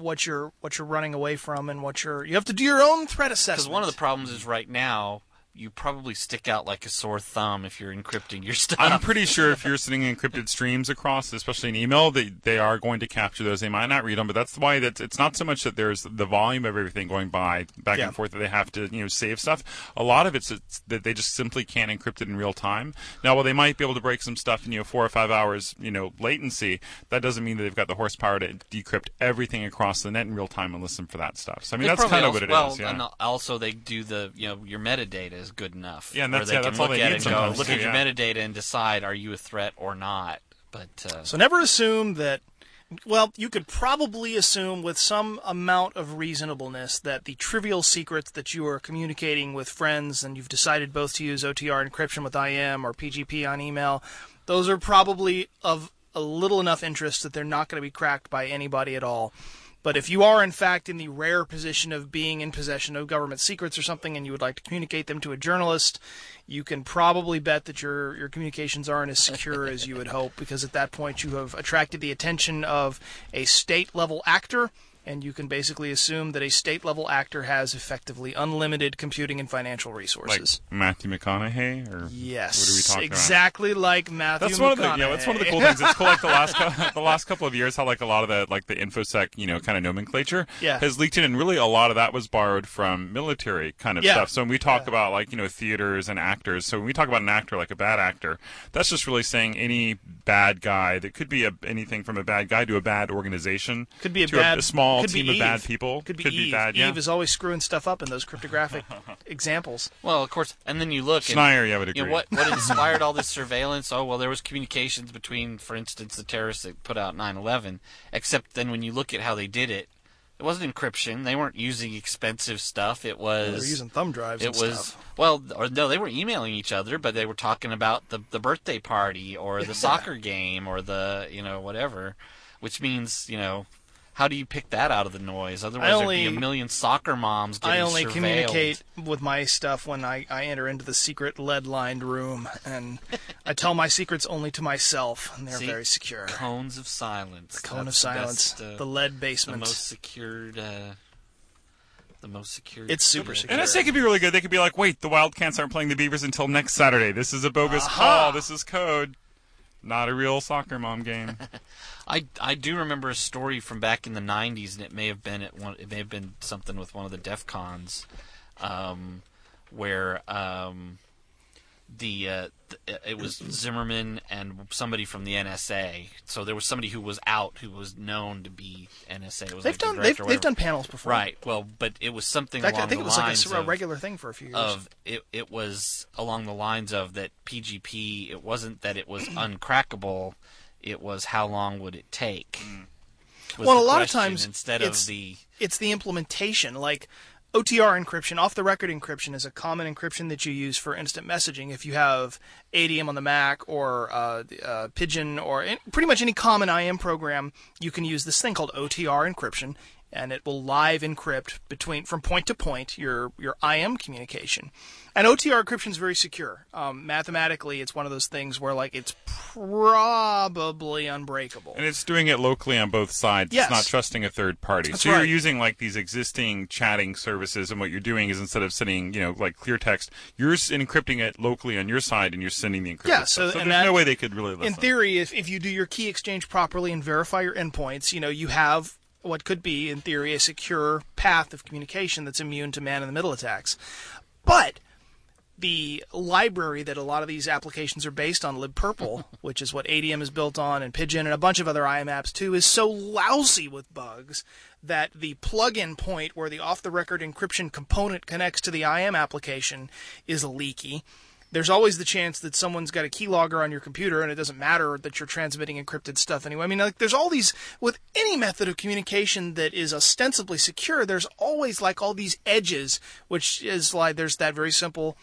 Speaker 6: running away from and you have to do your own threat assessment.
Speaker 4: Because one of the problems is right now, you probably stick out like a sore thumb if you're encrypting your stuff.
Speaker 8: I'm pretty sure if you're sending encrypted streams across, especially an email, they are going to capture those. They might not read them, but that's why it's not so much that there's the volume of everything going back and forth that they have to save stuff. A lot of it's that they just simply can't encrypt it in real time. Now, while they might be able to break some stuff in 4 or 5 hours latency, that doesn't mean that they've got the horsepower to decrypt everything across the net in real time and listen for that stuff. So I mean that's kind of what it is.
Speaker 4: And also they do your metadata is good enough.
Speaker 8: Yeah, and that's
Speaker 4: that's
Speaker 8: all they need sometimes.
Speaker 4: Look at your metadata and decide, are you a threat or not? But
Speaker 6: so never assume that. Well, you could probably assume with some amount of reasonableness that the trivial secrets that you are communicating with friends and you've decided both to use OTR encryption with IM or PGP on email, those are probably of a little enough interest that they're not going to be cracked by anybody at all. But if you are, in fact, in the rare position of being in possession of government secrets or something and you would like to communicate them to a journalist, you can probably bet that your communications aren't as secure as you would hope, because at that point you have attracted the attention of a state-level actor, and you can basically assume that a state-level actor has effectively unlimited computing and financial resources.
Speaker 8: Like Matthew McConaughey? Or
Speaker 6: yes,
Speaker 8: what are we talking
Speaker 6: exactly
Speaker 8: about?
Speaker 6: like Matthew
Speaker 8: that's
Speaker 6: McConaughey.
Speaker 8: That's one of the cool things. It's cool, like the last couple of years, how like a lot of the InfoSec, kind of nomenclature has leaked in, and really a lot of that was borrowed from military kind of stuff. So when we talk about theaters and actors, so when we talk about an actor like a bad actor, that's just really saying any bad guy that could be anything from a bad guy to a bad organization,
Speaker 6: could be
Speaker 8: a small
Speaker 6: could
Speaker 8: team
Speaker 6: be
Speaker 8: of
Speaker 6: Eve.
Speaker 8: bad people.
Speaker 6: Could be
Speaker 8: Eve. Bad.
Speaker 6: Eve is always screwing stuff up in those cryptographic examples.
Speaker 4: Well, of course, and then you look.
Speaker 8: Schneier, I would agree.
Speaker 4: What inspired all this surveillance? Oh, well, there was communications between, for instance, the terrorists that put out 9/11. Except then when you look at how they did it, it wasn't encryption. They weren't using expensive stuff. It was.
Speaker 6: They were using thumb drives. Stuff.
Speaker 4: Well, or no, they were emailing each other, but they were talking about the birthday party or the soccer game or the whatever, which means how do you pick that out of the noise? Otherwise, there'd be a million soccer moms getting surveilled.
Speaker 6: I only communicate with my stuff when I enter into the secret lead-lined room, and I tell my secrets only to myself, and they're very secure.
Speaker 4: Cones of silence.
Speaker 6: The cone of silence. The lead basement.
Speaker 4: The most secured.
Speaker 6: It's super secure.
Speaker 8: NSA could be really good. They could be like, wait, the Wildcats aren't playing the Beavers until next Saturday. This is a bogus call. This is code. Not a real soccer mom game.
Speaker 4: I do remember a story from back in the 90s, and it may have been something with one of the DEF CONs, where it was Zimmerman and somebody from the NSA. So there was somebody who was out, who was known to be NSA. It was
Speaker 6: they've done panels before,
Speaker 4: right? Well, but it was something along the lines.
Speaker 6: I think it was like a regular thing for a few years.
Speaker 4: It was along the lines of that PGP. It wasn't that it was uncrackable. It was how long would it take?
Speaker 6: Well, a lot of times
Speaker 4: it's
Speaker 6: the implementation. Like OTR encryption, off-the-record encryption, is a common encryption that you use for instant messaging. If you have ADM on the Mac or Pigeon or pretty much any common IM program, you can use this thing called OTR encryption, and it will live encrypt from point to point your IM communication. And OTR encryption is very secure. Mathematically, it's one of those things where it's probably unbreakable.
Speaker 8: And it's doing it locally on both sides.
Speaker 6: Yes.
Speaker 8: It's not trusting a third party.
Speaker 6: That's
Speaker 8: so you're
Speaker 6: right.
Speaker 8: using these existing chatting services, and what you're doing is instead of sending, clear text, you're encrypting it locally on your side, and you're sending the encrypted stuff. So there's no way they could really listen.
Speaker 6: In theory, if you do your key exchange properly and verify your endpoints, you have what could be, in theory, a secure path of communication that's immune to man-in-the-middle attacks. But the library that a lot of these applications are based on, libpurple, which is what ADM is built on, and Pigeon, and a bunch of other IM apps too, is so lousy with bugs that the plug-in point where the off-the-record encryption component connects to the IM application is leaky. There's always the chance that someone's got a keylogger on your computer, and it doesn't matter that you're transmitting encrypted stuff anyway. I mean, like, there's all these, with any method of communication that is ostensibly secure, there's always like all these edges, which is like there's that very simple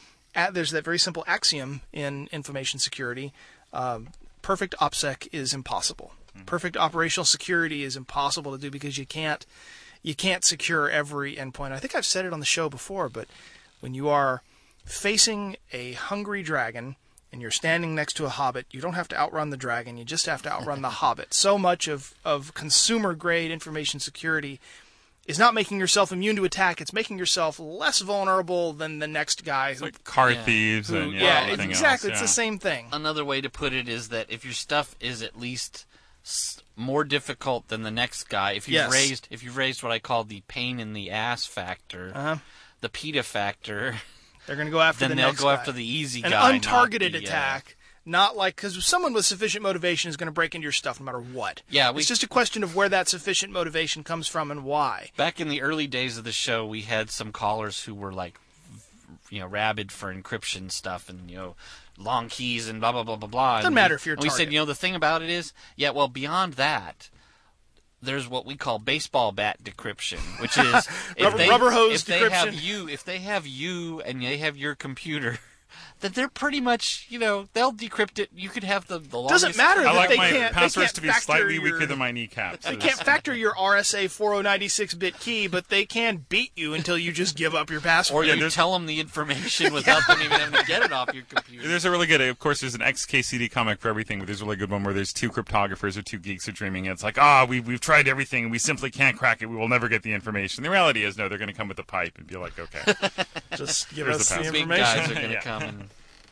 Speaker 6: axiom in information security. Perfect OPSEC is impossible. Perfect operational security is impossible to do because you can't secure every endpoint. I think I've said it on the show before, but when you are facing a hungry dragon and you're standing next to a hobbit, you don't have to outrun the dragon, you just have to outrun the hobbit. So much of consumer-grade information security is not making yourself immune to attack, it's making yourself less vulnerable than the next guy.
Speaker 8: Like car thieves and everything
Speaker 6: exactly.
Speaker 8: else.
Speaker 6: It's the same thing.
Speaker 4: Another way to put it is that if your stuff is at least more difficult than the next guy, if you've raised what I call the pain in the ass factor, the PETA factor,
Speaker 6: they're going to go after the next guy.
Speaker 4: Then they'll go after the easy
Speaker 6: guy. An untargeted attack. Not like, because someone with sufficient motivation is going to break into your stuff no matter what.
Speaker 4: Yeah,
Speaker 6: it's just a question of where that sufficient motivation comes from and why.
Speaker 4: Back in the early days of the show, we had some callers who were like, rabid for encryption stuff and, long keys and blah, blah, blah, blah, blah.
Speaker 6: Doesn't matter if you're a target.
Speaker 4: We said, the thing about it is, beyond that, there's what we call baseball bat decryption, which is
Speaker 6: rubber hose decryption.
Speaker 4: If they have you and they have your computer, that they're pretty much, they'll decrypt it. You could have the longest...
Speaker 6: Doesn't matter that they can't...
Speaker 8: I like my passwords to be slightly weaker than my kneecaps.
Speaker 6: They can't factor your RSA 4096-bit key, but they can beat you until you just give up your password.
Speaker 4: Or you tell them the information without them even having to get it off your computer.
Speaker 8: There's a really good... Of course, there's an XKCD comic for everything, but there's a really good one where there's two cryptographers or two geeks are dreaming. It's like, we've tried everything, and we simply can't crack it. We will never get the information. The reality is, no, they're going to come with a pipe and be like, okay.
Speaker 6: Just give us the information.
Speaker 4: Big guys are going to come and...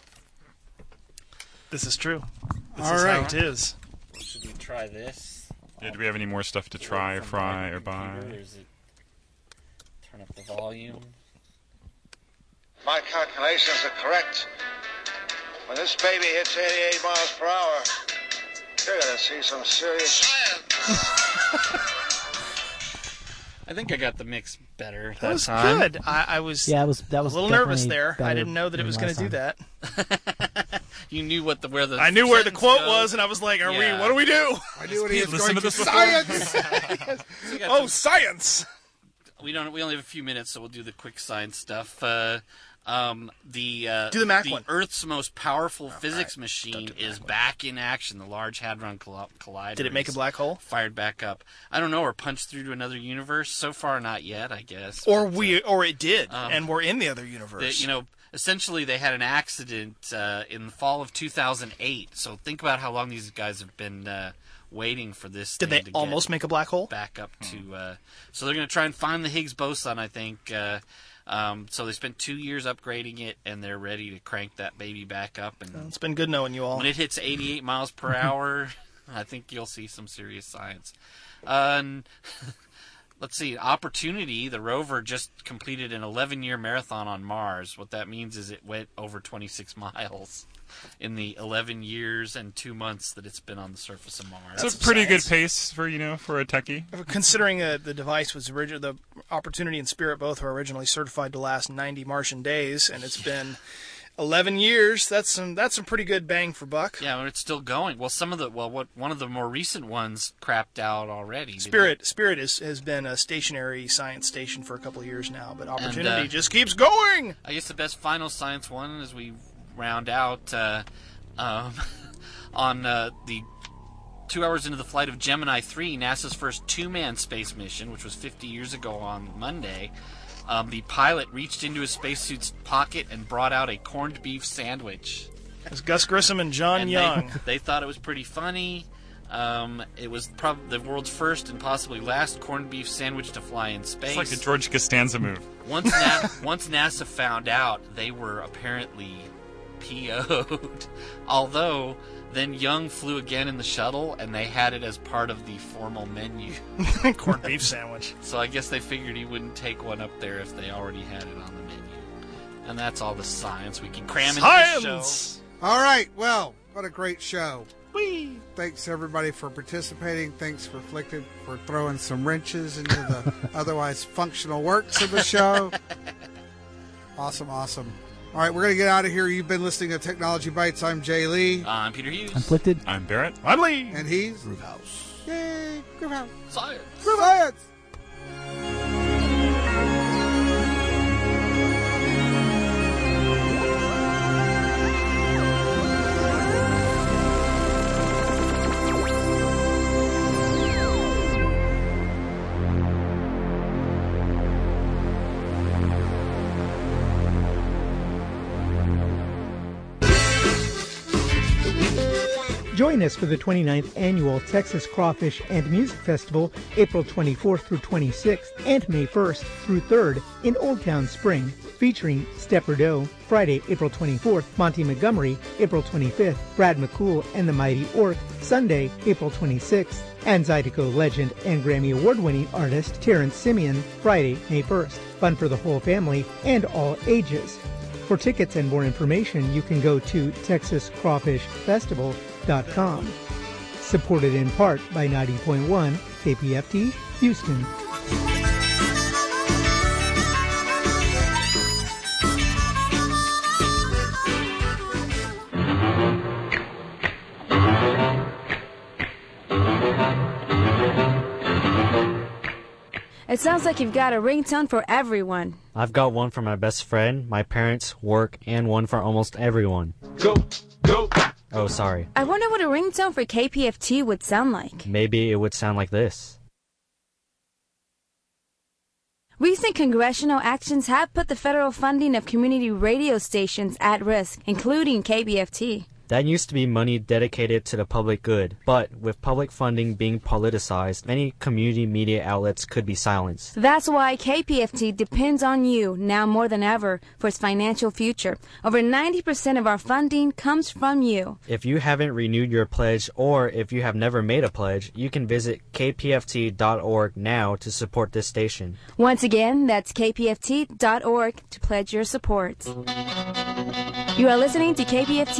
Speaker 6: This is true. This
Speaker 4: All
Speaker 6: is
Speaker 4: right.
Speaker 6: how it is.
Speaker 4: Should we try this?
Speaker 8: Yeah, do we have any more stuff to try or fry or buy?
Speaker 4: Or is it turn up the volume?
Speaker 17: My calculations are correct. When this baby hits 88 miles per hour, you're going to see some serious science.
Speaker 4: I think I got the mix better
Speaker 6: That was
Speaker 4: time.
Speaker 6: good. I was
Speaker 2: that was
Speaker 6: a little nervous there. I
Speaker 2: better
Speaker 6: didn't know that it was going to do that.
Speaker 4: You knew where the
Speaker 6: I knew where the quote was, and I was like, what do we do?
Speaker 5: I knew what he was
Speaker 8: Listen
Speaker 5: going
Speaker 8: to
Speaker 5: to
Speaker 8: this
Speaker 5: science.
Speaker 6: Oh, science!
Speaker 4: We only have a few minutes, so we'll do the quick science stuff.
Speaker 6: Do the Mac one.
Speaker 4: Earth's most powerful physics machine is back in action. The Large Hadron Collider.
Speaker 6: Did it make a black hole?
Speaker 4: Fired back up. I don't know. Or punched through to another universe. So far, not yet. I guess.
Speaker 6: Or it did, and we're in the other universe.
Speaker 4: Essentially, they had an accident in the fall of 2008. So think about how long these guys have been waiting for this.
Speaker 6: Did they almost make a black hole?
Speaker 4: Back up to. So they're going to try and find the Higgs boson, I think. So they spent 2 years upgrading it, and they're ready to crank that baby back up. And
Speaker 6: it's been good knowing you all.
Speaker 4: When it hits 88 miles per hour, I think you'll see some serious science. Let's see. Opportunity, the rover just completed an 11-year marathon on Mars. What that means is it went over 26 miles in the 11 years and 2 months that it's been on the surface of Mars.
Speaker 8: It's a pretty good pace for for a techie.
Speaker 6: Considering the device was the Opportunity and Spirit both were originally certified to last 90 Martian days, and it's been 11 years. That's some pretty good bang for buck.
Speaker 4: Yeah, it's still going. Well, one of the more recent ones crapped out already.
Speaker 6: Spirit has been a stationary science station for a couple of years now, but Opportunity just keeps going.
Speaker 4: I guess the best final science one as we round out on the 2 hours into the flight of Gemini 3, NASA's first two-man space mission, which was 50 years ago on Monday. The pilot reached into his spacesuit's pocket and brought out a corned beef sandwich.
Speaker 6: It was Gus Grissom and John Young.
Speaker 4: They thought it was pretty funny. It was probably the world's first and possibly last corned beef sandwich to fly in space.
Speaker 8: It's like a George Costanza move.
Speaker 4: Once NASA found out, they were apparently PO'd. Although, then Young flew again in the shuttle, and they had it as part of the formal menu.
Speaker 6: Corned beef sandwich.
Speaker 4: So I guess they figured he wouldn't take one up there if they already had it on the menu. And that's all the science we can cram into this show.
Speaker 5: All right, well, what a great show.
Speaker 6: Whee!
Speaker 5: Thanks, everybody, for participating. Thanks for Afflicted for throwing some wrenches into the otherwise functional works of the show. Awesome. All right, we're going to get out of here. You've been listening to Technology Bites. I'm Jay Lee.
Speaker 4: I'm Peter Hughes.
Speaker 2: Afflicted.
Speaker 8: I'm Barrett.
Speaker 6: I'm Lee.
Speaker 5: And he's
Speaker 7: Groovehouse.
Speaker 5: Yay, Groovehouse.
Speaker 4: Science.
Speaker 5: Groovehouse.
Speaker 18: Join us for the 29th Annual Texas Crawfish and Music Festival, April 24th through 26th and May 1st through 3rd in Old Town Spring, featuring Stepper Doe, Friday, April 24th, Monty Montgomery, April 25th, Brad McCool and the Mighty Orc, Sunday, April 26th, and Zydeco legend and Grammy Award-winning artist Terrence Simeon, Friday, May 1st. Fun for the whole family and all ages. For tickets and more information, you can go to TexasCrawfishFestival.com. Supported in part by 90.1 KPFT Houston.
Speaker 1: It sounds like you've got a ringtone for everyone.
Speaker 19: I've got one for my best friend, my parents, work, and one for almost everyone. Go! Oh, sorry.
Speaker 1: I wonder what a ringtone for KPFT would sound like.
Speaker 19: Maybe it would sound like this.
Speaker 1: Recent congressional actions have put the federal funding of community radio stations at risk, including KPFT.
Speaker 19: That used to be money dedicated to the public good, but with public funding being politicized, many community media outlets could be silenced.
Speaker 1: That's why KPFT depends on you now more than ever for its financial future. Over 90% of our funding comes from you.
Speaker 19: If you haven't renewed your pledge, or if you have never made a pledge, you can visit kpft.org now to support this station.
Speaker 1: Once again, that's kpft.org to pledge your support. You are listening to KPFT